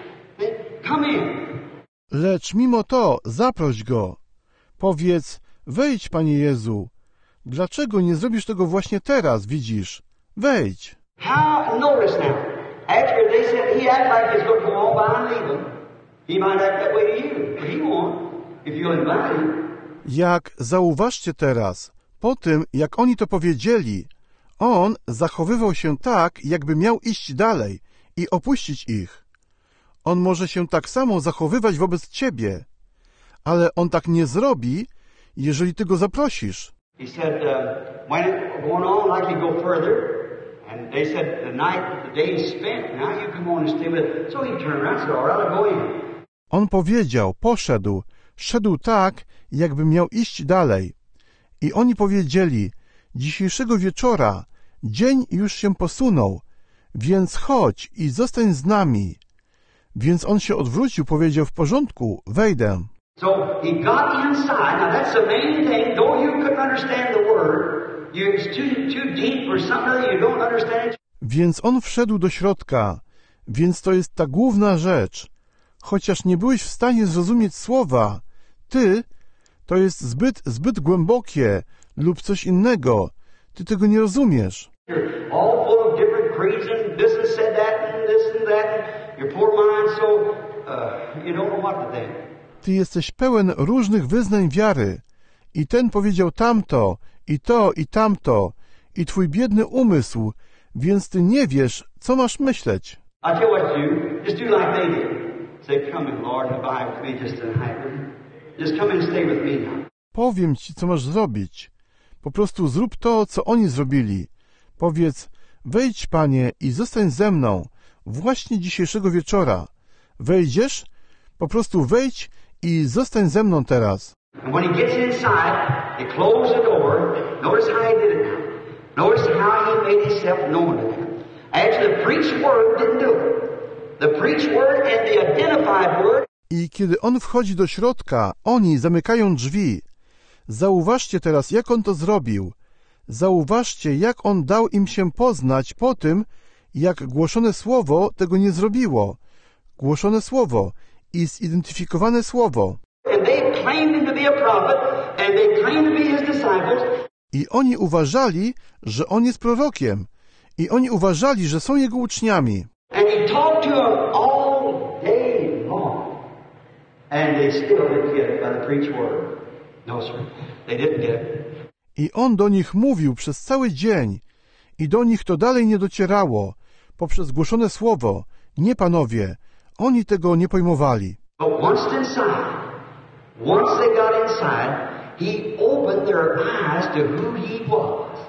S2: Come in.
S1: Lecz mimo to zaproś go. Powiedz, wejdź, Panie Jezu. Dlaczego nie zrobisz tego właśnie teraz, widzisz? Wejdź.
S2: How, notice now, after they said he acted like he's going to go on by and leave them, he might act that way to you, but he won't, if you'll invite him.
S1: Jak zauważcie teraz, po tym, jak oni to powiedzieli, on zachowywał się tak, jakby miał iść dalej i opuścić ich. On może się tak samo zachowywać wobec ciebie, ale on tak nie zrobi, jeżeli ty go zaprosisz.
S2: He said, uh, when it going on, like you go further, and they said the night, the day is spent, now you come on and stay with it. So he turned around and said, all right, I'll go in.
S1: On powiedział, poszedł, szedł tak, jakby miał iść dalej. I oni powiedzieli, dzisiejszego wieczora, dzień już się posunął, więc chodź i zostań z nami. Więc on się odwrócił, powiedział, w porządku, wejdę.
S2: So he got inside. Now that's the main thing. Though you couldn't understand the word, you, it's too, too deep or something that you don't understand.
S1: Więc on wszedł do środka, więc to jest ta główna rzecz. Chociaż nie byłeś w stanie zrozumieć słowa, ty, to jest zbyt, zbyt głębokie lub coś innego. Ty tego nie rozumiesz.
S2: You're all full of different creeds and this and said that and this and that. And your poor mind so, uh, you don't know what to think.
S1: Ty jesteś pełen różnych wyznań wiary. I ten powiedział tamto, i to, i tamto, i twój biedny umysł, więc ty nie wiesz, co masz myśleć.
S2: I tell you what to do. Just do like they did. Say, come in, Lord, and abide with me just a night. Just come in and stay with me now.
S1: Powiem ci, co masz zrobić. Po prostu zrób to, co oni zrobili. Powiedz, wejdź, Panie, i zostań ze mną właśnie dzisiejszego wieczora. Wejdziesz? Po prostu wejdź i zostań ze mną teraz.
S2: And when he gets inside, he closed the door. Notice how he did it now. Notice how he made himself known to them. Actually, the preached word didn't do it. The preached word and the identified word.
S1: I kiedy on wchodzi do środka, oni zamykają drzwi. Zauważcie teraz, jak on to zrobił. Zauważcie, jak on dał im się poznać po tym, jak głoszone słowo tego nie zrobiło. Głoszone słowo i zidentyfikowane słowo.
S2: And they claimed him to be a prophet, and they claimed to be his disciples.
S1: I oni uważali, że on jest prorokiem. I oni uważali, że są jego uczniami.
S2: And he talked to them all day long. And they still didn't get it by the preached word. No, sir. They didn't get it.
S1: I on do nich mówił przez cały dzień. I do nich to dalej nie docierało. Poprzez głoszone słowo. Nie, panowie. Oni tego nie pojmowali.
S2: But once inside, once they got inside, he opened their eyes to who he was.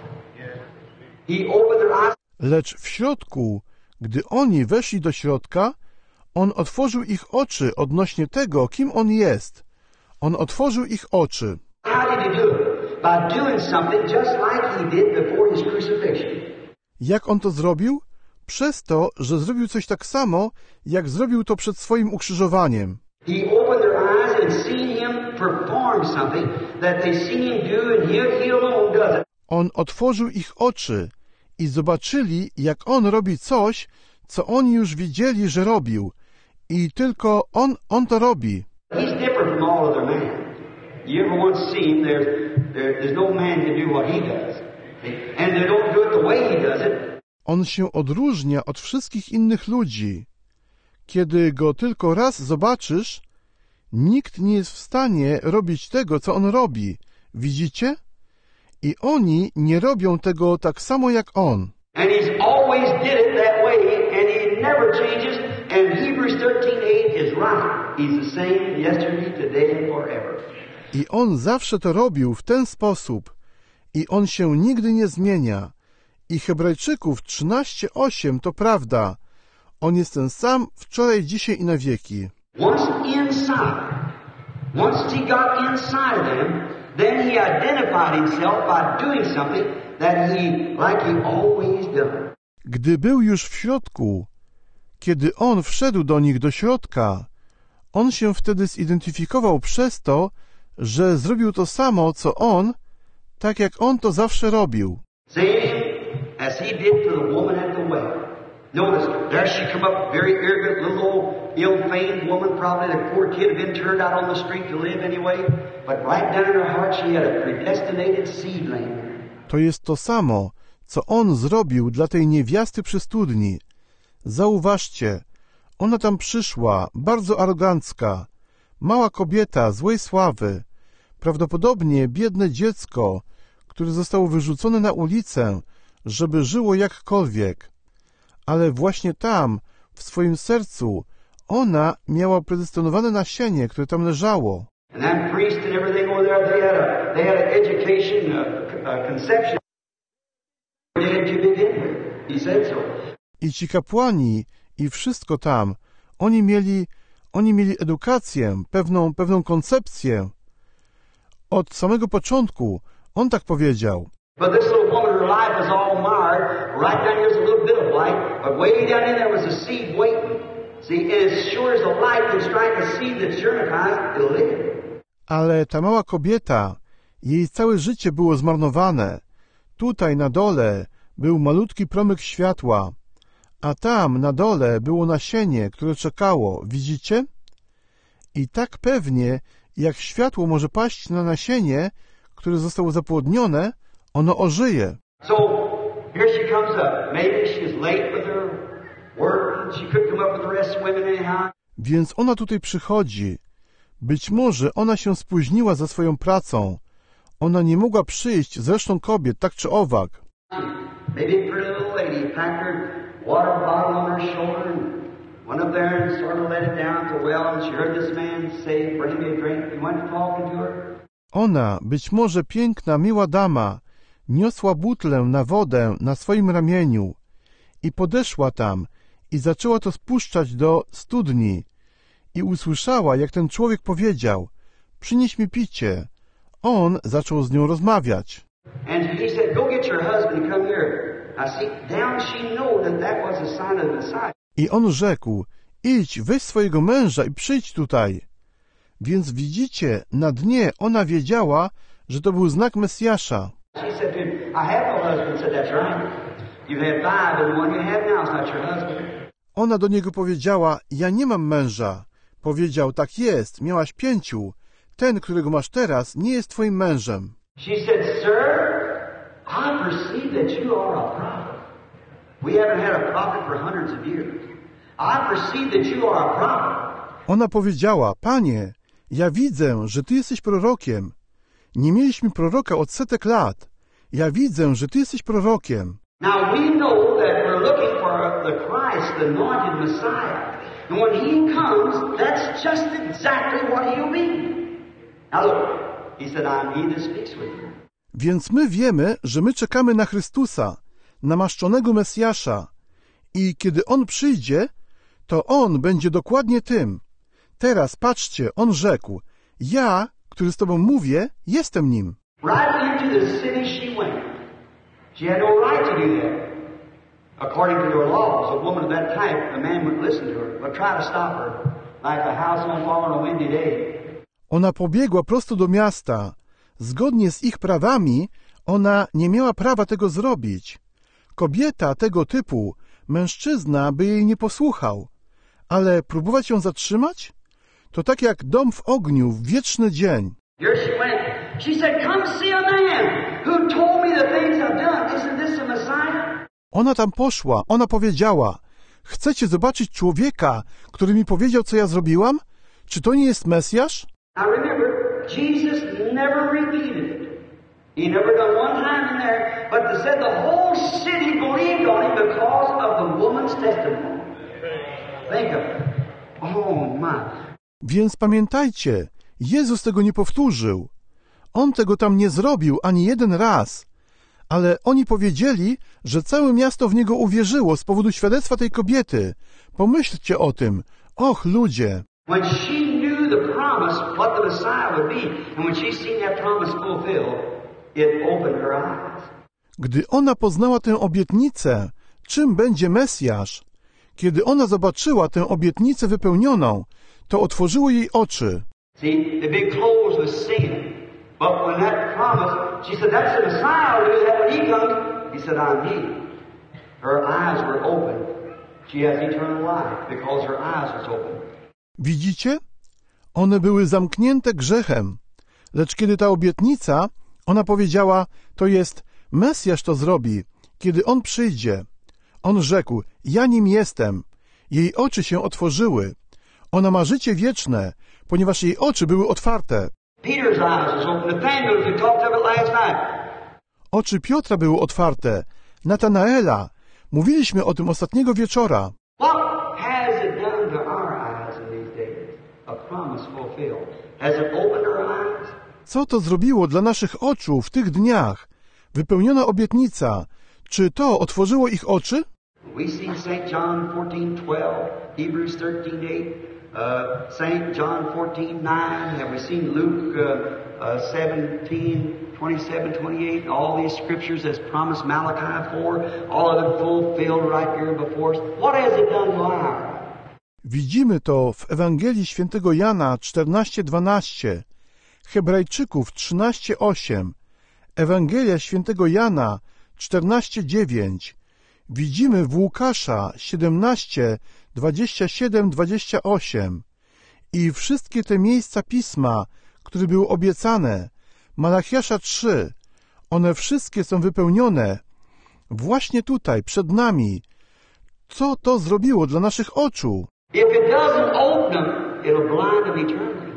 S2: He opened their eyes.
S1: Lecz w środku, gdy oni weszli do środka, on otworzył ich oczy odnośnie tego, kim on jest. On otworzył ich oczy.
S2: How did he do it? By doing something just like he did before his crucifixion.
S1: Jak on to zrobił? Przez to, że zrobił coś tak samo, jak zrobił to przed swoim ukrzyżowaniem.
S2: He opened their eyes and seen him perform something that they seen him do, and he, he alone does it.
S1: On otworzył ich oczy i zobaczyli, jak on robi coś, co oni już widzieli, że robił. I tylko on, on to robi.
S2: He's different from all other men. You ever once seen there's, there, there's no man can do what he does. And they don't do it the way he does it.
S1: On się odróżnia od wszystkich innych ludzi. Kiedy go tylko raz zobaczysz, nikt nie jest w stanie robić tego, co on robi. Widzicie? I oni nie robią tego tak samo jak on.
S2: And he's always did it that way, and he never changes. And Hebrews thirteen eight is right. He's the same yesterday, today, and forever.
S1: I on zawsze to robił w ten sposób. I on się nigdy nie zmienia. I Hebrajczyków trzynaście osiem to prawda. On jest ten sam wczoraj, dzisiaj i na wieki.
S2: Once inside, once he got inside of them, then he identified himself by doing something that he, like he always done.
S1: Gdy był już w środku, kiedy on wszedł do nich do środka, on się wtedy zidentyfikował przez to, że zrobił to samo, co on, tak jak on to zawsze robił.
S2: Same as he did to the woman at the well. Notice, there she come up, very arrogant, little old, ill-famed woman, probably the poor kid had been turned out on the street to live anyway, but right down in her heart she had a predestinated seedling.
S1: To jest to samo, co on zrobił dla tej niewiasty przy studni. Zauważcie, ona tam przyszła, bardzo arogancka, mała kobieta, złej sławy, prawdopodobnie biedne dziecko, które zostało wyrzucone na ulicę, żeby żyło jakkolwiek. Ale właśnie tam, w swoim sercu, ona miała predestynowane nasienie, które tam leżało.
S2: And that priest and everything over there, they had a, they had an education, a, a conception. Dead to begin with. He said so.
S1: I ci kapłani i wszystko tam, oni mieli, oni mieli edukację, pewną, pewną koncepcję. Od samego początku on tak powiedział.
S2: But this little woman, her life was all marred. Right down here's a little bit of light, but way down in there was a seed waiting. See, and as sure as the light can strike a seed that's germinized, it'll live.
S1: Ale ta mała kobieta, jej całe życie było zmarnowane. Tutaj na dole był malutki promyk światła, a tam na dole było nasienie, które czekało. Widzicie? I tak pewnie, jak światło może paść na nasienie, które zostało zapłodnione, ono ożyje.
S2: So, here she comes up. Maybe she's late with her work and she couldn't come up with the rest of women anyhow.
S1: Więc ona tutaj przychodzi. Być może ona się spóźniła za swoją pracą. Ona nie mogła przyjść z resztą kobiet, tak czy owak.
S2: Maybe a pretty little lady packed her water bottle on her shoulder and went up there and sort of let it down at the well, and she heard this man say, "Bring me a drink." He went talking to her.
S1: Ona, być może piękna, miła dama, niosła butlę na wodę na swoim ramieniu i podeszła tam i zaczęła to spuszczać do studni i usłyszała, jak ten człowiek powiedział: przynieś mi picie. On zaczął z nią rozmawiać.
S2: And he said, "Go get your husband and come here." Now see, down she knew that that was a sign of the Messiah.
S1: I on rzekł: idź, weź swojego męża i przyjdź tutaj. Więc widzicie, na dnie ona wiedziała, że to był znak Mesjasza.
S2: She said to him, "I have no husband." Said, "That's right. You had five, and the one you have now is not your husband."
S1: Ona do niego powiedziała: ja nie mam męża. Powiedział: tak jest, miałaś pięciu. Ten, którego masz teraz, nie jest twoim mężem.
S2: She said, "Sir, I perceive that you are a prophet. We haven't had a prophet for hundreds of years. I perceive that you are a prophet."
S1: Ona powiedziała: panie, ja widzę, że ty jesteś prorokiem. Nie mieliśmy proroka od setek lat. Ja widzę, że ty jesteś prorokiem.
S2: Now we know that we're looking for the Christ, the anointed Messiah. And when he comes, that's just exactly what he'll be. Now look, he said, "I'm he that speaks with you."
S1: Więc my wiemy, że my czekamy na Chrystusa, namaszczonego Mesjasza. I kiedy On przyjdzie, to On będzie dokładnie tym. Teraz patrzcie, On rzekł: ja, który z tobą mówię, jestem nim.
S2: Right into the city she went. She had no right to do that. According to their laws, a woman of that type, a man would listen to her, but try to stop her, like a house on fire on a windy day.
S1: Ona pobiegła prosto do miasta. Zgodnie z ich prawami, ona nie miała prawa tego zrobić. Kobieta tego typu, mężczyzna by jej nie posłuchał. Ale próbować ją zatrzymać? To tak jak dom w ogniu w wieczny dzień.
S2: Here she went. She said, "Come see a man who told me the things I've done. Isn't this the Messiah?"
S1: Ona tam poszła, ona powiedziała: chcecie zobaczyć człowieka, który mi powiedział, co ja zrobiłam? Czy to nie jest Mesjasz?
S2: Now remember, Jesus never repeated it. He never done one time in there, but they said the whole city believed on him because of the woman's testimony. Think of it. Oh my.
S1: Więc pamiętajcie, Jezus tego nie powtórzył. On tego tam nie zrobił ani jeden raz. Ale oni powiedzieli, że całe miasto w Niego uwierzyło z powodu świadectwa tej kobiety. Pomyślcie o tym. Och, ludzie.
S2: When she knew the promise, what the Messiah would be, and when she seen that promise fulfilled, it opened her eyes.
S1: Gdy ona poznała tę obietnicę, czym będzie Mesjasz, kiedy ona zobaczyła tę obietnicę wypełnioną, to otworzyło jej oczy.
S2: See, the big clothes was singing. But when that promise, she said, "That's the Messiah. I'll do that when he comes." He said, "I'm he." Her eyes were open. She has eternal life because her eyes was open.
S1: Widzicie? One były zamknięte grzechem. Lecz kiedy ta obietnica, ona powiedziała: to jest, Mesjasz to zrobi, kiedy On przyjdzie. On rzekł: ja nim jestem. Jej oczy się otworzyły. Ona ma życie wieczne, ponieważ jej oczy były otwarte.
S2: Peter's eyes was open. Nathaniel, we talked of it last night.
S1: Oczy Piotra były otwarte. Natanaela. Mówiliśmy o tym ostatniego wieczora.
S2: What has it done to our eyes in these days? A promise fulfilled. Has it opened our eyes?
S1: Co to zrobiło dla naszych oczu w tych dniach? Wypełniona obietnica. Czy to otworzyło ich oczy?
S2: We see Saint John fourteen twelve, Hebrews thirteen eight, uh, Saint John fourteen nine. Have we seen Luke uh, uh, seventeen twenty-seven, twenty-eight? All these scriptures as promised Malachi four, all of them fulfilled right here before us. What has it done to our eyes?
S1: Widzimy to w Ewangelii Świętego Jana czternaście dwanaście, Hebrajczyków trzynaście osiem, Ewangelia świętego Jana czternaście dziewięć, widzimy w Łukasza siedemnaście dwadzieścia siedem dwadzieścia osiem i wszystkie te miejsca Pisma, które były obiecane, Malachiasza trzy, one wszystkie są wypełnione właśnie tutaj, przed nami. Co to zrobiło dla naszych oczu?
S2: If it doesn't open them, it'll blind them eternally.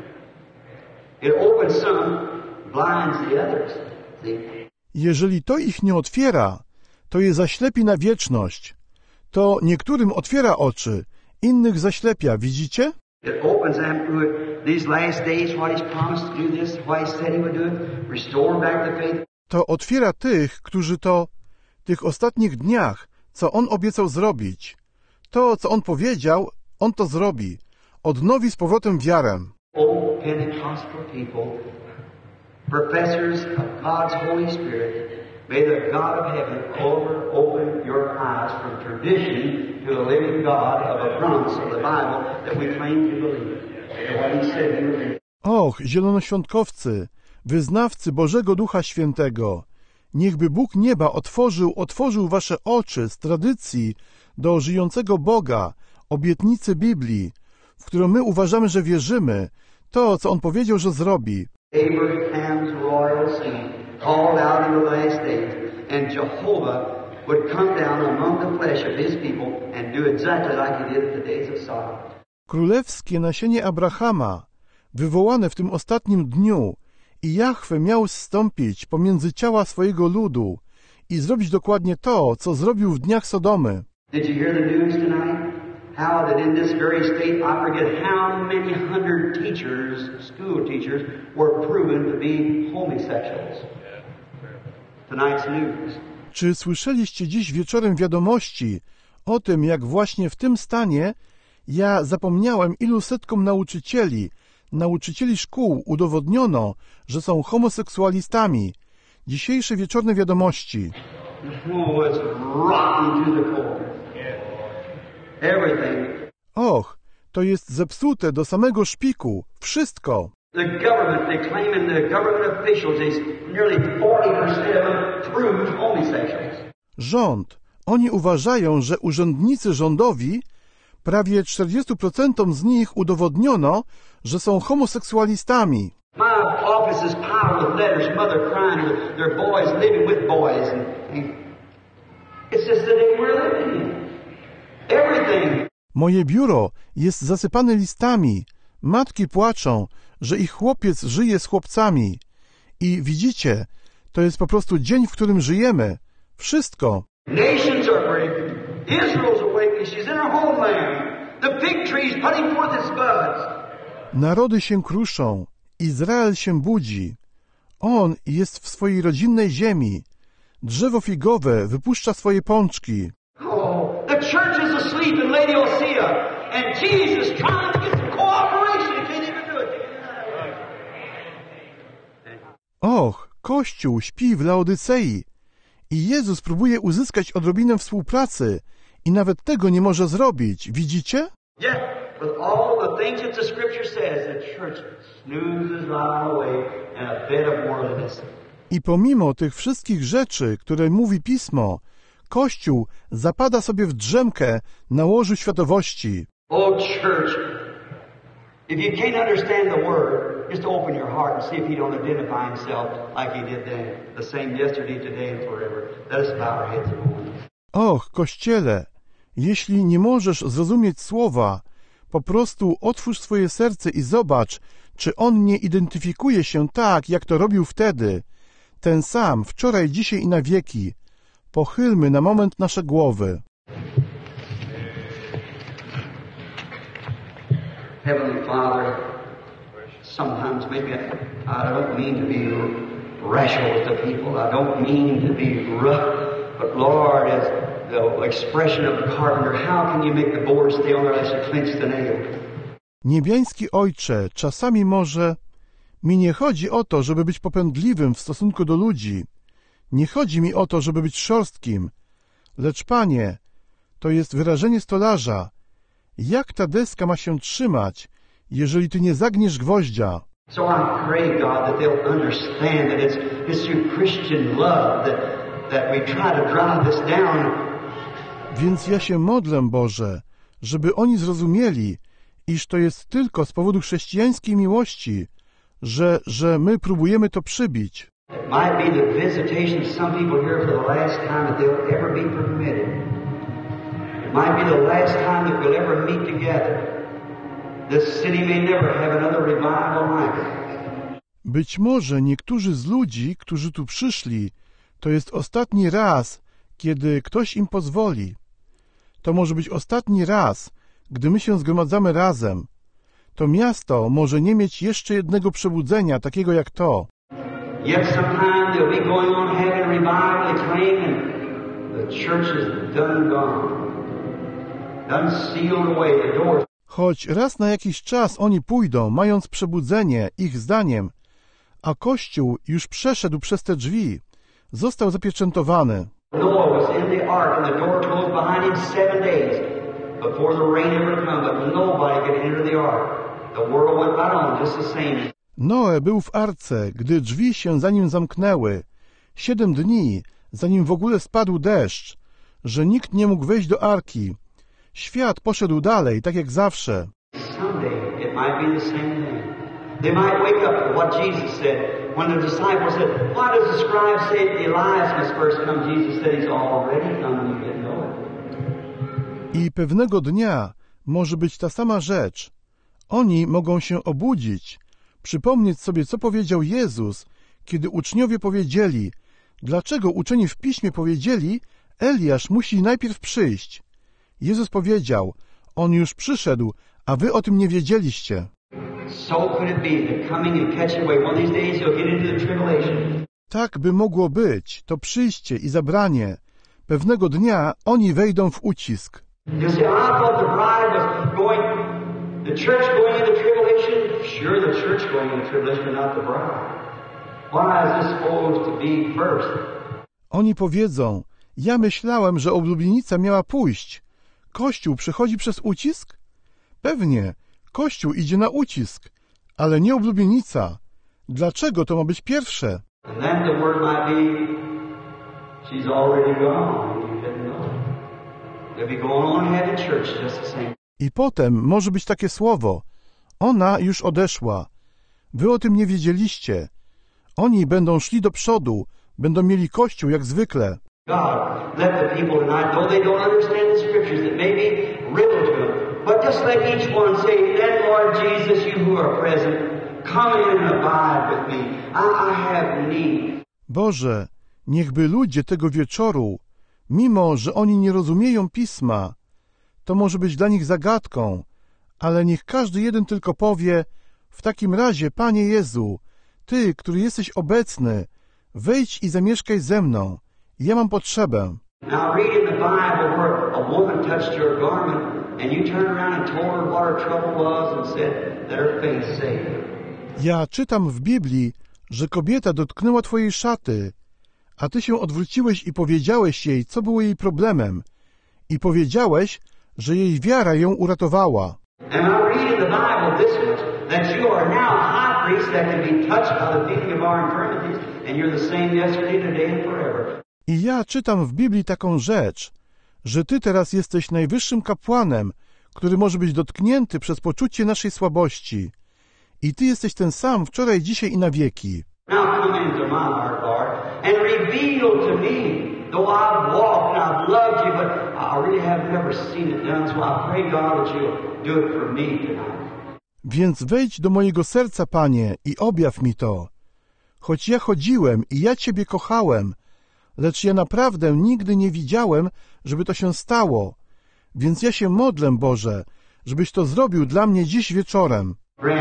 S2: It opens some, blinds the others. See?
S1: Jeżeli to ich nie otwiera, to je zaślepi na wieczność. To niektórym otwiera oczy, innych zaślepia, widzicie?
S2: It opens them to these last days, what He's promised to do this, what He said He would do it, restore back the faith.
S1: To otwiera tych, którzy to, tych ostatnich dniach, co On obiecał zrobić. To, co On powiedział, On to zrobi. Odnowi z powrotem wiarę.
S2: Oh, Pentecostal people, professors of God's Holy Spirit, may the God of heaven over open your eyes from tradition to the living God of a promise of the Bible that we claim to believe. And what He said He would do.
S1: Och, zielonoświątkowcy, wyznawcy Bożego Ducha Świętego, niechby Bóg nieba otworzył, otworzył wasze oczy z tradycji do żyjącego Boga, obietnicy Biblii, w którą my uważamy, że wierzymy, to, co On powiedział, że zrobi.
S2: Abraham's royal seed called out in the last days, and Jehovah would come down among the flesh of His people and do exactly like He did in the days of Sodom.
S1: Królewskie nasienie Abrahama, wywołane w tym ostatnim dniu, i Jahwe miał zstąpić pomiędzy ciała swojego ludu i zrobić dokładnie to, co zrobił w dniach Sodomy.
S2: Did you hear the news tonight? How that in this very state, I forget how many hundred teachers, school teachers, were proven to be homosexuals. Tonight's news.
S1: Czy słyszeliście dziś wieczorem wiadomości o tym, jak właśnie w tym stanie, ja zapomniałem, ilu setkom nauczycieli, nauczycieli szkół udowodniono, że są homoseksualistami. Dzisiejsze wieczorne wiadomości.
S2: Oh, it's rotten to the core. Everything.
S1: Och, to jest zepsute do samego szpiku. Wszystko.
S2: The government, they claim in the government officials is nearly forty percent of them proved homosexuals.
S1: Rząd. Oni uważają, że urzędnicy rządowi, prawie czterdzieści procent z nich udowodniono, że są homoseksualistami.
S2: My office is piled with letters, mother crying, their boys living with boys. And, and it's just the day we're living in. Everything.
S1: Moje biuro jest zasypane listami. Matki płaczą, że ich chłopiec żyje z chłopcami. I widzicie, to jest po prostu dzień, w którym żyjemy. Wszystko.
S2: Nations are breaking. Israel's awakening. She's in her homeland. The fig tree's putting forth its buds.
S1: Narody się kruszą. Izrael się budzi. On jest w swojej rodzinnej ziemi. Drzewo figowe wypuszcza swoje pączki.
S2: Oh, the church is asleep in Laodicea, and Jesus trying to get some cooperation. He can't even do it.
S1: Och, Kościół śpi w Laodycei i Jezus próbuje uzyskać odrobinę współpracy i nawet tego nie może zrobić. Widzicie?
S2: Yet, with all the things that the Scripture says, the church snoozes right away in a bed of worldliness.
S1: I pomimo tych wszystkich rzeczy, które mówi Pismo, Kościół zapada sobie w drzemkę na łożu światowości.
S2: Oh, church, if you can't understand the Word, just open your heart and see if He don't identify Himself like He did then, the same yesterday, today, and forever. Let us bow our heads a moment.
S1: Och, Kościele, jeśli nie możesz zrozumieć słowa, po prostu otwórz swoje serce i zobacz, czy On nie identyfikuje się tak, jak to robił wtedy, ten sam, wczoraj, dzisiaj i na wieki. Pochylmy na moment nasze głowy.
S2: Heavenly Father, sometimes maybe I, I don't mean to be rational with the people. I don't mean to be rough. But Lord, as the expression of the carpenter, how can you make the board stay on there unless you clinch the nail?
S1: Niebiański Ojcze, czasami może... Mi nie chodzi o to, żeby być popędliwym w stosunku do ludzi. Nie chodzi mi o to, żeby być szorstkim. Lecz, Panie, to jest wyrażenie stolarza. Jak ta deska ma się trzymać, jeżeli Ty nie zagniesz gwoździa?
S2: So I pray, God, that they'll understand that it's it's through Christian love that, that we try to drive this down.
S1: Więc ja się modlę, Boże, żeby oni zrozumieli, iż to jest tylko z powodu chrześcijańskiej miłości, że, że my próbujemy to przybić.
S2: It might be the visitation of some people here for the last time that they'll ever be permitted. It might be the last time that we'll ever meet together. This city may never have another revival like it.
S1: Być może niektórzy z ludzi, którzy tu przyszli, to jest ostatni raz, kiedy ktoś im pozwoli. To może być ostatni raz, gdy my się zgromadzamy razem. To miasto może nie mieć jeszcze jednego przebudzenia, takiego jak to.
S2: Yet sometime they'll be going on having revival and claim, and the church is done gone. Done sealed away the doors.
S1: Choć raz na jakiś czas oni pójdą, mając przebudzenie, ich zdaniem, a Kościół już przeszedł przez te drzwi, został zapieczętowany.
S2: Noah was in the ark and the door closed behind him seven days before the rain ever come, but nobody could enter the ark. The world went right on just the same.
S1: Noe był w arce, gdy drzwi się za nim zamknęły. Siedem dni, zanim w ogóle spadł deszcz, że nikt nie mógł wejść do arki. Świat poszedł dalej, tak jak zawsze.
S2: Someday it might be the same thing. They might wake up to what Jesus said when the disciples said, "Why does the scribe say Elias must first come?" Jesus said, "He's already come, you didn't know it."
S1: I pewnego dnia może być ta sama rzecz. Oni mogą się obudzić, przypomnieć sobie, co powiedział Jezus, kiedy uczniowie powiedzieli, dlaczego uczeni w Piśmie powiedzieli, Eliasz musi najpierw przyjść. Jezus powiedział, on już przyszedł, a wy o tym nie wiedzieliście. Tak by mogło być, to przyjście i zabranie. Pewnego dnia oni wejdą w ucisk. Oni powiedzą, ja myślałem, że oblubienica miała pójść. Kościół przechodzi przez ucisk? Pewnie, Kościół idzie na ucisk, ale nie oblubienica. Dlaczego to ma być pierwsze? I potem może być takie słowo. Ona już odeszła. Wy o tym nie wiedzieliście. Oni będą szli do przodu, będą mieli Kościół jak zwykle.
S2: God, let the people tonight, though they don't understand the scriptures, that may be riddled to them, but just let each one say, then Lord Jesus, you who are present, come in and abide with me. I, I have need.
S1: Boże, niechby ludzie tego wieczoru, mimo że oni nie rozumieją Pisma, to może być dla nich zagadką, ale niech każdy jeden tylko powie, w takim razie, Panie Jezu, Ty, który jesteś obecny, wejdź i zamieszkaj ze mną. Ja mam potrzebę. Ja czytam w Biblii, że kobieta dotknęła twojej szaty, a ty się odwróciłeś i powiedziałeś jej, co było jej problemem. I powiedziałeś, że jej wiara ją uratowała. I ja czytam w Biblii taką rzecz, że ty teraz jesteś najwyższym kapłanem, który może być dotknięty przez poczucie naszej słabości. I ty jesteś ten sam wczoraj, dzisiaj i na wieki. Więc wejdź do mojego serca, Panie, i objaw mi to. Choć ja chodziłem i ja Ciebie kochałem, lecz ja naprawdę nigdy nie widziałem, żeby to się stało. Więc ja się modlę, Boże, żebyś to zrobił dla mnie dziś wieczorem.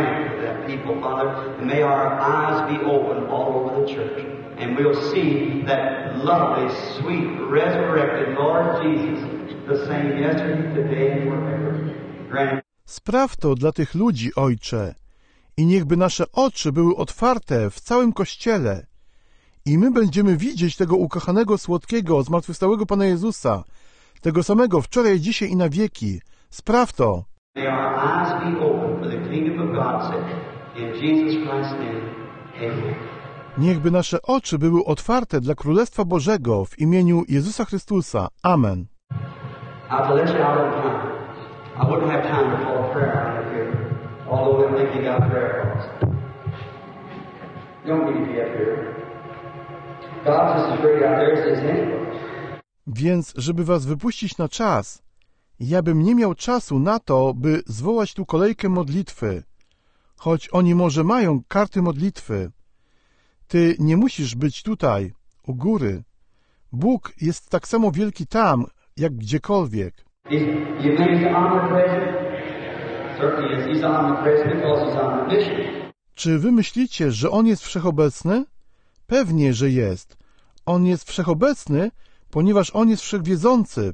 S1: Spraw to dla tych ludzi, Ojcze, i niechby nasze oczy były otwarte w całym Kościele i my będziemy widzieć tego ukochanego, słodkiego, zmartwychwstałego Pana Jezusa, tego samego wczoraj, dzisiaj i na wieki. Spraw to. Niechby nasze oczy były otwarte dla Królestwa Bożego w imieniu Jezusa Chrystusa. Amen.
S2: Now, to let you out on time, I wouldn't have time to call a prayer line up here, although they think they got prayer calls. You don't need to be up here. God's just as great out there as anywhere.
S1: Więc, żeby was wypuścić na czas, ja bym nie miał czasu na to, by zwołać tu kolejkę modlitwy, choć oni może mają karty modlitwy. Ty nie musisz być tutaj, u góry. Bóg jest tak samo wielki tam, jak gdziekolwiek. Czy wy myślicie, że On jest wszechobecny? Pewnie, że jest. On jest wszechobecny, ponieważ On jest wszechwiedzący.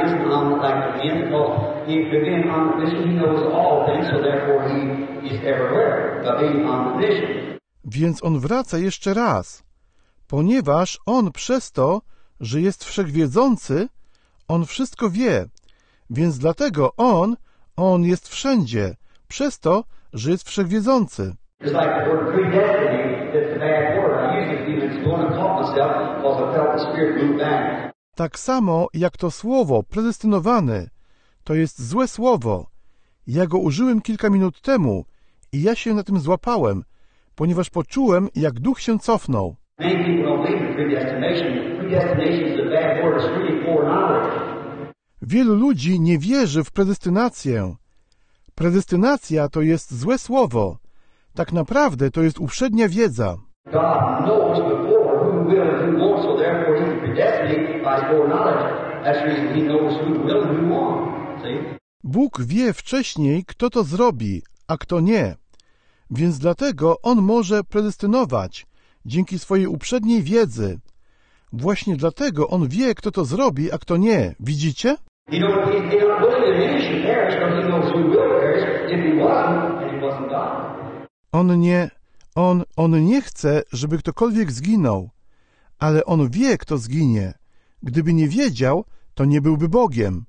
S1: Więc On wraca jeszcze raz, ponieważ On przez to, że jest wszechwiedzący, On wszystko wie, więc dlatego On, On jest wszędzie, przez to, że jest wszechwiedzący. Tak samo jak to słowo predestynowany, to jest złe słowo. Ja go użyłem kilka minut temu i ja się na tym złapałem, ponieważ poczułem, jak duch się cofnął. Wielu ludzi nie wierzy w predestynację. Predestynacja to jest złe słowo. Tak naprawdę to jest uprzednia wiedza. Bóg wie wcześniej, kto to zrobi, a kto nie. Więc dlatego On może predestynować dzięki swojej uprzedniej wiedzy. Właśnie dlatego On wie, kto to zrobi, a kto nie. Widzicie? On nie, on, on nie chce, żeby ktokolwiek zginął, ale On wie, kto zginie. Gdyby nie wiedział, to nie byłby Bogiem.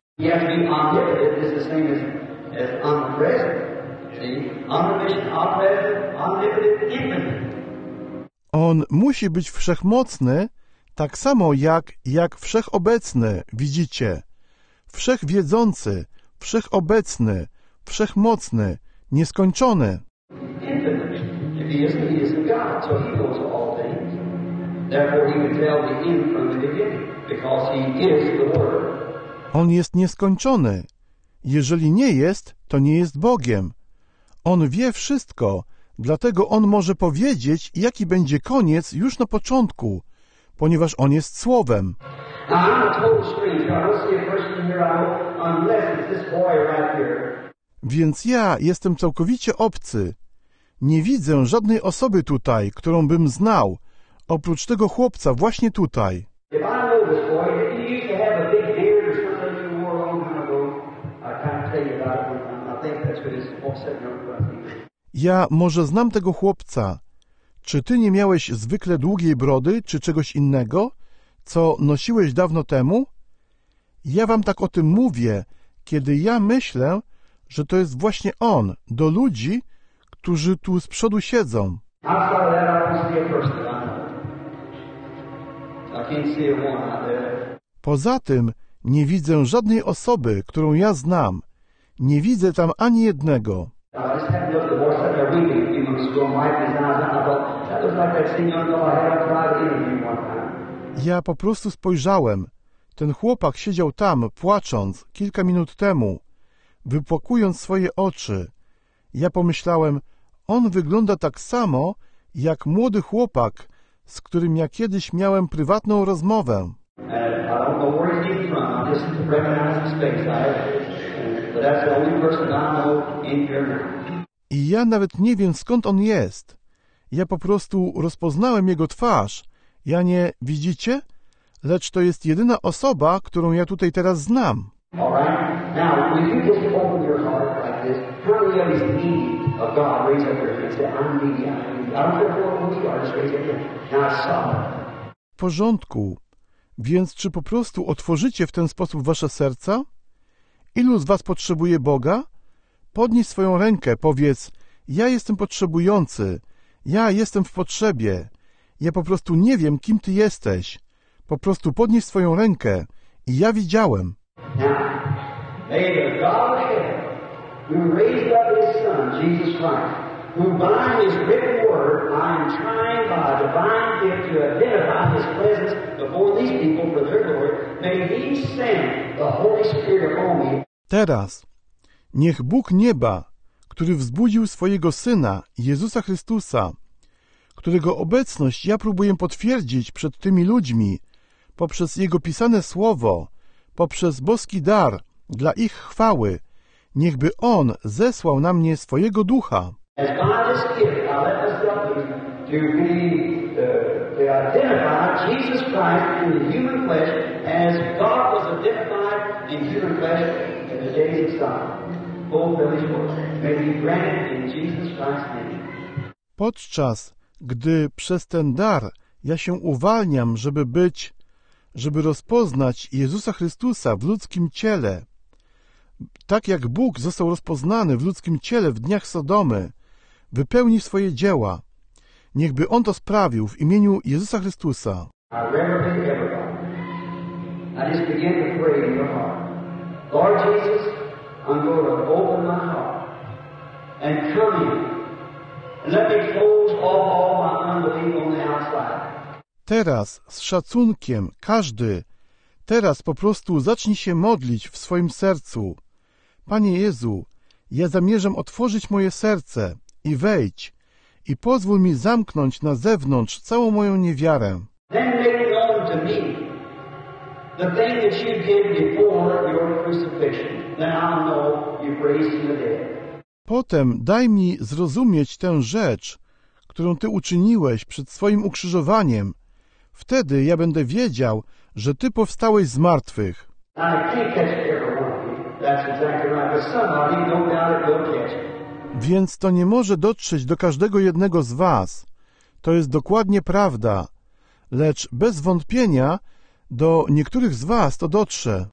S1: On musi być wszechmocny, tak samo jak, jak wszechobecny, widzicie? Wszechwiedzący, wszechobecny, wszechmocny, nieskończony. On jest nieskończony. Jeżeli nie jest, to nie jest Bogiem. On wie wszystko, dlatego On może powiedzieć, jaki będzie koniec już na początku, ponieważ On jest Słowem. Więc ja jestem całkowicie obcy. Nie widzę żadnej osoby tutaj, którą bym znał, oprócz tego chłopca właśnie tutaj. Ja może znam tego chłopca. Czy ty nie miałeś zwykle długiej brody, czy czegoś innego, co nosiłeś dawno temu? Ja wam tak o tym mówię, kiedy ja myślę, że to jest właśnie on, do ludzi, którzy tu z przodu siedzą. Poza tym nie widzę żadnej osoby, którą ja znam. Nie widzę tam ani jednego. Ja po prostu spojrzałem. Ten chłopak siedział tam, płacząc, kilka minut temu, wypłakując swoje oczy. Ja pomyślałem, on wygląda tak samo, jak młody chłopak, z którym ja kiedyś miałem prywatną rozmowę. I ja nawet nie wiem, skąd on jest. Ja po prostu rozpoznałem jego twarz. Ja nie, widzicie? Lecz to jest jedyna osoba, którą ja tutaj teraz znam. W porządku. Więc czy po prostu otworzycie w ten sposób wasze serca? Ilu z was potrzebuje Boga? Podnieś swoją rękę, powiedz, ja jestem potrzebujący, ja jestem w potrzebie, ja po prostu nie wiem, kim Ty jesteś. Po prostu podnieś swoją rękę i ja widziałem.
S3: May the God of heaven, who raised up His Son, Jesus Christ, who by His written word, I am trying by divine gift to identify His presence before these people for their glory, may He send the Holy Spirit upon me.
S1: Teraz niech Bóg nieba, który wzbudził swojego Syna, Jezusa Chrystusa, którego obecność ja próbuję potwierdzić przed tymi ludźmi, poprzez Jego pisane słowo, poprzez boski dar dla ich chwały, niechby On zesłał na mnie swojego Ducha.
S3: As by this gift I let myself be to be uh, to identify Jesus Christ in the human flesh as God was identified in human flesh in the days of Solomon. Fulfill His word. May He grant it in Jesus Christ's name.
S1: Podczas gdy przez ten dar ja się uwalniam, żeby być, żeby rozpoznać Jezusa Chrystusa w ludzkim ciele, tak jak Bóg został rozpoznany w ludzkim ciele w dniach Sodomy, wypełni swoje dzieła. Niechby On to sprawił w imieniu Jezusa Chrystusa.
S3: I reverently everybody. I just begin to pray in your heart. Lord Jesus, I'm going to open my heart and come in. And let me close off all my unbelief on the outside.
S1: Teraz z szacunkiem każdy, teraz po prostu zacznij się modlić w swoim sercu. Panie Jezu, ja zamierzam otworzyć moje serce i wejdź i pozwól mi zamknąć na zewnątrz całą moją niewiarę.
S3: Then make known to me the thing that you did before your crucifixion. Then I'll know you've raised from the dead.
S1: Potem daj mi zrozumieć tę rzecz, którą Ty uczyniłeś przed swoim ukrzyżowaniem. Wtedy ja będę wiedział, że Ty powstałeś z martwych. Więc to nie może dotrzeć do każdego jednego z was. To jest dokładnie prawda. Lecz bez wątpienia do niektórych z was to dotrze.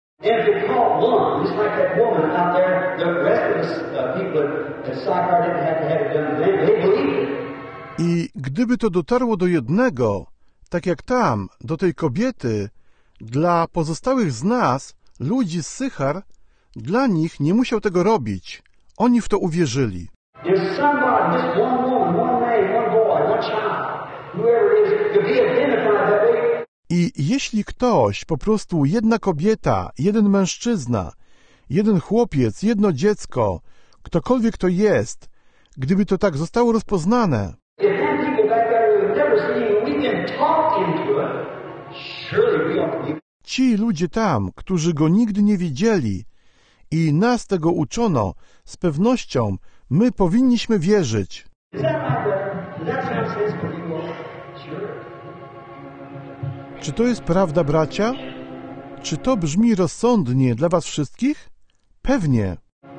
S1: I gdyby to dotarło do jednego, tak jak tam, do tej kobiety, dla pozostałych z nas, ludzi z Sychar, dla nich nie musiał tego robić. Oni w to uwierzyli. I jeśli ktoś, po prostu jedna kobieta, jeden mężczyzna, jeden chłopiec, jedno dziecko, ktokolwiek to jest, gdyby to tak zostało rozpoznane, ci ludzie tam, którzy Go nigdy nie widzieli i nas tego uczono, z pewnością my powinniśmy wierzyć. Czy to jest prawda, bracia? Czy to brzmi rozsądnie dla was wszystkich? Pewnie.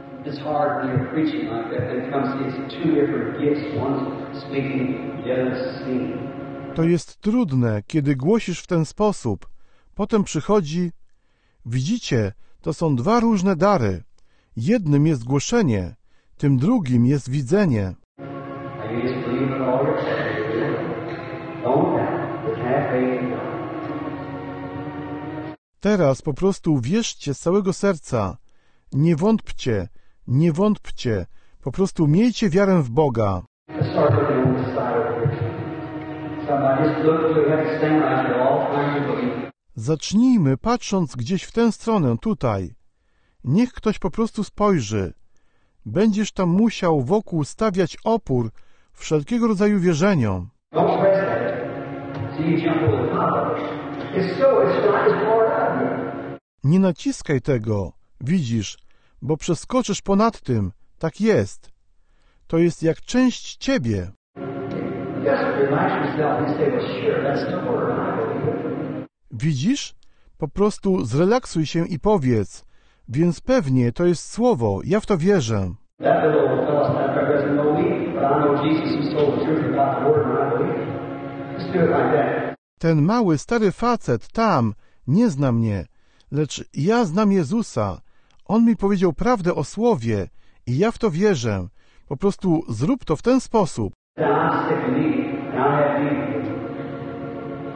S1: To jest trudne, kiedy głosisz w ten sposób. Potem przychodzi, widzicie, to są dwa różne dary. Jednym jest głoszenie, tym drugim jest widzenie. Teraz po prostu wierzcie z całego serca. Nie wątpcie, nie wątpcie. Po prostu miejcie wiarę w Boga. Zacznijmy patrząc gdzieś w tę stronę, tutaj. Niech ktoś po prostu spojrzy. Będziesz tam musiał wokół stawiać opór wszelkiego rodzaju wierzeniom. Nie naciskaj tego, widzisz, bo przeskoczysz ponad tym. Tak jest. To jest jak część ciebie. Widzisz? Po prostu zrelaksuj się i powiedz, więc pewnie to jest słowo, ja w to wierzę. Ten mały, stary facet tam nie zna mnie, lecz ja znam Jezusa. On mi powiedział prawdę o słowie i ja w to wierzę. Po prostu zrób to w ten sposób.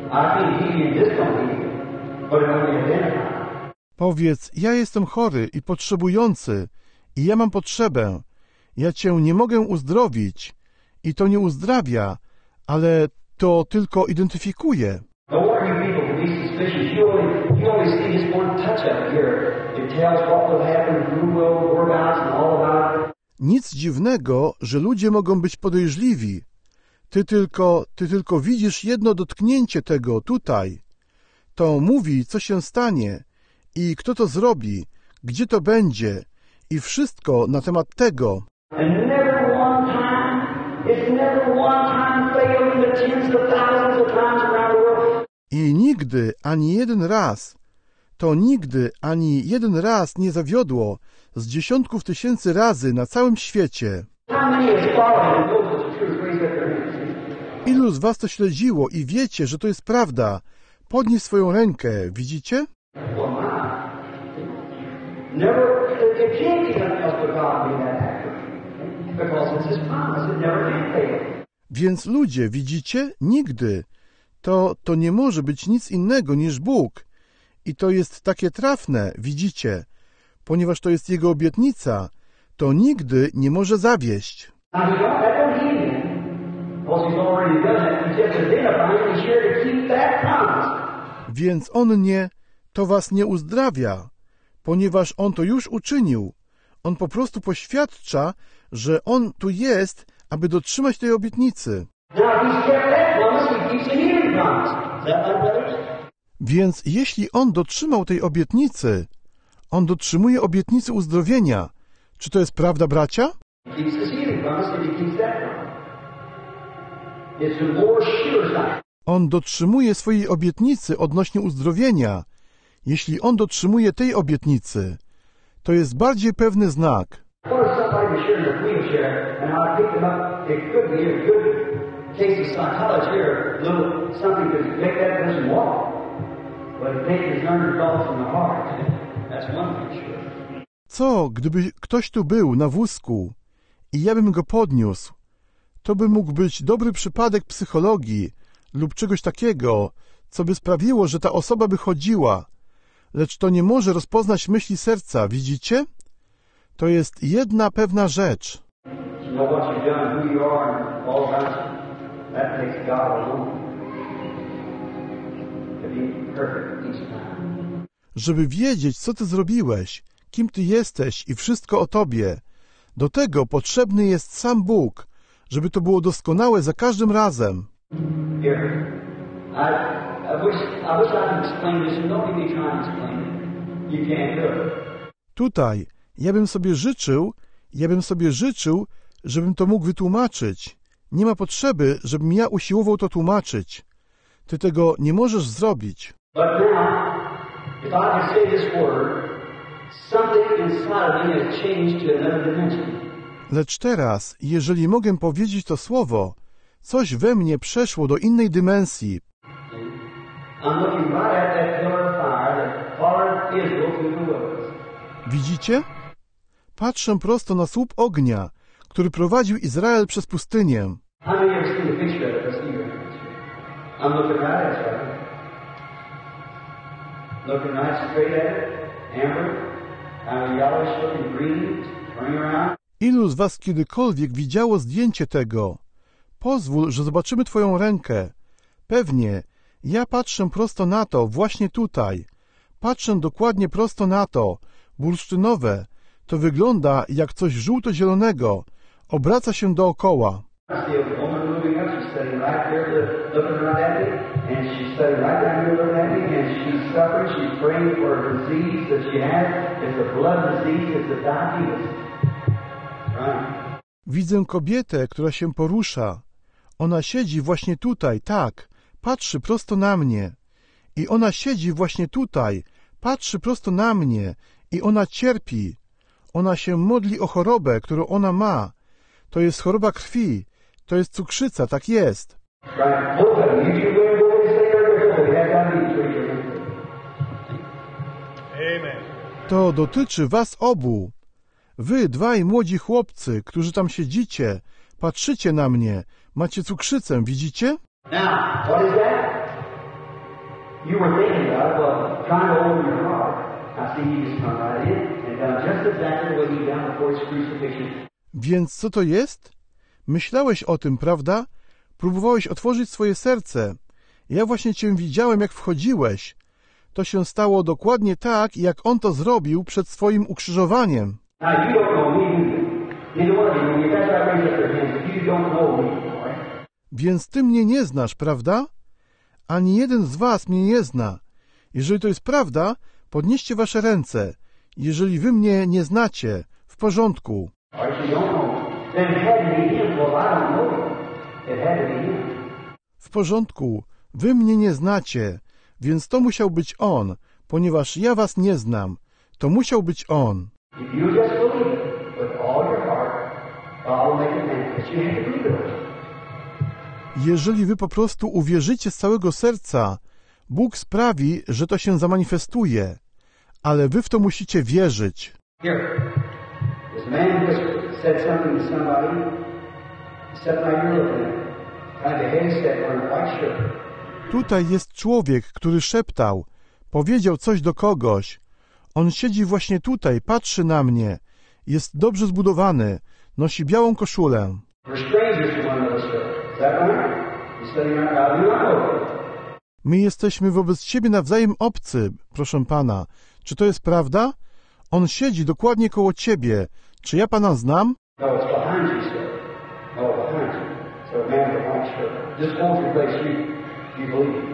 S3: I can't heal you and this don't heal you. But it only identifies.
S1: Powiedz, ja jestem chory i potrzebujący i ja mam potrzebę. Ja cię nie mogę uzdrowić i to nie uzdrawia, ale to tylko identyfikuje.
S3: No wonder you people can be suspicious. You only, you only see just one touch of it here. It tells what will happen, who will work out, and all about it.
S1: Nic dziwnego, że ludzie mogą być podejrzliwi. Ty tylko, ty tylko widzisz jedno dotknięcie tego tutaj. To mówi, co się stanie i kto to zrobi, gdzie to będzie i wszystko na temat tego.
S3: And never one time, it's never one time failed in the tens of thousands of times around the world.
S1: I nigdy, ani jeden raz, to nigdy, ani jeden raz nie zawiodło z dziesiątków tysięcy razy na całym świecie.
S3: How many has followed and knows it's the truth? Raise up their hands.
S1: Ilu z was to śledziło i wiecie, że to jest prawda? Podnieś swoją rękę, widzicie?
S3: Well, my. Never, it can't be nothing else but God being that accurate. Because it's His promise, it never can fail.
S1: Więc ludzie, widzicie? Nigdy. To, to nie może być nic innego niż Bóg. I to jest takie trafne, widzicie? Ponieważ to jest Jego obietnica, to nigdy nie może zawieść.
S3: Now, He don't, that don't heal you. Because He's already done it. He's just identifying He's here to keep that promise.
S1: Więc On nie, to was nie uzdrawia, ponieważ On to już uczynił. On po prostu poświadcza, że On tu jest, aby dotrzymać tej obietnicy.
S3: Now, if He's kept that promise, He keeps the healing promise. Is that right, brothers?
S1: Więc jeśli On dotrzymał tej obietnicy, On dotrzymuje obietnicy uzdrowienia. Czy to jest prawda, bracia?
S3: He keeps His healing promise and He keeps that promise. It's the more sure sign.
S1: On dotrzymuje swojej obietnicy odnośnie uzdrowienia. Jeśli On dotrzymuje tej obietnicy, to jest bardziej pewny znak.
S3: What if somebody was here in a wheelchair and I picked them up? It could be a good case of psychology or a little something to make that person walk. But it takes his nerve thoughts from the heart. That's one thing sure.
S1: Co, gdyby ktoś tu był na wózku i ja bym go podniósł? To by mógł być dobry przypadek psychologii lub czegoś takiego, co by sprawiło, że ta osoba by chodziła. Lecz to nie może rozpoznać myśli serca, widzicie? To jest jedna pewna rzecz.
S3: You know what you've done, who you are, and all about you. That takes God alone. To be perfect each time.
S1: Żeby wiedzieć, co ty zrobiłeś, kim ty jesteś i wszystko o tobie. Do tego potrzebny jest sam Bóg, żeby to było doskonałe za każdym razem.
S3: Here, I, I wish I wish I could explain this, and don't give me try and explain it. You can't do it.
S1: Tutaj, ja bym sobie życzył, ja bym sobie życzył, żebym to mógł wytłumaczyć. Nie ma potrzeby, żebym ja usiłował to tłumaczyć. Ty tego nie możesz zrobić.
S3: But now, if I can say this word, something inside of me has changed to another dimension.
S1: Lecz teraz, jeżeli mogę powiedzieć to słowo, coś we mnie przeszło do innej dymensji.
S3: I'm looking right at that pillar of fire that followed Israel through the wilderness.
S1: Widzicie? Patrzę prosto na słup ognia, który prowadził Izrael przez pustynię.
S3: How many ever seen a picture of it? Let's see your hands. I'm looking right at it, right? Looking right straight at it. Amber, kind of yellowish looking green, turning around.
S1: Ilu z was kiedykolwiek widziało zdjęcie tego? Pozwól, że zobaczymy twoją rękę. Pewnie. Ja patrzę prosto na to, właśnie tutaj. Patrzę dokładnie prosto na to. Bursztynowe. To wygląda jak coś żółto-zielonego. Obraca się dookoła.
S3: I see a woman moving up. She's sitting right there, looking right at me, and she's sitting right down here looking at me, and she's suffering. She's praying for a disease that she has. It's a blood disease. It's a diabetes. Right.
S1: Widzę kobietę, która się porusza. Ona siedzi właśnie tutaj, tak. Patrzy prosto na mnie. I ona siedzi właśnie tutaj. Patrzy prosto na mnie. I ona cierpi. Ona się modli o chorobę, którą ona ma. To jest choroba krwi. To jest cukrzyca, tak jest.
S3: Right. Both of them. You two women go and stay right there. We have diabetes.
S2: Amen.
S1: To dotyczy was obu. Wy, dwaj młodzi chłopcy, którzy tam siedzicie, patrzycie na mnie. Macie cukrzycę, widzicie?
S3: Now, what is that? you were thinking about it, well, trying to open your heart. I see you just come right in and done just exactly what he done before his crucifixion.
S1: Więc co to jest? Myślałeś o tym, prawda? Próbowałeś otworzyć swoje serce. Ja właśnie cię widziałem, jak wchodziłeś. To się stało dokładnie tak, jak on to zrobił przed swoim ukrzyżowaniem.
S3: Now, you don't know me, do you? Neither one of you, when you guys got raised up their hands, if you don't know me, all right?
S1: Więc ty mnie nie znasz, prawda? Ani jeden z was mnie nie zna. Jeżeli to jest prawda, podnieście wasze ręce. Jeżeli wy mnie nie znacie, w porządku.
S3: Or if you don't know, then it had to be him. Well, I don't know him. It had to be him.
S1: W porządku, wy mnie nie znacie, więc to musiał być on, ponieważ ja was nie znam. To musiał być on.
S3: If you just believe it with all your heart, God will make it manifest. You have to believe it.
S1: Jeżeli wy po prostu uwierzycie z całego serca, Bóg sprawi, że to się zamanifestuje, ale wy w to musicie wierzyć.
S3: Here, this man whispered, said something to somebody, sat right here looking at him, kind of a heavy set wearing a white shirt.
S1: Tutaj jest człowiek, który szeptał, powiedział coś do kogoś. On siedzi właśnie tutaj, patrzy na mnie. Jest dobrze zbudowany, nosi białą koszulę.
S3: We're strangers to one another. Is that right? You're sitting right now. Do not know it.
S1: My jesteśmy wobec siebie nawzajem obcy, proszę pana. Czy to jest prawda? On siedzi dokładnie koło ciebie. Czy ja pana znam?
S3: No, it's behind you, sir. No, behind you. So, man with a white shirt. Just hold your place. You, you believe.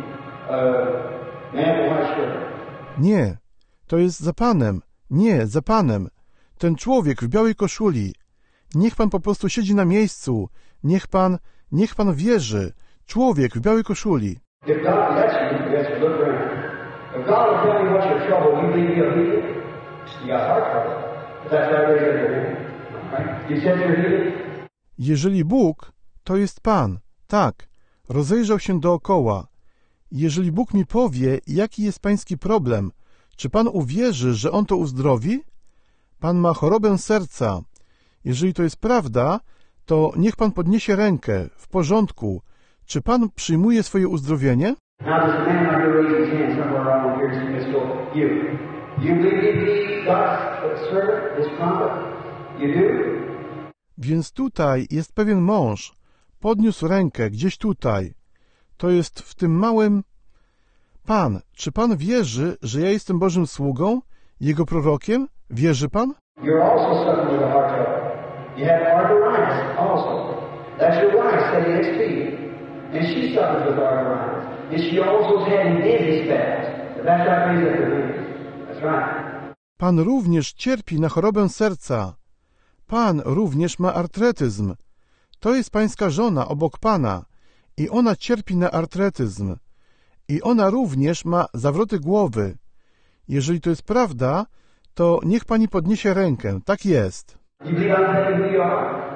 S3: Uh, man with a white shirt.
S1: Nie, to jest za panem. Nie, za panem. Ten człowiek w białej koszuli. Niech pan po prostu siedzi na miejscu. Niech pan, niech pan wierzy. Człowiek w białej koszuli.
S3: If God, that's you, yes, look around. If God will tell you what's your trouble, you believe He'll heal it. You got heart trouble. If that's right, raise up your hand. Right? You said you're healed?
S1: Jeżeli Bóg, to jest Pan. Tak, rozejrzał się dookoła. Jeżeli Bóg mi powie, jaki jest pański problem, czy pan uwierzy, że on to uzdrowi? Pan ma chorobę serca. Jeżeli to jest prawda, to niech pan podniesie rękę. W porządku. Czy pan przyjmuje swoje uzdrowienie?
S3: Now there's a man right here raising his hand somewhere around here. Let's go. You. You believe God's servant, His prophet? You do?
S1: Więc tutaj jest pewien mąż. Podniósł rękę gdzieś tutaj. To jest w tym małym... Pan, czy pan wierzy, że ja jestem Bożym sługą, Jego prorokiem? Wierzy pan?
S3: You're also suffering with a heart trouble. You have arthritis also. That's your wife sitting next to you. And she suffers with arthritis. And she also is having dizzy spells. That's right, raise up your hands. That's right.
S1: Pan również cierpi na chorobę serca. Pan również ma artretyzm. To jest pańska żona obok pana. I ona cierpi na artretyzm. I ona również ma zawroty głowy. Jeżeli to jest prawda, to niech pani podniesie rękę. Tak jest.
S3: You believe I'm telling you who you are?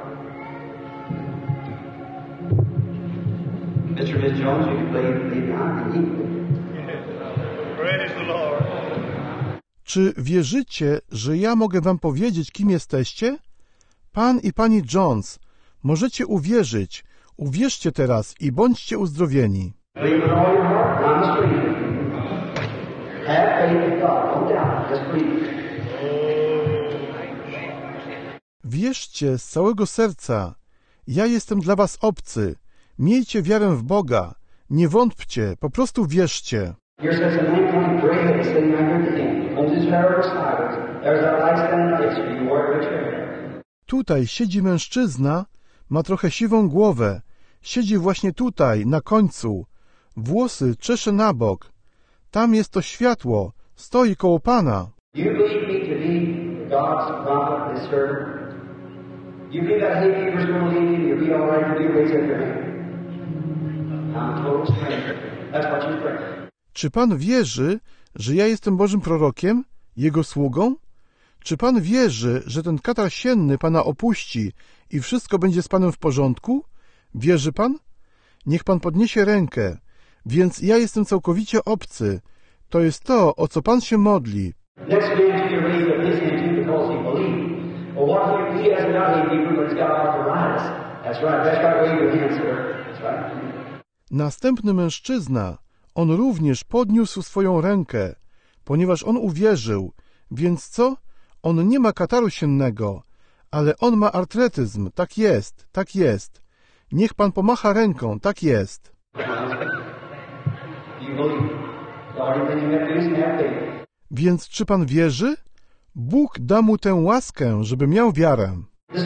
S3: Mister Miss Jones, you can believe, believe me. I believe.
S4: Praise the Lord.
S1: Czy wierzycie, że ja mogę wam powiedzieć, kim jesteście? Pan i pani Jones, możecie uwierzyć. Uwierzcie teraz i bądźcie uzdrowieni.
S3: Believe with all your heart. I'm a believer. Have faith in God. Don't doubt. Just believe.
S1: Wierzcie z całego serca. Ja jestem dla was obcy. Miejcie wiarę w Boga. Nie wątpcie, po prostu wierzcie.
S3: Here's this man coming gray head sitting right here at the end. Holds his hair over sideways. There's that light standing next to you. You wore rich hair.
S1: Tutaj siedzi mężczyzna, ma trochę siwą głowę. Siedzi właśnie tutaj, na końcu. Włosy czesze na bok. Tam jest to światło. Stoi koło pana.
S3: You believe me to be God's prophet, His servant? You believe that hay fever's going to leave you? You'll be all right if you raise up your hand. I'm a total stranger. That's what you pray.
S1: Czy pan wierzy, że ja jestem Bożym prorokiem, Jego sługą? Czy pan wierzy, że ten katar sienny pana opuści i wszystko będzie z panem w porządku? Wierzy pan? Niech pan podniesie rękę. Więc ja jestem całkowicie obcy. To jest to, o co pan się modli.
S3: Next man to raise up his hand too because he believed. Well, what if he hasn't got hay fever, but he's got arthritis? That's right. That's right. Raise your hand, sir. That's right.
S1: Następny mężczyzna. on również podniósł swoją rękę, ponieważ on uwierzył. Więc co? On nie ma kataru siennego, ale on ma artretyzm. Tak jest, tak jest. Niech pan pomacha ręką, tak jest. Więc czy pan wierzy? Bóg da mu tę łaskę, żeby miał wiarę.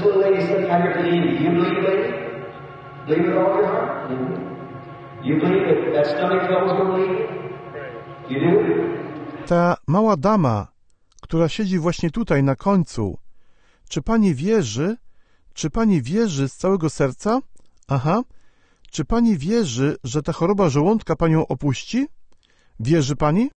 S1: Ta mała dama, która siedzi właśnie tutaj na końcu, czy pani wierzy? Czy pani wierzy z całego serca? Aha. Czy pani wierzy, że ta choroba żołądka panią opuści? Wierzy pani?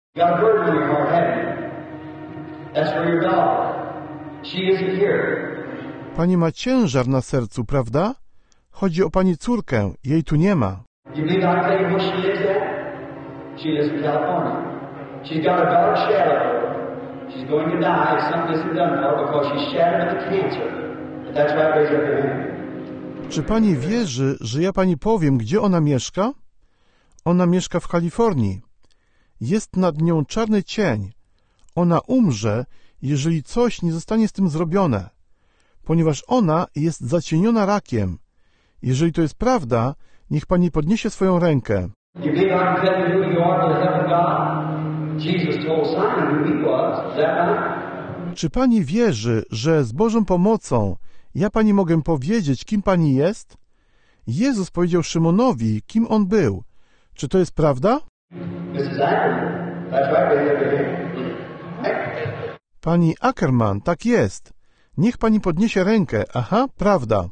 S1: Pani ma ciężar na sercu, prawda? Chodzi o pani córkę, jej tu nie ma. Czy pani wierzy, że ja pani powiem, gdzie ona mieszka? Ona mieszka w Kalifornii. Jest nad nią czarny cień. Ona umrze, jeżeli coś nie zostanie z tym zrobione, ponieważ ona jest zacieniona rakiem. Jeżeli to jest prawda, niech pani podniesie swoją rękę. Czy pani wierzy, że z Bożą pomocą ja pani mogę powiedzieć, kim pani jest? Jezus powiedział Szymonowi, kim on był. Czy to jest prawda? Pani Ackerman, tak jest. Niech pani podniesie rękę. Aha, prawda.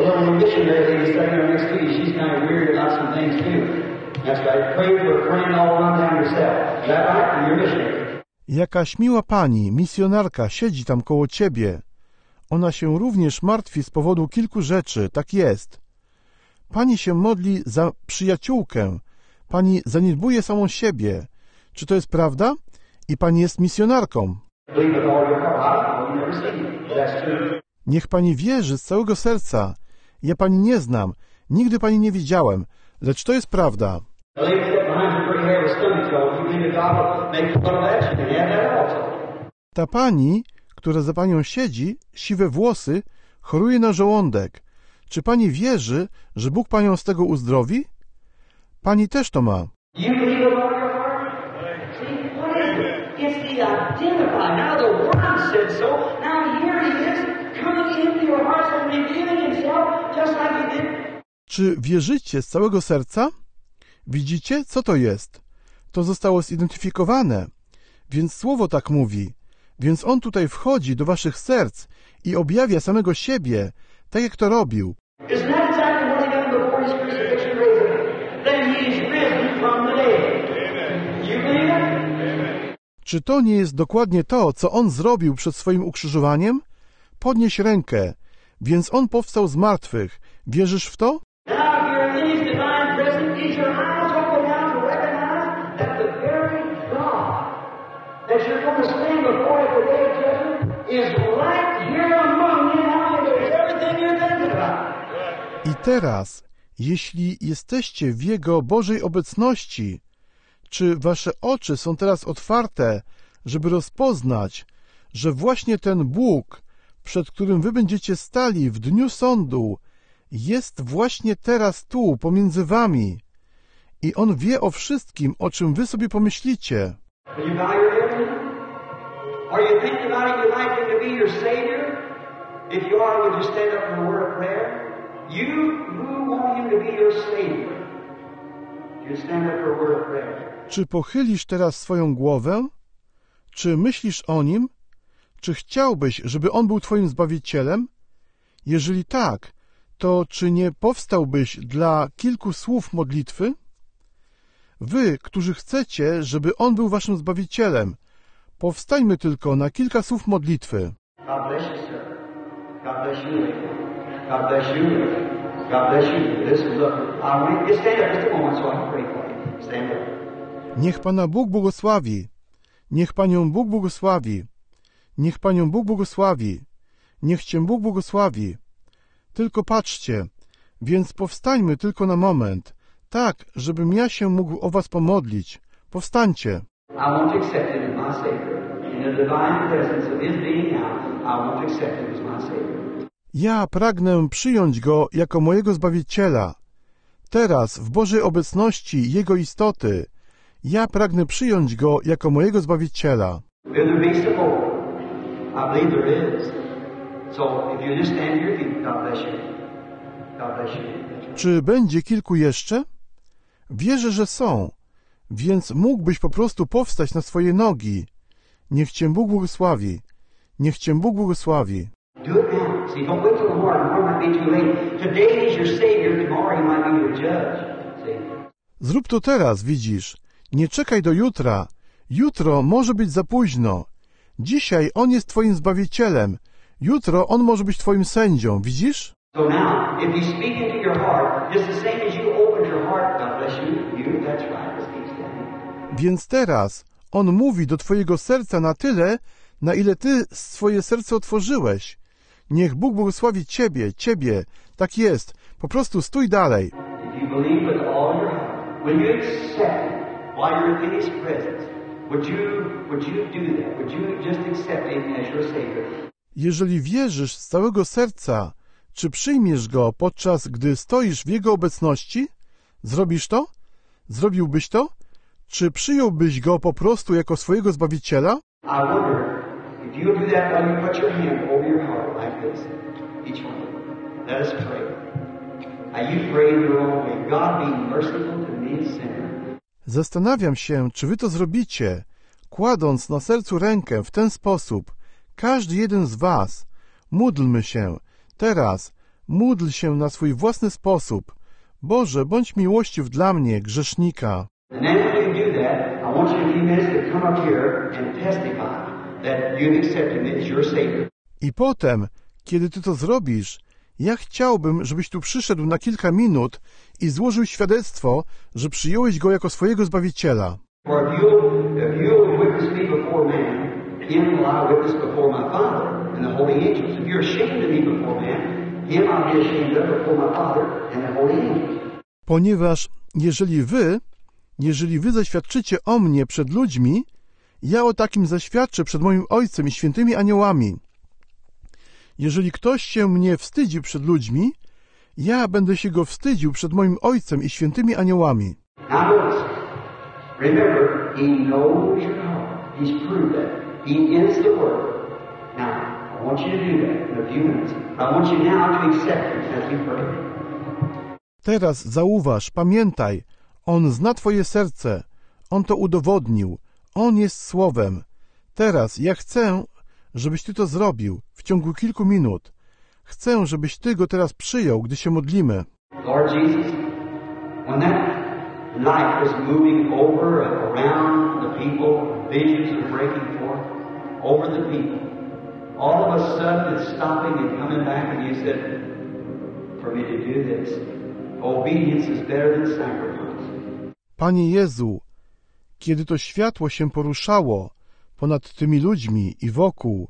S1: Jakaś miła pani, misjonarka, siedzi tam koło ciebie. Ona się również martwi z powodu kilku rzeczy, tak jest. Pani się modli za przyjaciółkę. Pani zaniedbuje samą siebie. Czy to jest prawda? I pani jest misjonarką. Niech pani wierzy z całego serca. Ja pani nie znam. Nigdy pani nie widziałem. Lecz to jest prawda. Ta pani, która za panią siedzi, siwe włosy, choruje na żołądek. Czy pani wierzy, że Bóg panią z tego uzdrowi? Pani też to ma. Czy wierzycie z całego serca? Widzicie, co to jest? To zostało zidentyfikowane. Więc Słowo tak mówi. Więc On tutaj wchodzi do waszych serc i objawia samego siebie, tak jak to robił. Czy to nie jest dokładnie to, co On zrobił przed swoim ukrzyżowaniem? Podnieś rękę. Więc On powstał z martwych. Wierzysz w to? I teraz, jeśli jesteście w Jego Bożej obecności, czy wasze oczy są teraz otwarte, żeby rozpoznać, że właśnie ten Bóg, przed którym wy będziecie stali w dniu sądu, jest właśnie teraz tu, pomiędzy wami i On wie o wszystkim, o czym wy sobie pomyślicie. Czy pochylisz teraz swoją głowę? Czy myślisz o Nim? Czy chciałbyś, żeby On był twoim Zbawicielem? Jeżeli tak, to czy nie powstałbyś dla kilku słów modlitwy? Wy, którzy chcecie, żeby On był waszym Zbawicielem, powstańmy tylko na kilka słów modlitwy. Niech Pana Bóg błogosławi. Niech Panią Bóg błogosławi. Niech Panią Bóg błogosławi. Niech Cię Bóg błogosławi. Tylko patrzcie, więc powstańmy tylko na moment. tak, żebym ja się mógł o was pomodlić. Powstańcie.
S3: I want to accept Him as my Savior. In the divine presence of His being now, I want to accept Him as my Savior.
S1: Ja pragnę przyjąć Go jako mojego Zbawiciela. Teraz, w Bożej obecności Jego istoty, ja pragnę przyjąć Go jako mojego Zbawiciela.
S3: Will there be some more? I believe there is. So, if you just stand here, God bless you. God bless you.
S1: Czy będzie kilku jeszcze? Wierzę, że są, więc mógłbyś po prostu powstać na swoje nogi. Niech Cię Bóg błogosławi. Niech Cię Bóg błogosławi.
S3: Do it now. See, don't wait till tomorrow. Tomorrow might be too late. Today is your Savior. Tomorrow He might be your judge. See?
S1: Zrób to teraz, widzisz. Nie czekaj do jutra. Jutro może być za późno. Dzisiaj On jest Twoim Zbawicielem. Jutro On może być Twoim sędzią. Widzisz?
S3: So now, if He's speaking to your heart, just the same as you opened your heart, God bless you, you, that's right, just keep standing.
S1: Więc teraz On mówi do Twojego serca na tyle, na ile Ty swoje serce otworzyłeś. Niech Bóg błogosławi Ciebie, Ciebie. Tak jest. Po prostu stój dalej.
S3: If you believe with all your heart, will you accept Him while you're in His presence? Would you, would you do that? Would you just accept Him as your Savior?
S1: Jeżeli wierzysz z całego serca, czy przyjmiesz Go, podczas gdy stoisz w Jego obecności? Zrobisz to? Zrobiłbyś to? Czy przyjąłbyś Go po prostu jako swojego Zbawiciela?
S3: I wonder if you'll do that while you put your hand over your heart like this. Each one. Let us pray. Now you pray in your own way. God be merciful to me, a sinner.
S1: Zastanawiam się, czy wy to zrobicie, kładąc na sercu rękę w ten sposób. Każdy jeden z was. Módlmy się. Teraz módl się na swój własny sposób. Boże, bądź miłościw dla mnie, grzesznika.
S3: And then when you do that, I want you in a few minutes to come up here and testify that you've accepted Him as your Savior.
S1: I potem, kiedy ty to zrobisz, ja chciałbym, żebyś tu przyszedł na kilka minut i złożył świadectwo, że przyjąłeś Go jako swojego Zbawiciela.
S3: For if you'll, if you'll witness me before man, Him will I witness before my Father and the holy angels. If you're ashamed of me before man, Him I'll be ashamed of before my Father and the holy angels.
S1: Ponieważ jeżeli wy, jeżeli wy zaświadczycie o mnie przed ludźmi, ja o takim zaświadczę przed moim Ojcem i świętymi aniołami. Jeżeli ktoś się mnie wstydzi przed ludźmi, ja będę się go wstydził przed moim Ojcem i świętymi aniołami.
S3: Now notice, remember, He knows your heart. He's proved that. He is the Word. Now, I want you to do that in a few minutes. I want you now to accept Him as we pray.
S1: Teraz zauważ, pamiętaj, On zna twoje serce. On to udowodnił. On jest Słowem. Teraz ja chcę, żebyś ty to zrobił w ciągu kilku minut. Chcę, żebyś ty Go teraz przyjął, gdy się modlimy.
S3: Lord Jesus, when that light was moving over and around the people, visions were breaking forth over the people, all of a sudden it's stopping and coming back, and you said, for me to do this, obedience is better than sacrifice.
S1: Panie Jezu, kiedy to światło się poruszało ponad tymi ludźmi i wokół,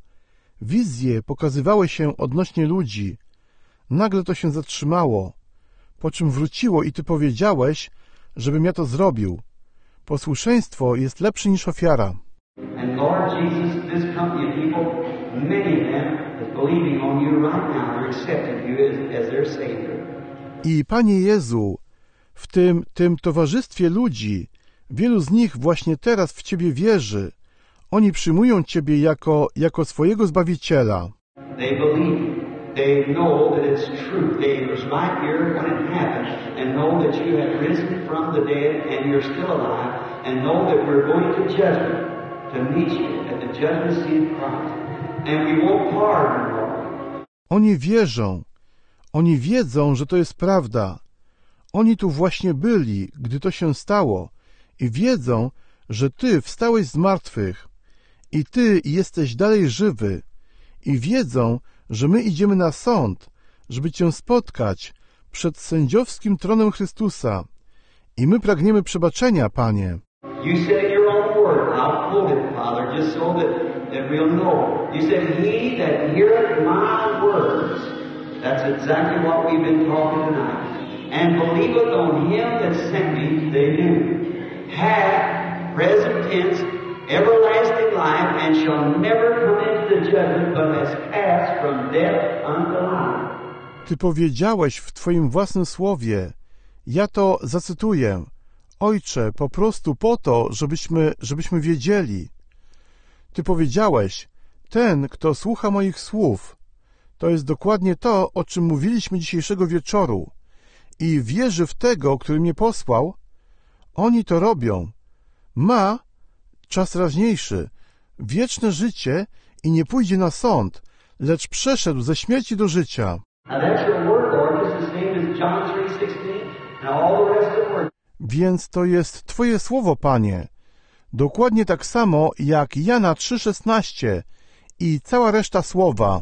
S1: wizje pokazywały się odnośnie ludzi. Nagle to się zatrzymało, po czym wróciło i Ty powiedziałeś, żebym ja to zrobił. Posłuszeństwo jest lepsze niż ofiara.
S3: And Lord Jesus, this company of people, many of them is believing on you right now. They're accepting you as, as their Savior.
S1: I Panie Jezu, w tym, tym towarzystwie ludzi, wielu z nich właśnie teraz w Ciebie wierzy. Oni przyjmują Ciebie jako, jako swojego Zbawiciela.
S3: They believe. They know that it's true. They was right here when it happened and know that you have risen from the dead and you're still alive and know that we're going to judgment to meet you at the judgment seat of Christ. And we won't pardon, Lord.
S1: Oni wierzą. Oni wiedzą, że to jest prawda. Oni tu właśnie byli, gdy to się stało i wiedzą, że Ty wstałeś z martwych i Ty jesteś dalej żywy i wiedzą, że my idziemy na sąd, żeby Cię spotkać przed sędziowskim tronem Chrystusa i my pragniemy przebaczenia, Panie.
S3: You said in your own word, I'll quote it, Father, just so that, that we'll know. You said, he that heareth my words, that's exactly what we've been talking tonight. and believeth on him that sent me, they do, have, present tense, everlasting life, and shall never come into the judgment, but has passed from death unto life.
S1: Ty powiedziałeś w Twoim własnym słowie, ja to zacytuję, Ojcze, po prostu po to, żebyśmy, żebyśmy wiedzieli. Ty powiedziałeś, ten, kto słucha moich słów, to jest dokładnie to, o czym mówiliśmy dzisiejszego wieczoru i wierzy w tego, który mnie posłał, oni to robią. Ma czas teraźniejszy, wieczne życie i nie pójdzie na sąd, lecz przeszedł ze śmierci do życia. Więc to jest Twoje słowo, Panie, dokładnie tak samo jak Jana trzy szesnaście i cała reszta słowa.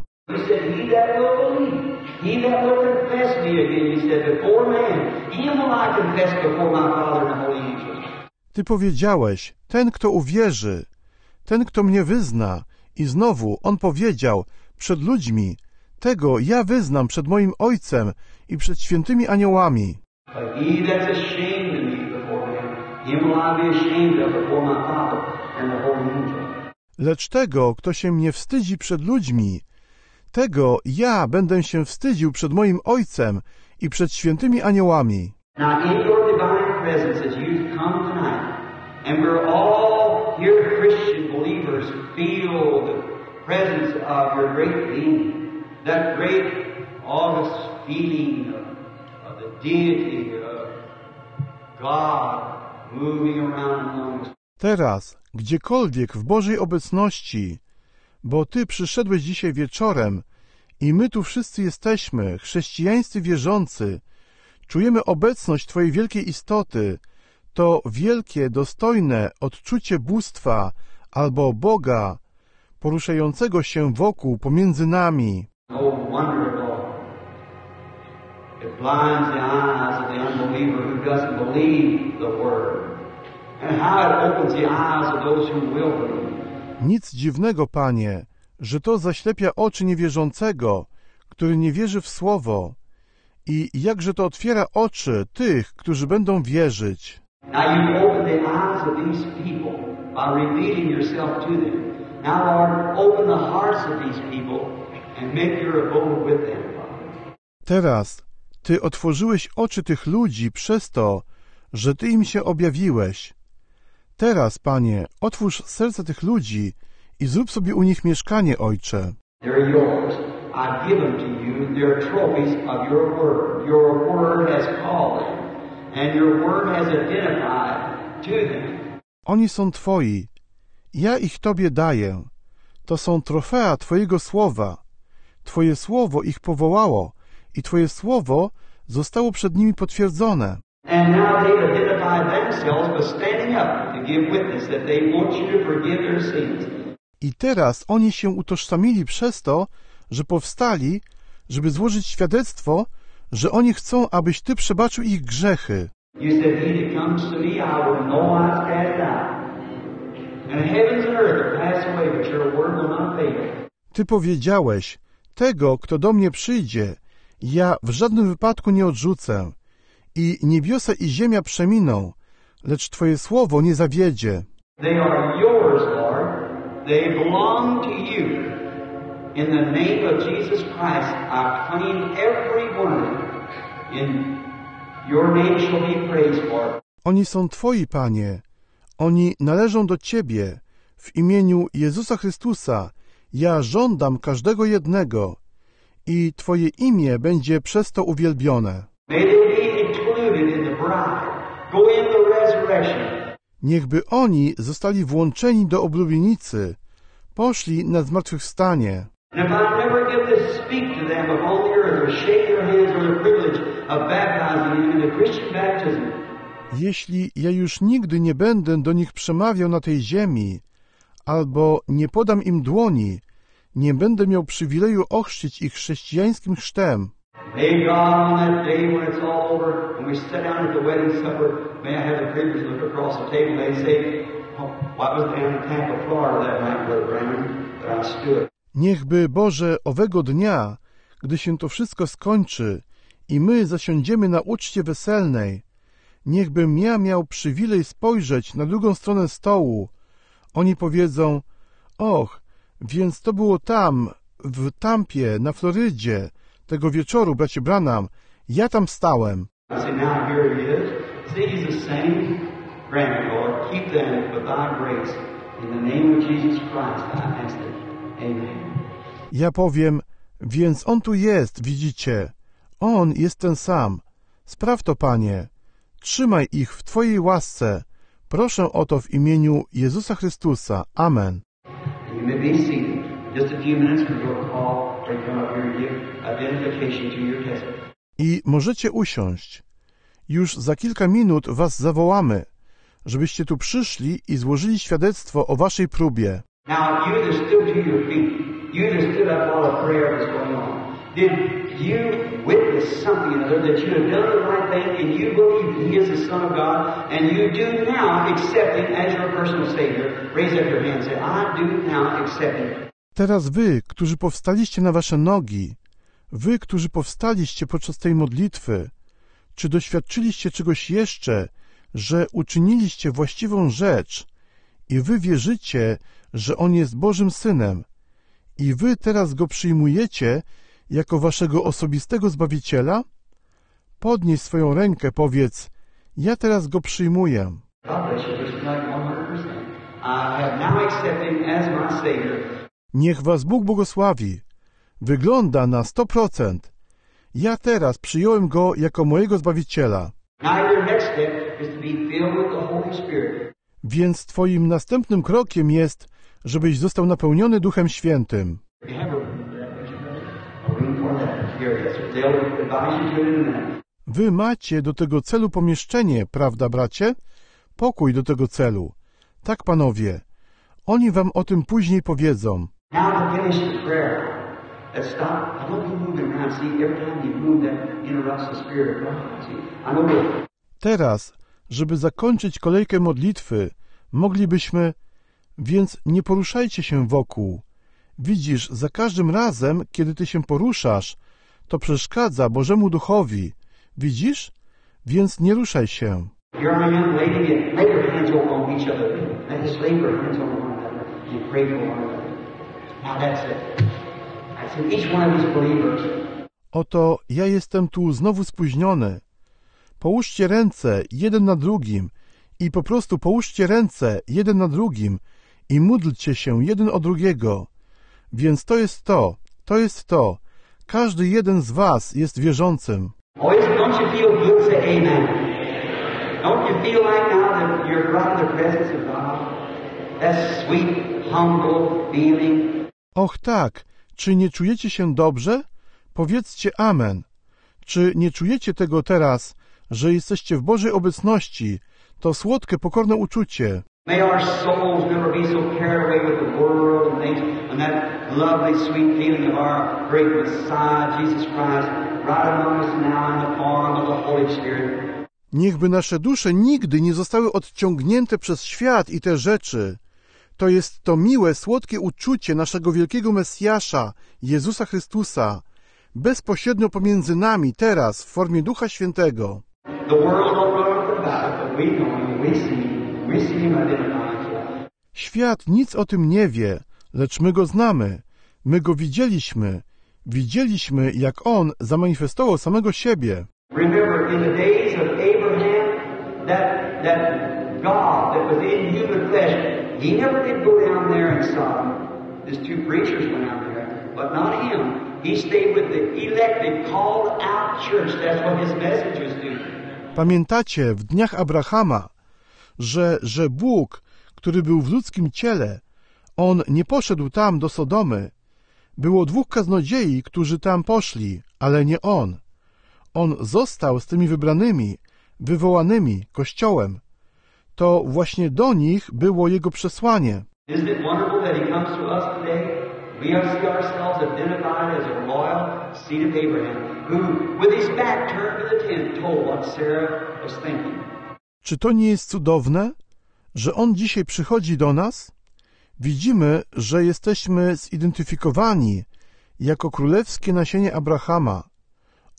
S1: Ty powiedziałeś, ten, kto uwierzy, ten, kto mnie wyzna, i znowu on powiedział przed ludźmi, tego ja wyznam przed moim Ojcem i przed świętymi aniołami. Lecz tego, kto się mnie wstydzi przed ludźmi, tego ja będę się wstydził przed moim Ojcem i przed świętymi aniołami.
S3: Now in your divine presence as you've come tonight, and we're all here Christian believers feel the presence of your great being, that great august feeling of, of the deity of God moving around among us.
S1: Teraz, gdziekolwiek w Bożej obecności, bo Ty przyszedłeś dzisiaj wieczorem i my tu wszyscy jesteśmy, chrześcijańscy wierzący, czujemy obecność Twojej wielkiej istoty, to wielkie, dostojne odczucie bóstwa albo Boga poruszającego się wokół, pomiędzy nami.
S3: Oh, wonderful. It blinds the eyes of the unbeliever who doesn't believe the word. And how it opens the eyes of those who will believe.
S1: Nic dziwnego, Panie, że to zaślepia oczy niewierzącego, który nie wierzy w Słowo, i jakże to otwiera oczy tych, którzy będą wierzyć.
S3: Now you open the eyes of these people by revealing yourself to them. Now, Lord, open the hearts of these people and make your abode with them, Father.
S1: Teraz Ty otworzyłeś oczy tych ludzi przez to, że Ty im się objawiłeś. Teraz, Panie, otwórz serca tych ludzi i zrób sobie u nich mieszkanie, Ojcze.
S3: They're yours. I give them to you. They're trophies of your word. Your word has called them, and your word has identified to them.
S1: Oni są Twoi. Ja ich Tobie daję. To są trofea Twojego słowa. Twoje słowo ich powołało i Twoje słowo zostało przed nimi potwierdzone.
S3: And now they've identified themselves by standing up to give witness that they want you to forgive their sins.
S1: I teraz oni się utożsamili przez to, że powstali, żeby złożyć świadectwo, że oni chcą, abyś Ty przebaczył ich grzechy.
S3: You said, he that comes to me, I will no wise cast out. And heavens and earth will pass away, but your word will not fail.
S1: Ty powiedziałeś, tego, kto do mnie przyjdzie, ja w żadnym wypadku nie odrzucę. I niebiosa i ziemia przeminą, lecz Twoje słowo nie zawiedzie.
S3: They are yours, Lord. They belong to you. In the name of Jesus Christ, I claim every one of them. In your name shall be praised, Lord.
S1: Oni są Twoi, Panie. Oni należą do Ciebie. W imieniu Jezusa Chrystusa ja żądam każdego jednego i Twoje imię będzie przez to uwielbione.
S3: May they be included in the bride. Go in the resurrection.
S1: Niechby oni zostali włączeni do oblubienicy, poszli na zmartwychwstanie.
S3: And if I never get to speak to them upon the earth or shake their hands or the privilege of baptizing them in the Christian baptism,
S1: Jeśli ja już nigdy nie będę do nich przemawiał na tej ziemi, albo nie podam im dłoni, nie będę miał przywileju ochrzcić ich chrześcijańskim chrztem.
S3: may God on that day when it's all over and we sit down at the wedding supper, may I have the preachers look across the table and they say, oh, what was down in Tampa, Florida that night, Brother Branham, that I stood.
S1: Niechby, Boże, owego dnia, gdy się to wszystko skończy i my zasiądziemy na uczcie weselnej, niechbym ja miał przywilej spojrzeć na drugą stronę stołu. Oni powiedzą, och, więc to było tam, w Tampie, na Florydzie, tego wieczoru, bracie Branham, ja tam stałem. Ja powiem, więc on tu jest, widzicie, on jest ten sam. Spraw to, Panie. Trzymaj ich w Twojej łasce. Proszę o to w imieniu Jezusa Chrystusa. Amen. I możecie usiąść. Już za kilka minut was zawołamy, żebyście tu przyszli i złożyli świadectwo o waszej próbie.
S3: Now, you that stood to your feet, you that stood up while a prayer was going on, did you witness something or other that you have done the right thing and you believe that He is the Son of God and you do now accept Him as your personal Savior? Raise up your hand and say, I do now accept Him.
S1: Teraz wy, którzy powstaliście na wasze nogi, wy, którzy powstaliście podczas tej modlitwy, czy doświadczyliście czegoś jeszcze, że uczyniliście właściwą rzecz i wy wierzycie, że On jest Bożym Synem i wy teraz Go przyjmujecie jako waszego osobistego Zbawiciela? Podnieś swoją rękę, powiedz, ja teraz Go przyjmuję. Niech was Bóg błogosławi. Wygląda na sto procent. Ja teraz przyjąłem Go jako mojego Zbawiciela. Więc twoim następnym krokiem jest, żebyś został napełniony Duchem Świętym. Wy macie do tego celu pomieszczenie, prawda, bracie? Pokój do tego celu. Tak, panowie. Oni wam o tym później powiedzą. Teraz, żeby zakończyć kolejkę modlitwy, moglibyśmy... Więc nie poruszajcie się wokół. Widzisz, za każdym razem, kiedy ty się poruszasz, to przeszkadza Bożemu Duchowi. Widzisz? Więc nie ruszaj się. Oto ja jestem tu znowu spóźniony. Połóżcie ręce jeden na drugim i po prostu połóżcie ręce jeden na drugim i módlcie się jeden o drugiego. Więc to jest to, to jest to. Każdy jeden z was jest wierzącym. Och tak, czy nie czujecie się dobrze? Powiedzcie amen. Czy nie czujecie tego teraz, że jesteście w Bożej obecności? To słodkie, pokorne uczucie.
S3: May our souls never be so carried away with the world and things and that lovely sweet feeling of our great Messiah, Jesus Christ, right among us now in the form of the Holy Spirit.
S1: Niechby nasze dusze nigdy nie zostały odciągnięte przez świat i te rzeczy. To jest to miłe, słodkie uczucie naszego wielkiego Mesjasza, Jezusa Chrystusa, bezpośrednio pomiędzy nami teraz w formie Ducha Świętego.
S3: The world don't know about it, but we know Him, we see Him.
S1: Świat nic o tym nie wie, lecz my Go znamy. My Go widzieliśmy. Widzieliśmy, jak On zamanifestował samego siebie.
S3: Remember, in the days of Abraham, that, that God that was in human flesh, He never did go down there and Sodom. These two preachers went out there, but not Him. He stayed with the elected, called out church. That's what His message was doing.
S1: Pamiętacie, w dniach Abrahama, że, że Bóg, który był w ludzkim ciele, On nie poszedł tam do Sodomy. Było dwóch kaznodziei, którzy tam poszli, ale nie On. On został z tymi wybranymi, wywołanymi Kościołem. To właśnie do nich było Jego przesłanie.
S3: Isn't it wonderful that He comes to us today? We see ourselves identified as a royal seed of Abraham, who, with his back turned to the tent, told what Sarah was thinking.
S1: Czy to nie jest cudowne, że On dzisiaj przychodzi do nas? Widzimy, że jesteśmy zidentyfikowani jako królewskie nasienie Abrahama.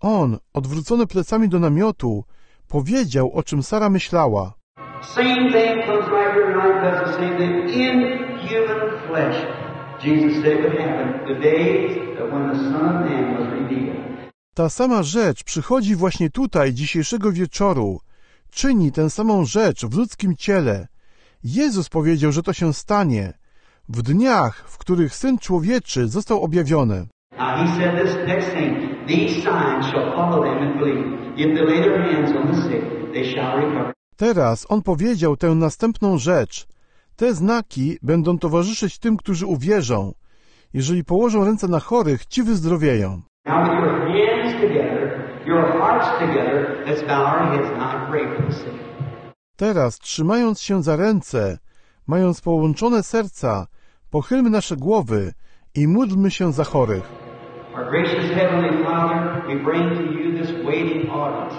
S1: On, odwrócony plecami do namiotu, powiedział, o czym Sara myślała.
S3: Same thing comes right here tonight, does the same thing in human flesh. Jesus said would happen the days when the Son of Man was revealed.
S1: Ta sama rzecz przychodzi właśnie tutaj dzisiejszego wieczoru. Czyni tę samą rzecz w ludzkim ciele. Jezus powiedział, że to się stanie w dniach, w których Syn Człowieczy został objawiony.
S3: Now he said this next thing, these signs shall follow them that believe. If they lay their hands on the sick, they shall recover.
S1: Teraz on powiedział tę następną rzecz. Te znaki będą towarzyszyć tym, którzy uwierzą. Jeżeli położą ręce na chorych, ci wyzdrowieją.
S3: Now with your hands together, your hearts together, let's bow our heads now and pray for the sick.
S1: Teraz, trzymając się za ręce, mając połączone serca, pochylmy nasze głowy i módlmy się za chorych.
S3: Our gracious Heavenly Father, we bring to you this waiting audience.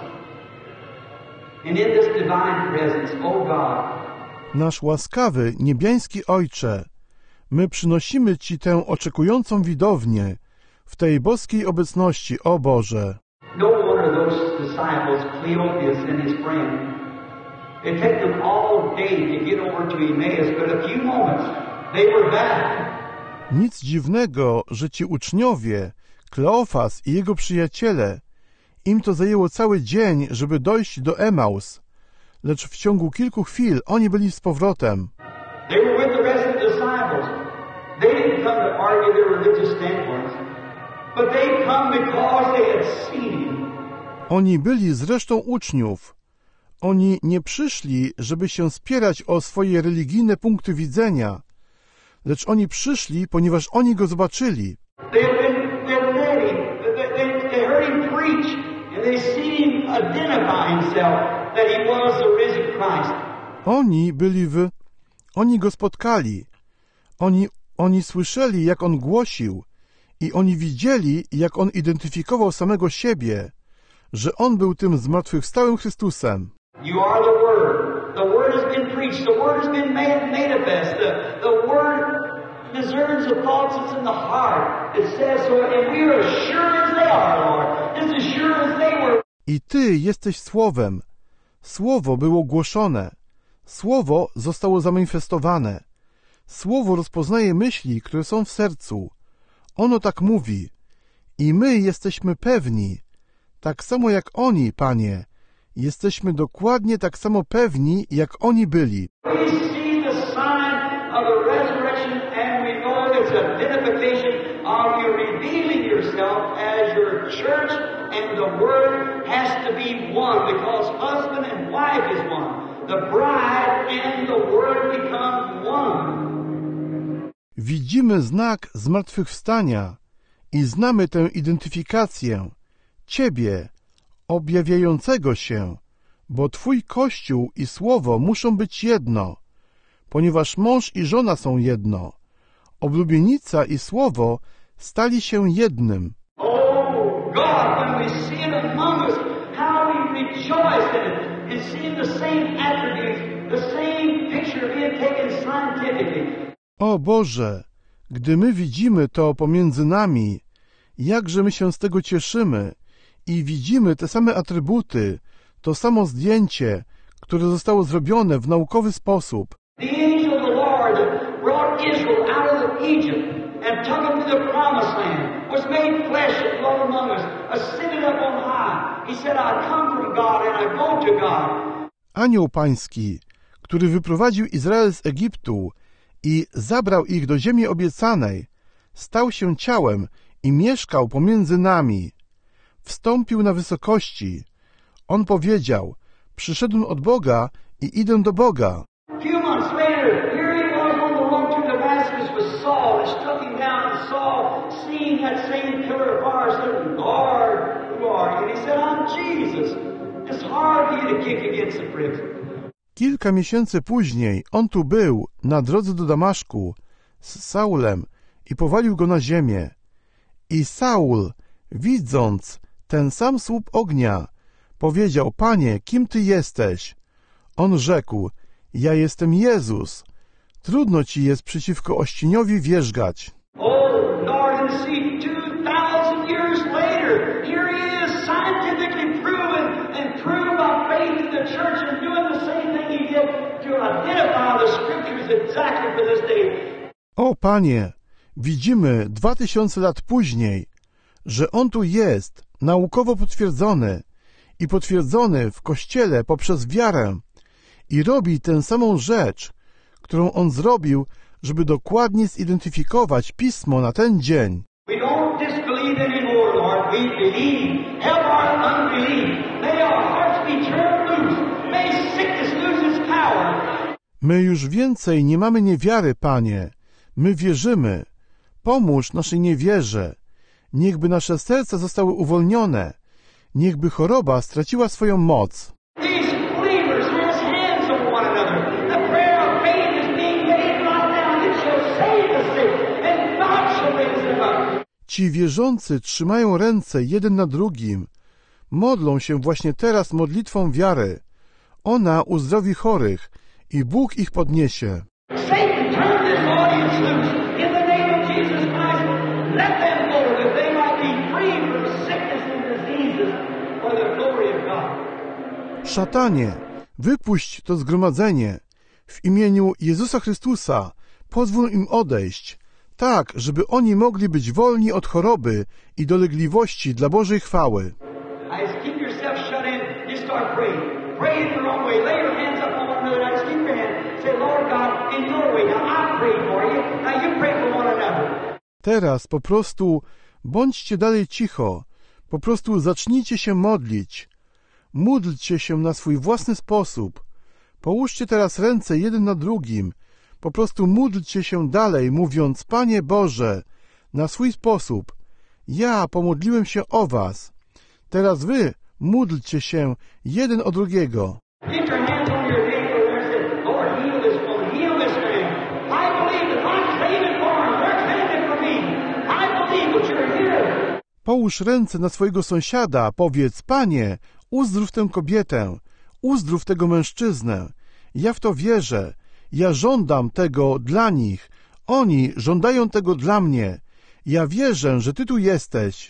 S3: And in this divine presence, O God,
S1: Nasz łaskawy, niebiański Ojcze, my przynosimy Ci tę oczekującą widownię w tej boskiej obecności, o Boże.
S3: no wonder those disciples, Cleopas and his friend, it took them all day to get over to Emmaus, but a few moments they were back.
S1: Nic dziwnego, że ci uczniowie, Kleofas i jego przyjaciele, im to zajęło cały dzień, żeby dojść do Emaus, lecz w ciągu kilku chwil oni byli z powrotem.
S3: They were with the rest of the disciples. They didn't come to argue their religious standpoints, but they come because they had seen him.
S1: Oni byli z resztą uczniów. Oni nie przyszli, żeby się spierać o swoje religijne punkty widzenia, lecz oni przyszli, ponieważ oni go zobaczyli.
S3: They had been, they had read him, they, they, they heard him preach, and they seen him identify himself that he was the risen Christ.
S1: Oni byli w... Oni go spotkali. Oni, oni słyszeli, jak on głosił i oni widzieli, jak on identyfikował samego siebie, że on był tym zmartwychwstałym Chrystusem.
S3: You are the Word. The Word has been preached. The Word has been made manifest. The, the Word discerns the thoughts that's in the heart. It says so, and we are as sure as they are, Lord. Just as sure as they were.
S1: I Ty jesteś Słowem. Słowo było głoszone. Słowo zostało zamanifestowane. Słowo rozpoznaje myśli, które są w sercu. Ono tak mówi. I my jesteśmy pewni, tak samo jak oni, Panie, jesteśmy dokładnie tak samo pewni, jak oni byli.
S3: We see the sign of the resurrection, and we know it's identification of you revealing yourself as your church, and the Word has to be one, because husband and wife is one. The bride and the Word become one.
S1: Widzimy znak zmartwychwstania i znamy tę identyfikację Ciebie, objawiającego się, bo Twój Kościół i Słowo muszą być jedno, ponieważ mąż i żona są jedno. Oblubienica i Słowo stali się jednym.
S3: Oh God, when we see it among us, how we rejoice in it, and seeing the same attributes, the same picture being taken scientifically.
S1: O Boże, gdy my widzimy to pomiędzy nami, jakże my się z tego cieszymy i widzimy te same atrybuty, to samo zdjęcie, które zostało zrobione w naukowy sposób.
S3: The angel of the Lord that brought Israel out of Egypt and took them to the promised land was made flesh and dwelt among us, ascended up on high. He said, I come from God and I go to God.
S1: Anioł Pański, który wyprowadził Izrael z Egiptu i zabrał ich do ziemi obiecanej, stał się ciałem i mieszkał pomiędzy nami. Wstąpił na wysokości. On powiedział, przyszedłem od Boga i idę do Boga.
S3: A few months later, here he was on the road to Damascus with Saul, and struck him down, and Saul, seeing that same pillar of fire, said, Lord, who are you? And he said, I'm Jesus. It's hard for you to kick against the pricks.
S1: Kilka miesięcy później on tu był, na drodze do Damaszku, z Saulem i powalił go na ziemię. I Saul, widząc ten sam słup ognia, powiedział, Panie, kim Ty jesteś? On rzekł, ja jestem Jezus. Trudno Ci jest przeciwko ościeniowi wierzgać.
S3: Oh, Lord, and see, two thousand years later, here he is, centuries exactly for this day.
S1: O Panie, widzimy dwa tysiące lat później, że On tu jest, naukowo potwierdzony i potwierdzony w Kościele poprzez wiarę i robi tę samą rzecz, którą On zrobił, żeby dokładnie zidentyfikować Pismo na ten dzień.
S3: We don't disbelieve anymore, Lord. We believe. Help our unbelief. May our hearts be turned loose. May sickness lose its power.
S1: My już więcej nie mamy niewiary, Panie. My wierzymy. Pomóż naszej niewierze. Niechby nasze serca zostały uwolnione. Niechby choroba straciła swoją moc.
S3: These believers has hands on one another. The prayer of faith is being made right now. It shall save the sick, and God shall raise them up.
S1: Ci wierzący trzymają ręce jeden na drugim. Modlą się właśnie teraz modlitwą wiary. Ona uzdrowi chorych i Bóg ich podniesie.
S3: Satan, turn this audience loose. In the name of Jesus Christ, let them go that they might be free from sickness and diseases for the glory of God.
S1: Szatanie, wypuść to zgromadzenie. W imieniu Jezusa Chrystusa pozwól im odejść, tak, żeby oni mogli być wolni od choroby i dolegliwości dla Bożej chwały.
S3: I just keep yourself shut in. You start praying. Pray in your own way. Lay your hands up on one another. Now just keep your hand. Say, Lord God, in your way. Now I pray for you. Now you pray for one another.
S1: Teraz po prostu bądźcie dalej cicho. Po prostu zacznijcie się modlić. Módlcie się na swój własny sposób. Połóżcie teraz ręce jeden na drugim. Po prostu módlcie się dalej, mówiąc, Panie Boże, na swój sposób. Ja pomodliłem się o was. Teraz wy módlcie się jeden o drugiego.
S3: Get your hands on your neighbor and say, Lord, heal this woman, heal this man. I believe that I'm saving for him. They're saving for me. I believe that you're here.
S1: Połóż ręce na swojego sąsiada, powiedz, Panie, uzdrów tę kobietę, uzdrów tego mężczyznę. Ja w to wierzę. Ja żądam tego dla nich. Oni żądają tego dla mnie. Ja wierzę, że Ty tu jesteś.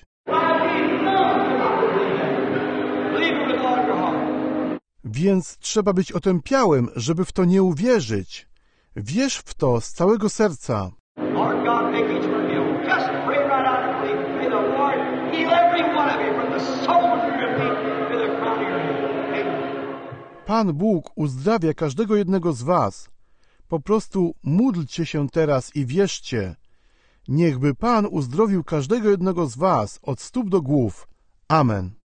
S1: Więc trzeba być otępiałym, żeby w to nie uwierzyć. Wierz w to z całego serca.
S3: Lord God, make each one heal. Just pray right out and believe. May the Lord heal every one of you from the sole of your feet to the crown of your head. Amen.
S1: Pan Bóg uzdrawia każdego jednego z was. Po prostu módlcie się teraz i wierzcie. Niechby Pan uzdrowił każdego jednego z was od stóp do głów. Amen.